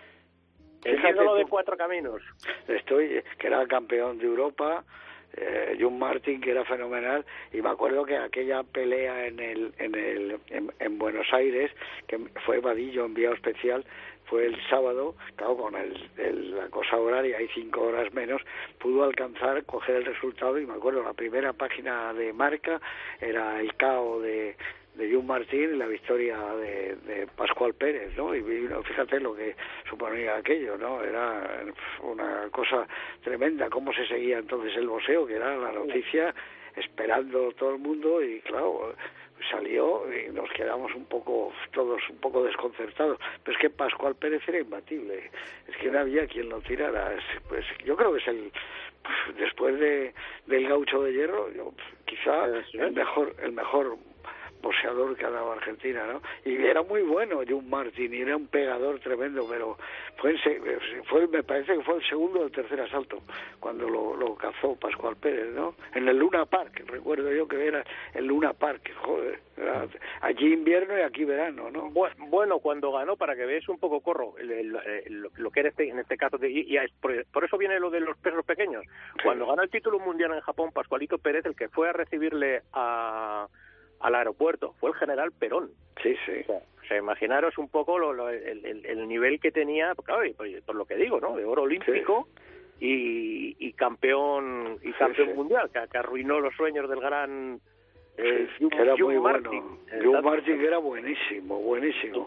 El Fíjate ídolo tú. de cuatro caminos. Estoy, que era campeón de Europa, eh, Jun Martín, que era fenomenal, y me acuerdo que aquella pelea en el, en el, en, en Buenos Aires, que fue Vadillo enviado especial, fue el sábado, claro, con el, el, la cosa horaria, hay cinco horas menos, pudo alcanzar, coger el resultado, y me acuerdo, la primera página de Marca era el K O de de Jun Martín y la victoria de, de Pascual Pérez, ¿no? Y fíjate lo que suponía aquello, ¿no? Era una cosa tremenda, cómo se seguía entonces el boxeo, que era la noticia, esperando todo el mundo, y claro, salió y nos quedamos un poco, todos un poco desconcertados. Pero es que Pascual Pérez era imbatible, es que no había quien lo tirara. Pues yo creo que es el, después de del Gaucho de Hierro, yo, quizá el mejor, el mejor boxeador que ha dado Argentina, ¿no? Y era muy bueno Jun Martín, y era un pegador tremendo, pero fue, fue me parece que fue el segundo o el tercer asalto cuando lo, lo cazó Pascual Pérez, ¿no? En el Luna Park, recuerdo yo que era el Luna Park, joder, era allí invierno y aquí verano, ¿no? Bueno, cuando ganó, para que veáis un poco, Corro, el, el, el, lo que era este, en este caso, de, y, y por, por eso viene lo de los pesos pequeños. Sí. Cuando ganó el título mundial en Japón, Pascualito Pérez, el que fue a recibirle a al aeropuerto fue el general Perón. Sí, sí. O sea, o sea imaginaros un poco lo, lo, el, el, el nivel que tenía, claro, por, por lo que digo, ¿no? De oro olímpico sí. y, y campeón y campeón sí, sí. mundial, que, que arruinó los sueños del gran Eh, sí, que era muy bueno. Jun Martín, que era buenísimo, buenísimo.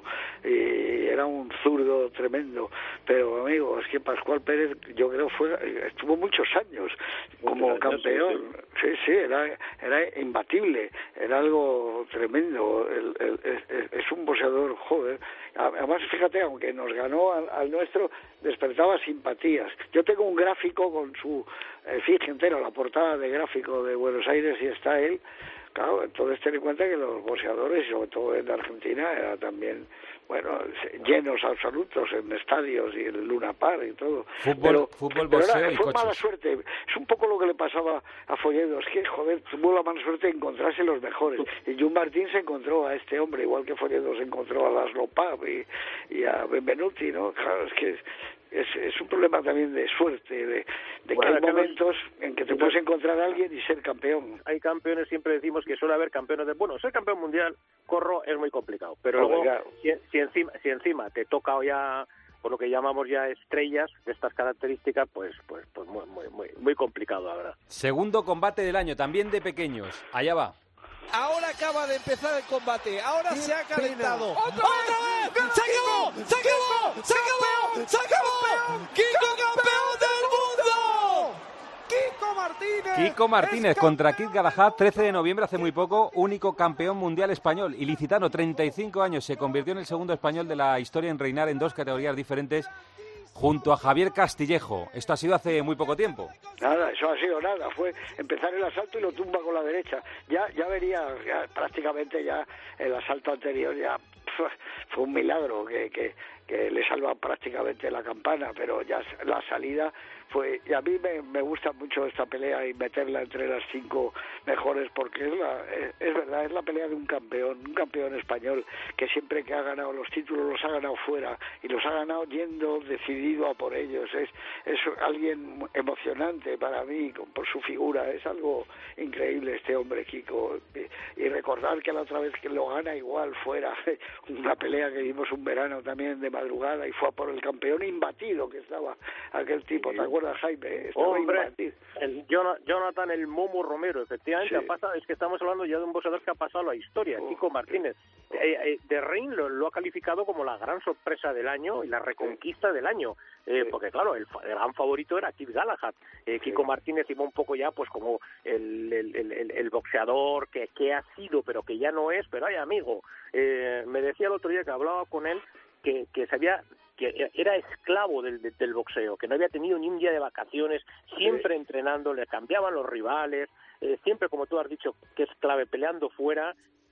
Y era un zurdo tremendo. Pero, amigo, es que Pascual Pérez, yo creo, fue estuvo muchos años como muchos campeón. Años, sí, sí, sí era, era imbatible. Era algo tremendo. El, el, el, es un boxeador, joder. Además, fíjate, aunque nos ganó al, al nuestro, despertaba simpatías. Yo tengo un gráfico con su efigie entero, la portada de gráfico de Buenos Aires, y está él. Claro, entonces ten en cuenta que los boxeadores, y sobre todo en Argentina, era también, bueno, llenos absolutos en estadios y en Luna Park y todo. Fútbol, pero, fútbol pero boxeo era, y fue coches. mala suerte. Es un poco lo que le pasaba a Folledo. Es que, joder, tuvo la mala suerte de encontrarse los mejores. Y Jun Martín se encontró a este hombre, igual que Folledo se encontró a Laszlo Papp y, y a Benvenuti, ¿no? Claro, es que es, es un problema también de suerte, de, de bueno, que hay momentos en que te puedes encontrar a alguien y ser campeón. Hay campeones, siempre decimos que suele haber campeones de... Bueno, ser campeón mundial, Corro, es muy complicado, pero oh, luego, claro. si, si, encima, si encima te toca ya, por lo que llamamos ya estrellas de estas características, pues pues pues muy, muy, muy, muy complicado, la verdad. Segundo combate del año, también de pequeños. Allá va. Ahora acaba de empezar el combate, ahora se ha calentado. ¡Otra vez! ¡Otra vez! ¡Se acabó! ¡Se acabó! ¡Se acabó! ¡Se acabó! ¡Kiko campeón del mundo! ¡Kiko Martínez! Kiko Martínez contra Kid Galahad, trece de noviembre, hace muy poco, único campeón mundial español. Ilicitano, treinta y cinco años, se convirtió en el segundo español de la historia en reinar en dos categorías diferentes, junto a Javier Castillejo. Esto ha sido hace muy poco tiempo. Nada, eso ha sido nada. Fue empezar el asalto y lo tumba con la derecha. Ya ya vería, ya, prácticamente ya el asalto anterior ya fue un milagro que, que, que le salva prácticamente la campana, pero ya la salida fue... Y a mí me, me gusta mucho esta pelea y meterla entre las cinco mejores, porque es, la, es, es verdad, es la pelea de un campeón, un campeón español que siempre que ha ganado los títulos los ha ganado fuera y los ha ganado yendo decidido a por ellos. Es, es alguien emocionante para mí por su figura, es algo increíble este hombre, Kiko. Y, y recordar que la otra vez que lo gana igual fuera, una pelea que vimos un verano también de madrugada y fue a por el campeón imbatido que estaba aquel tipo, ¿te acuerdas? acuerdas, Jaime? ¿eh? Estaba Hombre, el Jonathan el Momo Romero, efectivamente, Sí. ha pasado, es que estamos hablando ya de un boxeador que ha pasado a la historia, oh, Kiko Martínez. Eh, eh, The Ring lo, lo ha calificado como la gran sorpresa del año y la reconquista del año, eh, sí. porque claro, el, el gran favorito era Kid Galahad. Eh, Kiko sí. Martínez iba un poco ya pues como el, el, el, el boxeador que, que ha sido, pero que ya no es, pero ay amigo, eh, me decía el otro día que hablaba con él que, que sabía que era esclavo del, del boxeo, que no había tenido ni un día de vacaciones, siempre sí. entrenando, le cambiaban los rivales, eh, siempre, como tú has dicho, que es clave, peleando fuera,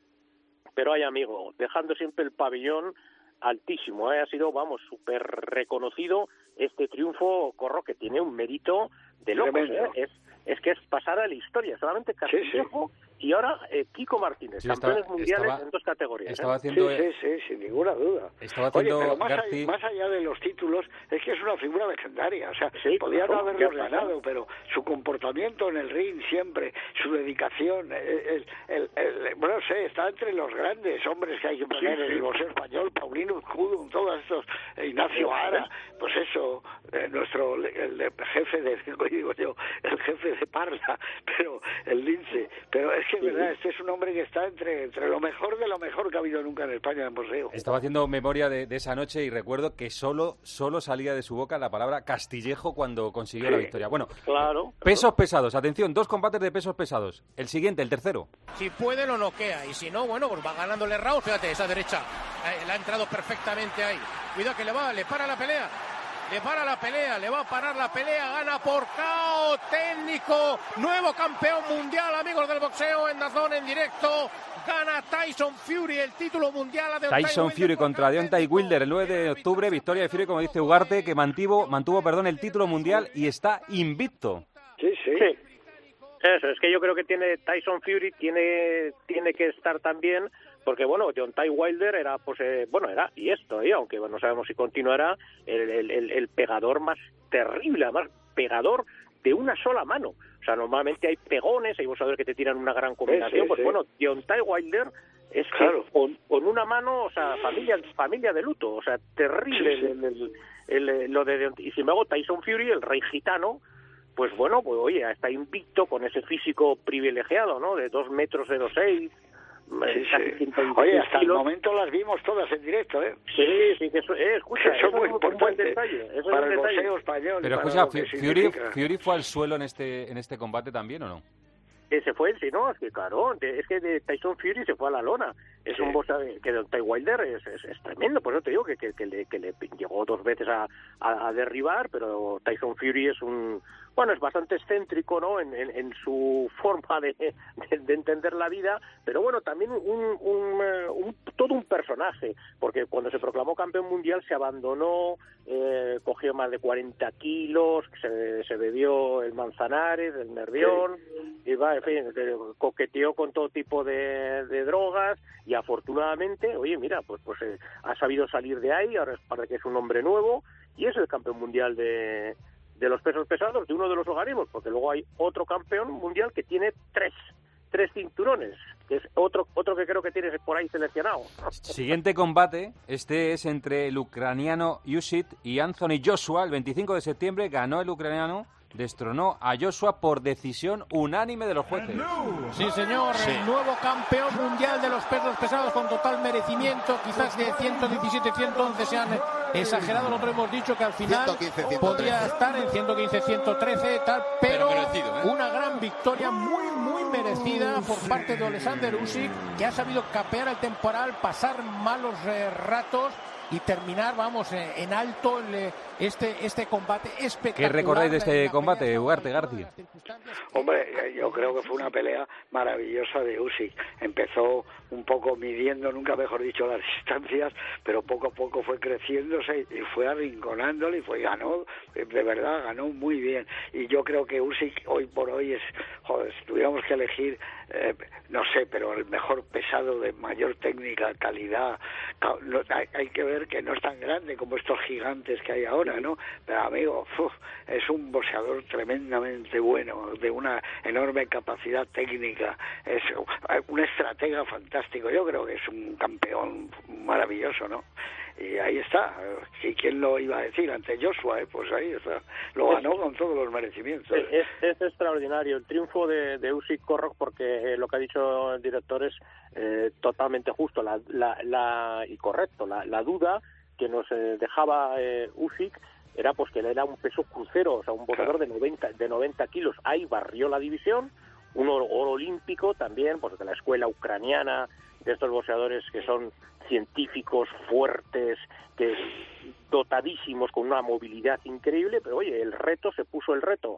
pero hay amigo, dejando siempre el pabellón altísimo, ¿eh? Ha sido, vamos, súper reconocido este triunfo, Corro, que tiene un mérito de locos, ¿eh? Es, es que es pasar a la historia, solamente Castillejo sí, sí. y ahora eh, Kiko Martínez, sí, campeones estaba, mundiales estaba, en dos categorías. Estaba ¿eh? haciendo, sí, sí, sí, sin ninguna duda. Estaba haciendo Oye, pero más, Garci... allá, más allá de los títulos, es que es una figura legendaria, o sea, sí, podía claro, no haberlo ganado, pero su comportamiento en el ring siempre, su dedicación, el, el, el, el, bueno, no sé, está entre los grandes hombres que hay que poner sí, en sí. el boxeo español, Paulino Escudo, todos estos, Ignacio Ara, pues eso, eh, nuestro el, el jefe de, digo yo, el jefe de Parla, pero el Lince, pero es que es verdad, este es un hombre que está entre, entre lo mejor de lo mejor que ha habido nunca en España en boxeo. Estaba haciendo memoria de, de esa noche y recuerdo que solo, solo salía de su boca la palabra Castillejo cuando consiguió sí, la victoria. Bueno, claro, pesos pesados, atención, dos combates de pesos pesados. El siguiente, el tercero. Si puede lo noquea y si no, bueno, pues va ganándole round, fíjate, esa derecha, eh, le ha entrado perfectamente ahí. Cuidado que le va, le para la pelea. Le para la pelea, le va a parar la pelea, gana por K O técnico, nuevo campeón mundial, amigos del boxeo, en Dazón en directo, gana Tyson Fury el título mundial. De Tyson Fury contra Deontay Wilder el nueve de octubre, victoria de Fury, como dice Ugarte, que mantuvo, mantuvo perdón, el título mundial y está invicto. Sí, sí. sí. Eso, es que yo creo que tiene Tyson Fury, tiene, tiene que estar también... Porque, bueno, Deontay Wilder era, pues, eh, bueno, era, y esto, ¿eh? Aunque bueno, no sabemos si continuará, el, el, el, el pegador más terrible, además, pegador de una sola mano. O sea, normalmente hay pegones, hay boxeadores que te tiran una gran combinación, sí, sí, pues sí. bueno, Deontay Wilder es claro. que con, con una mano, o sea, familia familia de luto, o sea, terrible sí, sí. El, el, el, el, lo de Deontay. Y si me hago Tyson Fury, el rey gitano, pues bueno, pues oye, está invicto con ese físico privilegiado, ¿no? De dos metros cero seis. Sí, sí. Oye, hasta el momento las vimos todas en directo, ¿eh? Sí, sí, que eso, eh, escucha, eso es muy importante detalle, eso para es el detalle. boxeo español. Pero escucha, Fury, Fury fue al suelo en este en este combate también, ¿o no? Eh, se fue, sí, no, es que claro, es que de Tyson Fury se fue a la lona. Es sí. un boxeador que Deontay Wilder es, es, es tremendo, por eso te digo que, que, que, le, que le llegó dos veces a, a, a derribar, pero Tyson Fury es un... Bueno, es bastante excéntrico, ¿no?, en, en, en su forma de, de, de entender la vida, pero bueno, también un, un, un, todo un personaje, porque cuando se proclamó campeón mundial se abandonó, eh, cogió más de cuarenta kilos, se, se bebió el Manzanares, el Nervión, sí. y va, en fin, coqueteó con todo tipo de, de drogas, y afortunadamente, oye, mira, pues, pues eh, ha sabido salir de ahí, ahora parece que es un hombre nuevo, y es el campeón mundial de... de los pesos pesados de uno de los organismos, porque luego hay otro campeón mundial que tiene tres, tres cinturones, que es otro otro que creo que tienes por ahí seleccionado. Siguiente combate, este es entre el ucraniano Usyk y Anthony Joshua. El veinticinco de septiembre ganó el ucraniano, destronó a Joshua por decisión unánime de los jueces. Sí, señor, sí. El nuevo campeón mundial de los pesos pesados con total merecimiento, quizás de ciento diecisiete, ciento once se han exagerado, nosotros hemos dicho que al final ciento quince, ciento trece podría estar en ciento quince, ciento trece, tal, pero, pero merecido, ¿eh? Una gran victoria muy, muy merecida por parte de Alexander Usyk, que ha sabido capear el temporal, pasar malos eh, ratos y terminar, vamos, eh, en alto el, este este combate espectacular. ¿Qué recordáis de este combate, Ugarte, García? Hombre, yo creo que fue una pelea maravillosa de Usyk. Empezó un poco midiendo, nunca mejor dicho, las distancias, pero poco a poco fue creciéndose y fue arrinconándole y fue ganó, de verdad, ganó muy bien. Y yo creo que Usyk hoy por hoy es, joder, si tuviéramos que elegir, eh, no sé, pero el mejor pesado de mayor técnica, calidad, hay, hay que ver que no es tan grande como estos gigantes que hay ahora, ¿no? Pero amigo, uf, es un boxeador tremendamente bueno, de una enorme capacidad técnica, es un estratega fantástico. Yo creo que es un campeón maravilloso, ¿no? y ahí está. ¿Y quién lo iba a decir ante Joshua? Eh? Pues ahí está. Lo ganó con todos los merecimientos. Es, es extraordinario el triunfo de, de Usyk Korok, porque eh, lo que ha dicho el director es eh, totalmente justo la, la, la, y correcto. La, la duda que nos eh, dejaba eh, Usyk era pues que él era un peso crucero, o sea, un boxeador de noventa, de noventa kilos. Ahí barrió la división, un oro, oro olímpico también, pues de la escuela ucraniana, de estos boxeadores que son científicos, fuertes, que dotadísimos, con una movilidad increíble, pero oye, el reto, se puso el reto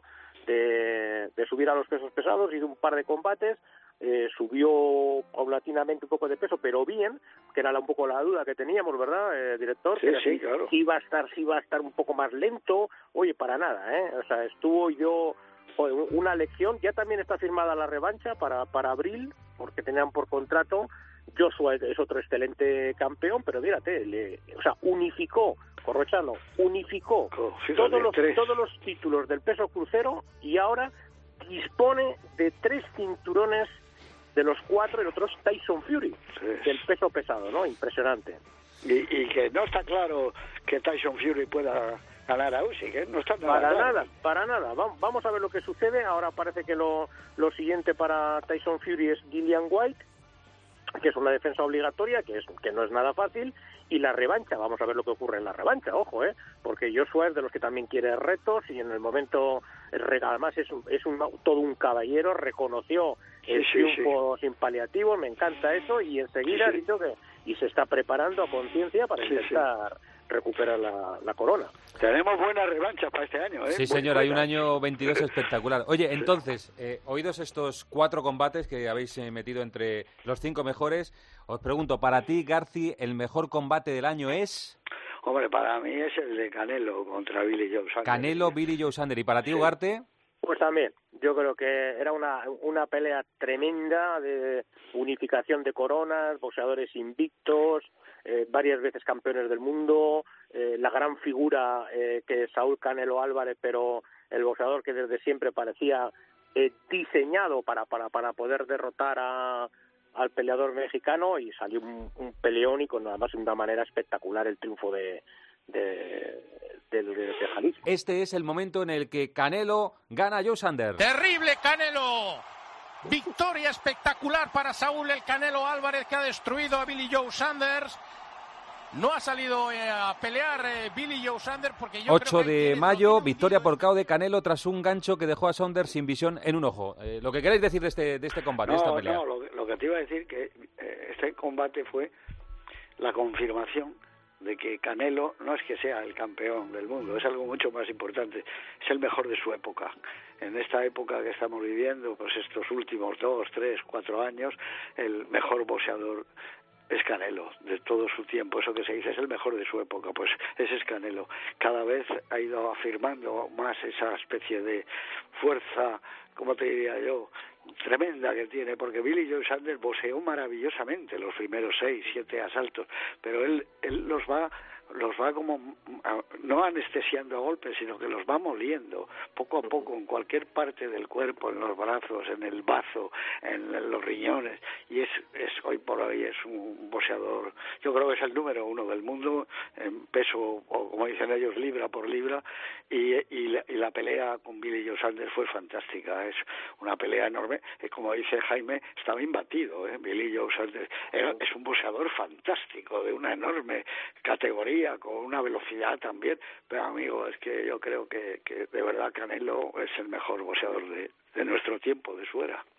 de, de subir a los pesos pesados, hizo un par de combates, eh, subió paulatinamente un poco de peso, pero bien, que era la, un poco la duda que teníamos, ¿verdad, eh, director? Sí, que sí, si, claro. Si iba a estar, si iba a estar un poco más lento, oye, para nada, ¿eh? O sea, estuvo yo, joder, una lección. Ya también está firmada la revancha para, para abril, porque tenían por contrato. Joshua es otro excelente campeón, pero fíjate, le, o sea, unificó, Corrochano, unificó oh, todos los, tres. todos los títulos del peso crucero y ahora dispone de tres cinturones, de los cuatro, el otro es Tyson Fury, sí, del peso pesado, ¿no? Impresionante. Y, y que no está claro que Tyson Fury pueda ganar a Usyk, ¿eh? No está nada Para claro. nada, para nada. Vamos a ver lo que sucede. Ahora parece que lo, lo siguiente para Tyson Fury es Dillian White, que es una defensa obligatoria, que es que no es nada fácil, y la revancha. Vamos a ver lo que ocurre en la revancha, ojo, ¿eh? Porque Joshua es de los que también quiere retos, y en el momento, además es, un, es un, todo un caballero, reconoció el sí, triunfo sí. sin paliativos, me encanta eso, y enseguida sí, ha dicho que y se está preparando a conciencia para sí, intentar sí. recuperar la, la corona. Tenemos buena revancha para este año, ¿eh? Sí, señor, Muy hay buena. Un año veintidós espectacular. Oye, entonces, eh, oídos estos cuatro combates que habéis eh, metido entre los cinco mejores, os pregunto, para ti, Garci, ¿el mejor combate del año es? Hombre, para mí es el de Canelo contra Billy Joe Saunders. Canelo, Billy Joe Saunders. ¿Y para ti, sí. Ugarte? Pues también, yo creo que era una, una pelea tremenda de unificación de coronas, boxeadores invictos, eh, varias veces campeones del mundo, eh, la gran figura eh, que es Saúl Canelo Álvarez, pero el boxeador que desde siempre parecía eh, diseñado para, para, para poder derrotar a, al peleador mexicano, y salió un, un peleón y con además de una manera espectacular el triunfo de... de De, de, de Jalisco. Este es el momento en el que Canelo gana a Joe Saunders. ¡Terrible Canelo! Victoria espectacular para Saúl el Canelo Álvarez, que ha destruido a Billy Joe Saunders. No ha salido eh, a pelear eh, Billy Joe Saunders porque yo ocho creo que de mayo, victoria por K O de Canelo tras un gancho que dejó a Saunders sin visión en un ojo. Eh, lo que queréis decir de este, de este combate, no, de esta pelea. No, lo, lo que te iba a decir que eh, este combate fue la confirmación de que Canelo no es que sea el campeón del mundo, es algo mucho más importante, es el mejor de su época. En esta época que estamos viviendo, pues estos últimos dos, tres, cuatro años, el mejor boxeador es Canelo, de todo su tiempo, eso que se dice, es el mejor de su época, pues ese es Canelo. Cada vez ha ido afirmando más esa especie de fuerza, ¿cómo te diría yo?, tremenda que tiene, porque Billy Joe Saunders boxeó maravillosamente los primeros seis, siete asaltos, pero él, él los va los va como no anestesiando a golpes, sino que los va moliendo poco a poco en cualquier parte del cuerpo, en los brazos, en el bazo, en los riñones, y es, es hoy por hoy es un boxeador, yo creo que es el número uno del mundo en peso, o como dicen ellos, libra por libra, y, y, la, y la pelea con Billy Joe Saunders fue fantástica, es una pelea enorme, es como dice Jaime, estaba imbatido, ¿eh? Billy Joe Saunders era, es un boxeador fantástico, de una enorme categoría, con una velocidad también, pero amigo, es que yo creo que, que de verdad Canelo es el mejor boxeador de, de nuestro tiempo, de su era.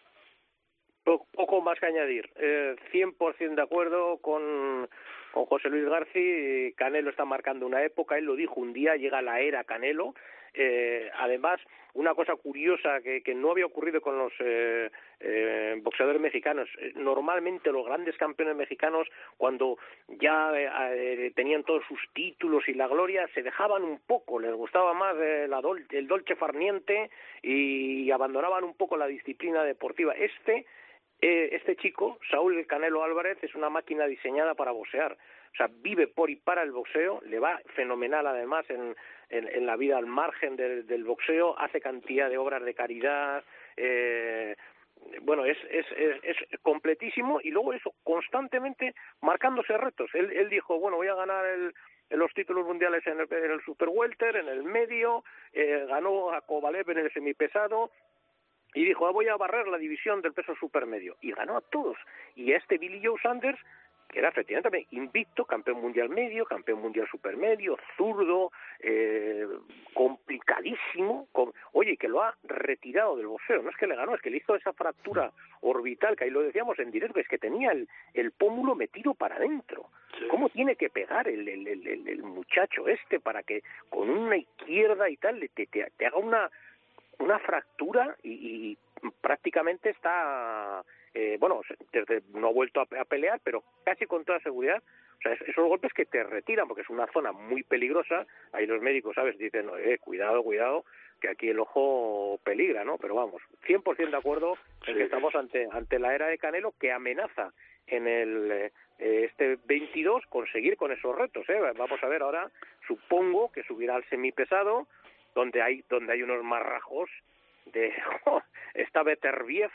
Poco más que añadir, eh, cien por ciento de acuerdo con, con José Luis Garci. Canelo está marcando una época, él lo dijo un día, llega la era Canelo. Eh, además, una cosa curiosa que, que no había ocurrido con los eh, eh, boxeadores mexicanos. Normalmente los grandes campeones mexicanos, cuando ya eh, tenían todos sus títulos y la gloria, se dejaban un poco, les gustaba más eh, la dol- el dolce farniente y abandonaban un poco la disciplina deportiva. Este eh, este chico, Saúl el Canelo Álvarez, es una máquina diseñada para boxear. O sea, vive por y para el boxeo, le va fenomenal además en, en, en la vida al margen del, del boxeo, hace cantidad de obras de caridad, eh, bueno, es, es, es, es completísimo, y luego eso, constantemente marcándose retos. Él, él dijo, bueno, voy a ganar el, los títulos mundiales en el, en el Super Welter, en el medio, eh, ganó a Kovalev en el semipesado, y dijo, ah, voy a barrer la división del peso supermedio, y ganó a todos. Y a este Billy Joe Saunders, que era efectivamente invicto, campeón mundial medio, campeón mundial supermedio, zurdo, eh, complicadísimo, con, oye, que lo ha retirado del boxeo, no es que le ganó, es que le hizo esa fractura orbital, que ahí lo decíamos en directo, es que tenía el, el pómulo metido para adentro. Sí. ¿Cómo tiene que pegar el, el, el, el muchacho este para que con una izquierda y tal te, te, te haga una, una fractura y, y prácticamente está... Eh, bueno, desde, no ha vuelto a, a pelear, pero casi con toda seguridad, o sea, es, esos golpes que te retiran, porque es una zona muy peligrosa, ahí los médicos, ¿sabes?, dicen, eh, cuidado, cuidado, que aquí el ojo peligra, ¿no? Pero vamos, cien por ciento de acuerdo en que estamos ante, ante la era de Canelo, que amenaza en el eh, este veintidós conseguir con esos retos, ¿eh? Vamos a ver ahora, supongo que subirá al semipesado, donde hay, donde hay unos marrajos de... Oh, está Beterbiev,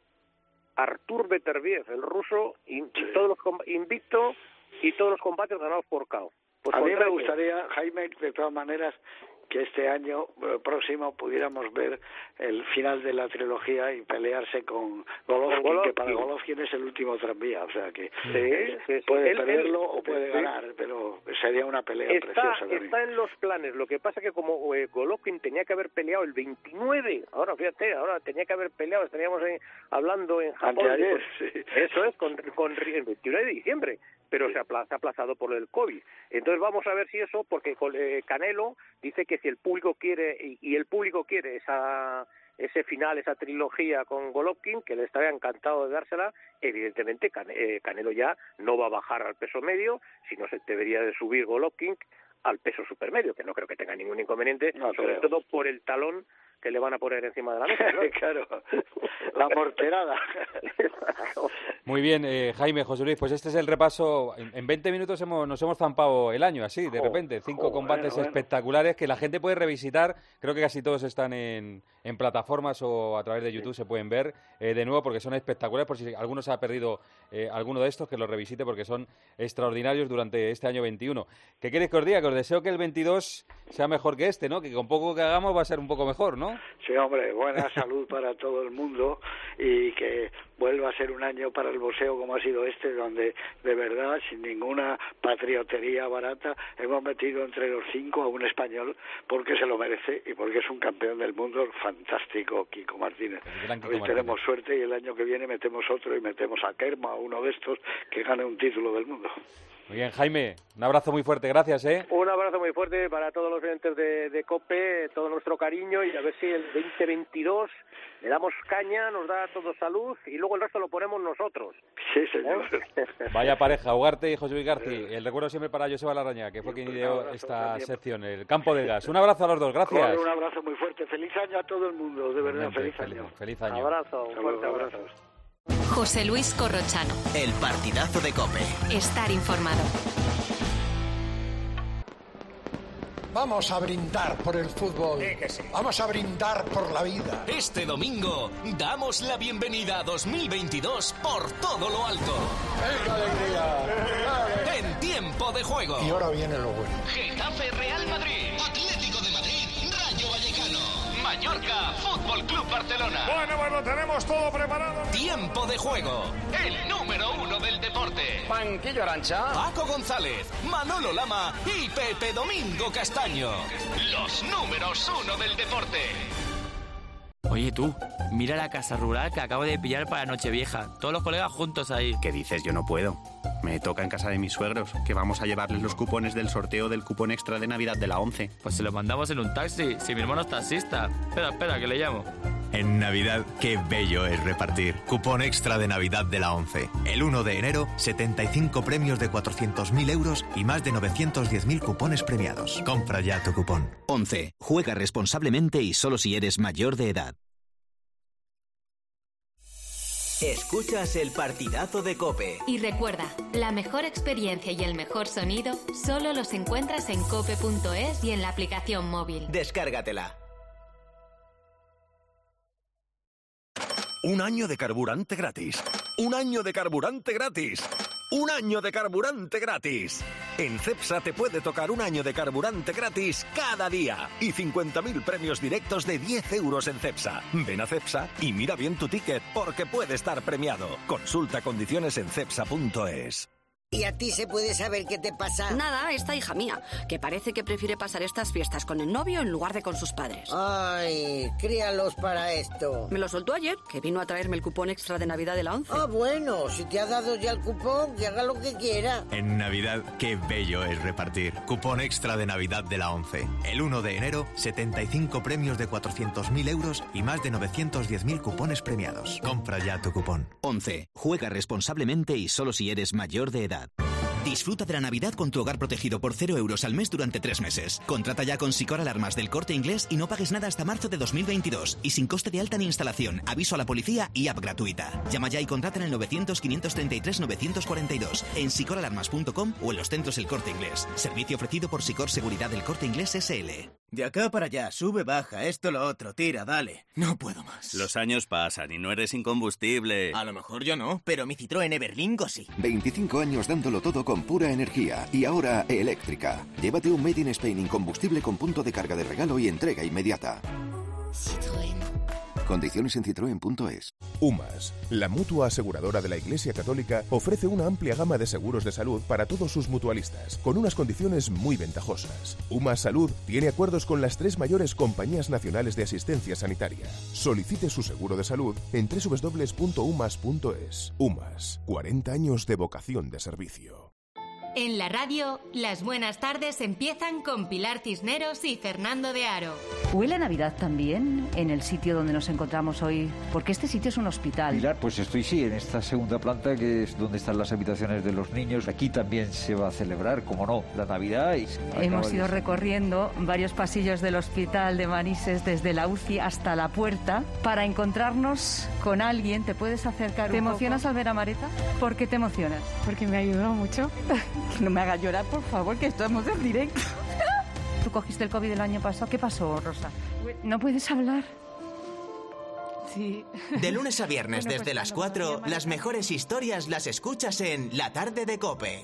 Artur Beterbiev, el ruso, y, sí. y todos los invicto y todos los combates ganados por K O. Pues a mí me gustaría, Jaime, de todas maneras, que este año eh, próximo pudiéramos ver el final de la trilogía y pelearse con Golovkin, Golovkin. que para Golovkin es el último tranvía, o sea que sí, eh, sí, sí. puede él, perderlo él, o puede sí. ganar, pero sería una pelea está, preciosa. Está también en los planes, lo que pasa que como eh, Golovkin tenía que haber peleado el veintinueve, ahora fíjate, ahora tenía que haber peleado, estaríamos en, hablando en Japón. Anteayer, con, sí. Eso es, con, con el veintinueve de diciembre. Pero sí. se, ha aplazado, se ha aplazado por el COVID. Entonces vamos a ver si eso, porque eh, Canelo dice que si el público quiere, y, y el público quiere esa ese final, esa trilogía con Golovkin, que le estaría encantado de dársela, evidentemente Can, eh, Canelo ya no va a bajar al peso medio, sino se debería de subir Golovkin al peso supermedio, que no creo que tenga ningún inconveniente, no, sobre creo. todo por el talón que le van a poner encima de la mesa, ¿no? Claro, la morterada. Muy bien, eh, Jaime, José Luis, pues este es el repaso. En, en veinte minutos hemos, nos hemos zampado el año, así, de repente. Cinco oh, combates bueno, espectaculares bueno. que la gente puede revisitar. Creo que casi todos están en, en plataformas o a través de YouTube, sí. se pueden ver eh, de nuevo porque son espectaculares. Por si alguno se ha perdido eh, alguno de estos, que los revisite porque son extraordinarios durante este año veintiuno. ¿Qué queréis que os diga? Que os deseo que el veintidós sea mejor que este, ¿no? Que con poco que hagamos va a ser un poco mejor, ¿no? Sí, hombre, buena salud para todo el mundo y que vuelva a ser un año para el boxeo como ha sido este, donde de verdad, sin ninguna patriotería barata, hemos metido entre los cinco a un español porque se lo merece y porque es un campeón del mundo fantástico, Kiko Martínez. Hoy tenemos suerte y el año que viene metemos otro y metemos a Kerma, uno de estos, que gane un título del mundo. Muy bien, Jaime, un abrazo muy fuerte, gracias, ¿eh? Un abrazo muy fuerte para todos los oyentes de, de COPE, todo nuestro cariño, y a ver si el veinte veintidós le damos caña, nos da todo salud, y luego el resto lo ponemos nosotros. Sí, señor. ¿Eh? Vaya pareja, Ugarte y José Luis García. El recuerdo siempre para Joseba Larrañaga, que fue quien ideó esta también. sección, el campo del gas. Un abrazo a los dos, gracias. Claro, un abrazo muy fuerte, feliz año a todo el mundo, de verdad, feliz, feliz año. Feliz año. Abrazo, un fuerte abrazo. José Luis Corrochano. El partidazo de COPE. Estar informado. Vamos a brindar por el fútbol. Sí, que sí. Vamos a brindar por la vida. Este domingo damos la bienvenida a dos mil veintidós por todo lo alto. ¡Venga, alegría! En tiempo de juego. Y ahora viene lo bueno. Getafe Real Madrid. Atlético de Madrid, Rayo Vallecano. Mallorca, Fútbol Club Barcelona. Bueno, bueno, tenemos todo preparado. Tiempo de juego. El número uno del deporte. Banquillo Arancha. Paco González, Manolo Lama y Pepe Domingo Castaño. Los números uno del deporte. Oye tú, mira la casa rural que acabo de pillar para Nochevieja. Todos los colegas juntos ahí. ¿Qué dices? Yo no puedo. Me toca en casa de mis suegros, que vamos a llevarles los cupones del sorteo del cupón extra de Navidad de la ONCE. Pues se los mandamos en un taxi, si mi hermano es taxista. Espera, espera, que le llamo. En Navidad, qué bello es repartir. Cupón extra de Navidad de la ONCE. El uno de enero, setenta y cinco premios de cuatrocientos mil euros y más de novecientos diez mil cupones premiados. Compra ya tu cupón. ONCE. Juega responsablemente y solo si eres mayor de edad. Escuchas el partidazo de COPE. Y recuerda, la mejor experiencia y el mejor sonido solo los encuentras en cope punto es y en la aplicación móvil. Descárgatela. Un año de carburante gratis. Un año de carburante gratis. ¡Un año de carburante gratis! En Cepsa te puede tocar un año de carburante gratis cada día y cincuenta mil premios directos de diez euros en Cepsa. Ven a Cepsa y mira bien tu ticket porque puede estar premiado. Consulta condiciones en cepsa punto es. ¿Y a ti se puede saber qué te pasa? Nada, esta hija mía, que parece que prefiere pasar estas fiestas con el novio en lugar de con sus padres. Ay, críalos para esto. Me lo soltó ayer, que vino a traerme el cupón extra de Navidad de la once. Ah, bueno, si te ha dado ya el cupón, que haga lo que quiera. En Navidad, qué bello es repartir. Cupón extra de Navidad de la once. El uno de enero, setenta y cinco premios de cuatrocientos mil euros y más de novecientos diez mil cupones premiados. Compra ya tu cupón. once. Juega responsablemente y solo si eres mayor de edad. Disfruta de la Navidad con tu hogar protegido por cero euros al mes durante tres meses. Contrata ya con Sicor Alarmas del Corte Inglés y no pagues nada hasta marzo de dos mil veintidós. Y sin coste de alta ni instalación, aviso a la policía y app gratuita. Llama ya y contrata en el novecientos, quinientos treinta y tres, novecientos cuarenta y dos, en sicor alarmas punto com o en los centros El Corte Inglés. Servicio ofrecido por Sicor Seguridad del Corte Inglés S L. De acá para allá, sube, baja, esto, lo otro, tira, dale. No puedo más. Los años pasan y no eres incombustible. A lo mejor yo no, pero mi Citroën Everlingo sí. veinticinco años dándolo todo con pura energía y ahora eléctrica. Llévate un Made in Spain incombustible con punto de carga de regalo y entrega inmediata. Citroën. Condiciones en citroen punto es. UMAS, la mutua aseguradora de la Iglesia Católica, ofrece una amplia gama de seguros de salud para todos sus mutualistas, con unas condiciones muy ventajosas. UMAS Salud tiene acuerdos con las tres mayores compañías nacionales de asistencia sanitaria. Solicite su seguro de salud en doble u doble u doble u punto umas punto es. UMAS, cuarenta años de vocación de servicio. En la radio, las buenas tardes empiezan con Pilar Cisneros y Fernando de Aro. ¿Huele a Navidad también en el sitio donde nos encontramos hoy? Porque este sitio es un hospital. Pilar, pues estoy sí, en esta segunda planta que es donde están las habitaciones de los niños. Aquí también se va a celebrar, como no, la Navidad. Y hemos ido recorriendo varios pasillos del hospital de Manises desde la U C I hasta la puerta para encontrarnos con alguien. ¿Te puedes acercar? ¿Te emocionas al ver a Mareta? ¿Por qué te emocionas? Porque me ha ayudado mucho. Que no me hagas llorar, por favor, que estamos en directo. Tú cogiste el COVID el año pasado. ¿Qué pasó, Rosa? ¿No puedes hablar? Sí. De lunes a viernes Bueno, desde pues las cuando cuatro, vaya las mejores historias las escuchas en La Tarde de COPE.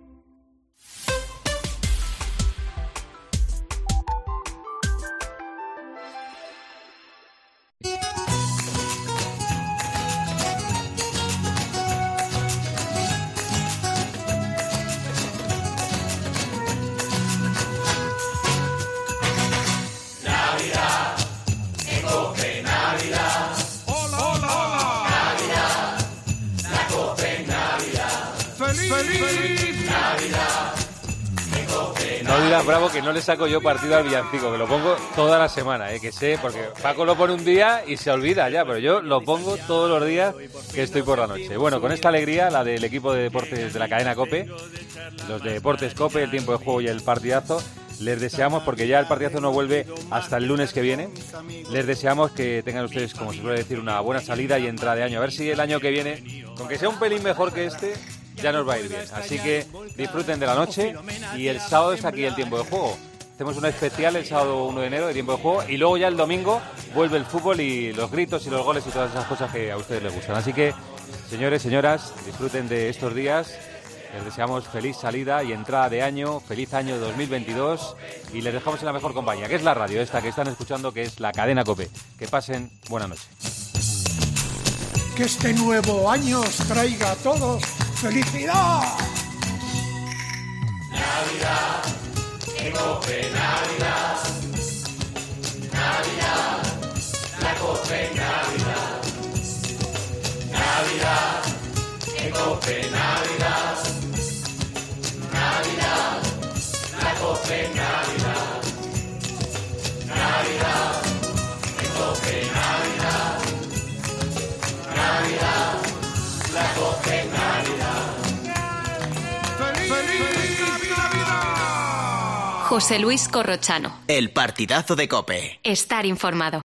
Navidad, en COPE Navidad. Hola, hola, hola. Navidad, la COPE Navidad. ¡Feliz! ¡Feliz! Navidad, en COPE No digas, Bravo, que no le saco yo partido al villancico, que lo pongo toda la semana, ¿eh? Que sé, porque Paco lo pone un día y se olvida ya, pero yo lo pongo todos los días que estoy por la noche. Bueno, con esta alegría, la del equipo de deportes de la cadena COPE, los de Deportes COPE, el tiempo de juego y el partidazo, les deseamos, porque ya el partidazo no vuelve hasta el lunes que viene, les deseamos que tengan ustedes, como se suele decir, una buena salida y entrada de año. A ver si el año que viene, aunque sea un pelín mejor que este, ya nos va a ir bien. Así que disfruten de la noche y el sábado es aquí el tiempo de juego. Hacemos un especial el sábado uno de enero de tiempo de juego y luego ya el domingo vuelve el fútbol y los gritos y los goles y todas esas cosas que a ustedes les gustan. Así que, señores, señoras, disfruten de estos días. Les deseamos feliz salida y entrada de año, feliz año dos mil veintidós y les dejamos en la mejor compañía, que es la radio esta que están escuchando, que es la cadena COPE. Que pasen buena noche. Que este nuevo año os traiga a todos felicidad. Navidad, en COPE Navidad. Navidad, la COPE Navidad. Navidad, en COPE Navidad. Navidad, la COPE Navidad. Navidad, en COPE Navidad. Navidad, la COPE Navidad. ¡Feliz Navidad! José Luis Corrochano. El partidazo de COPE. Estar informado.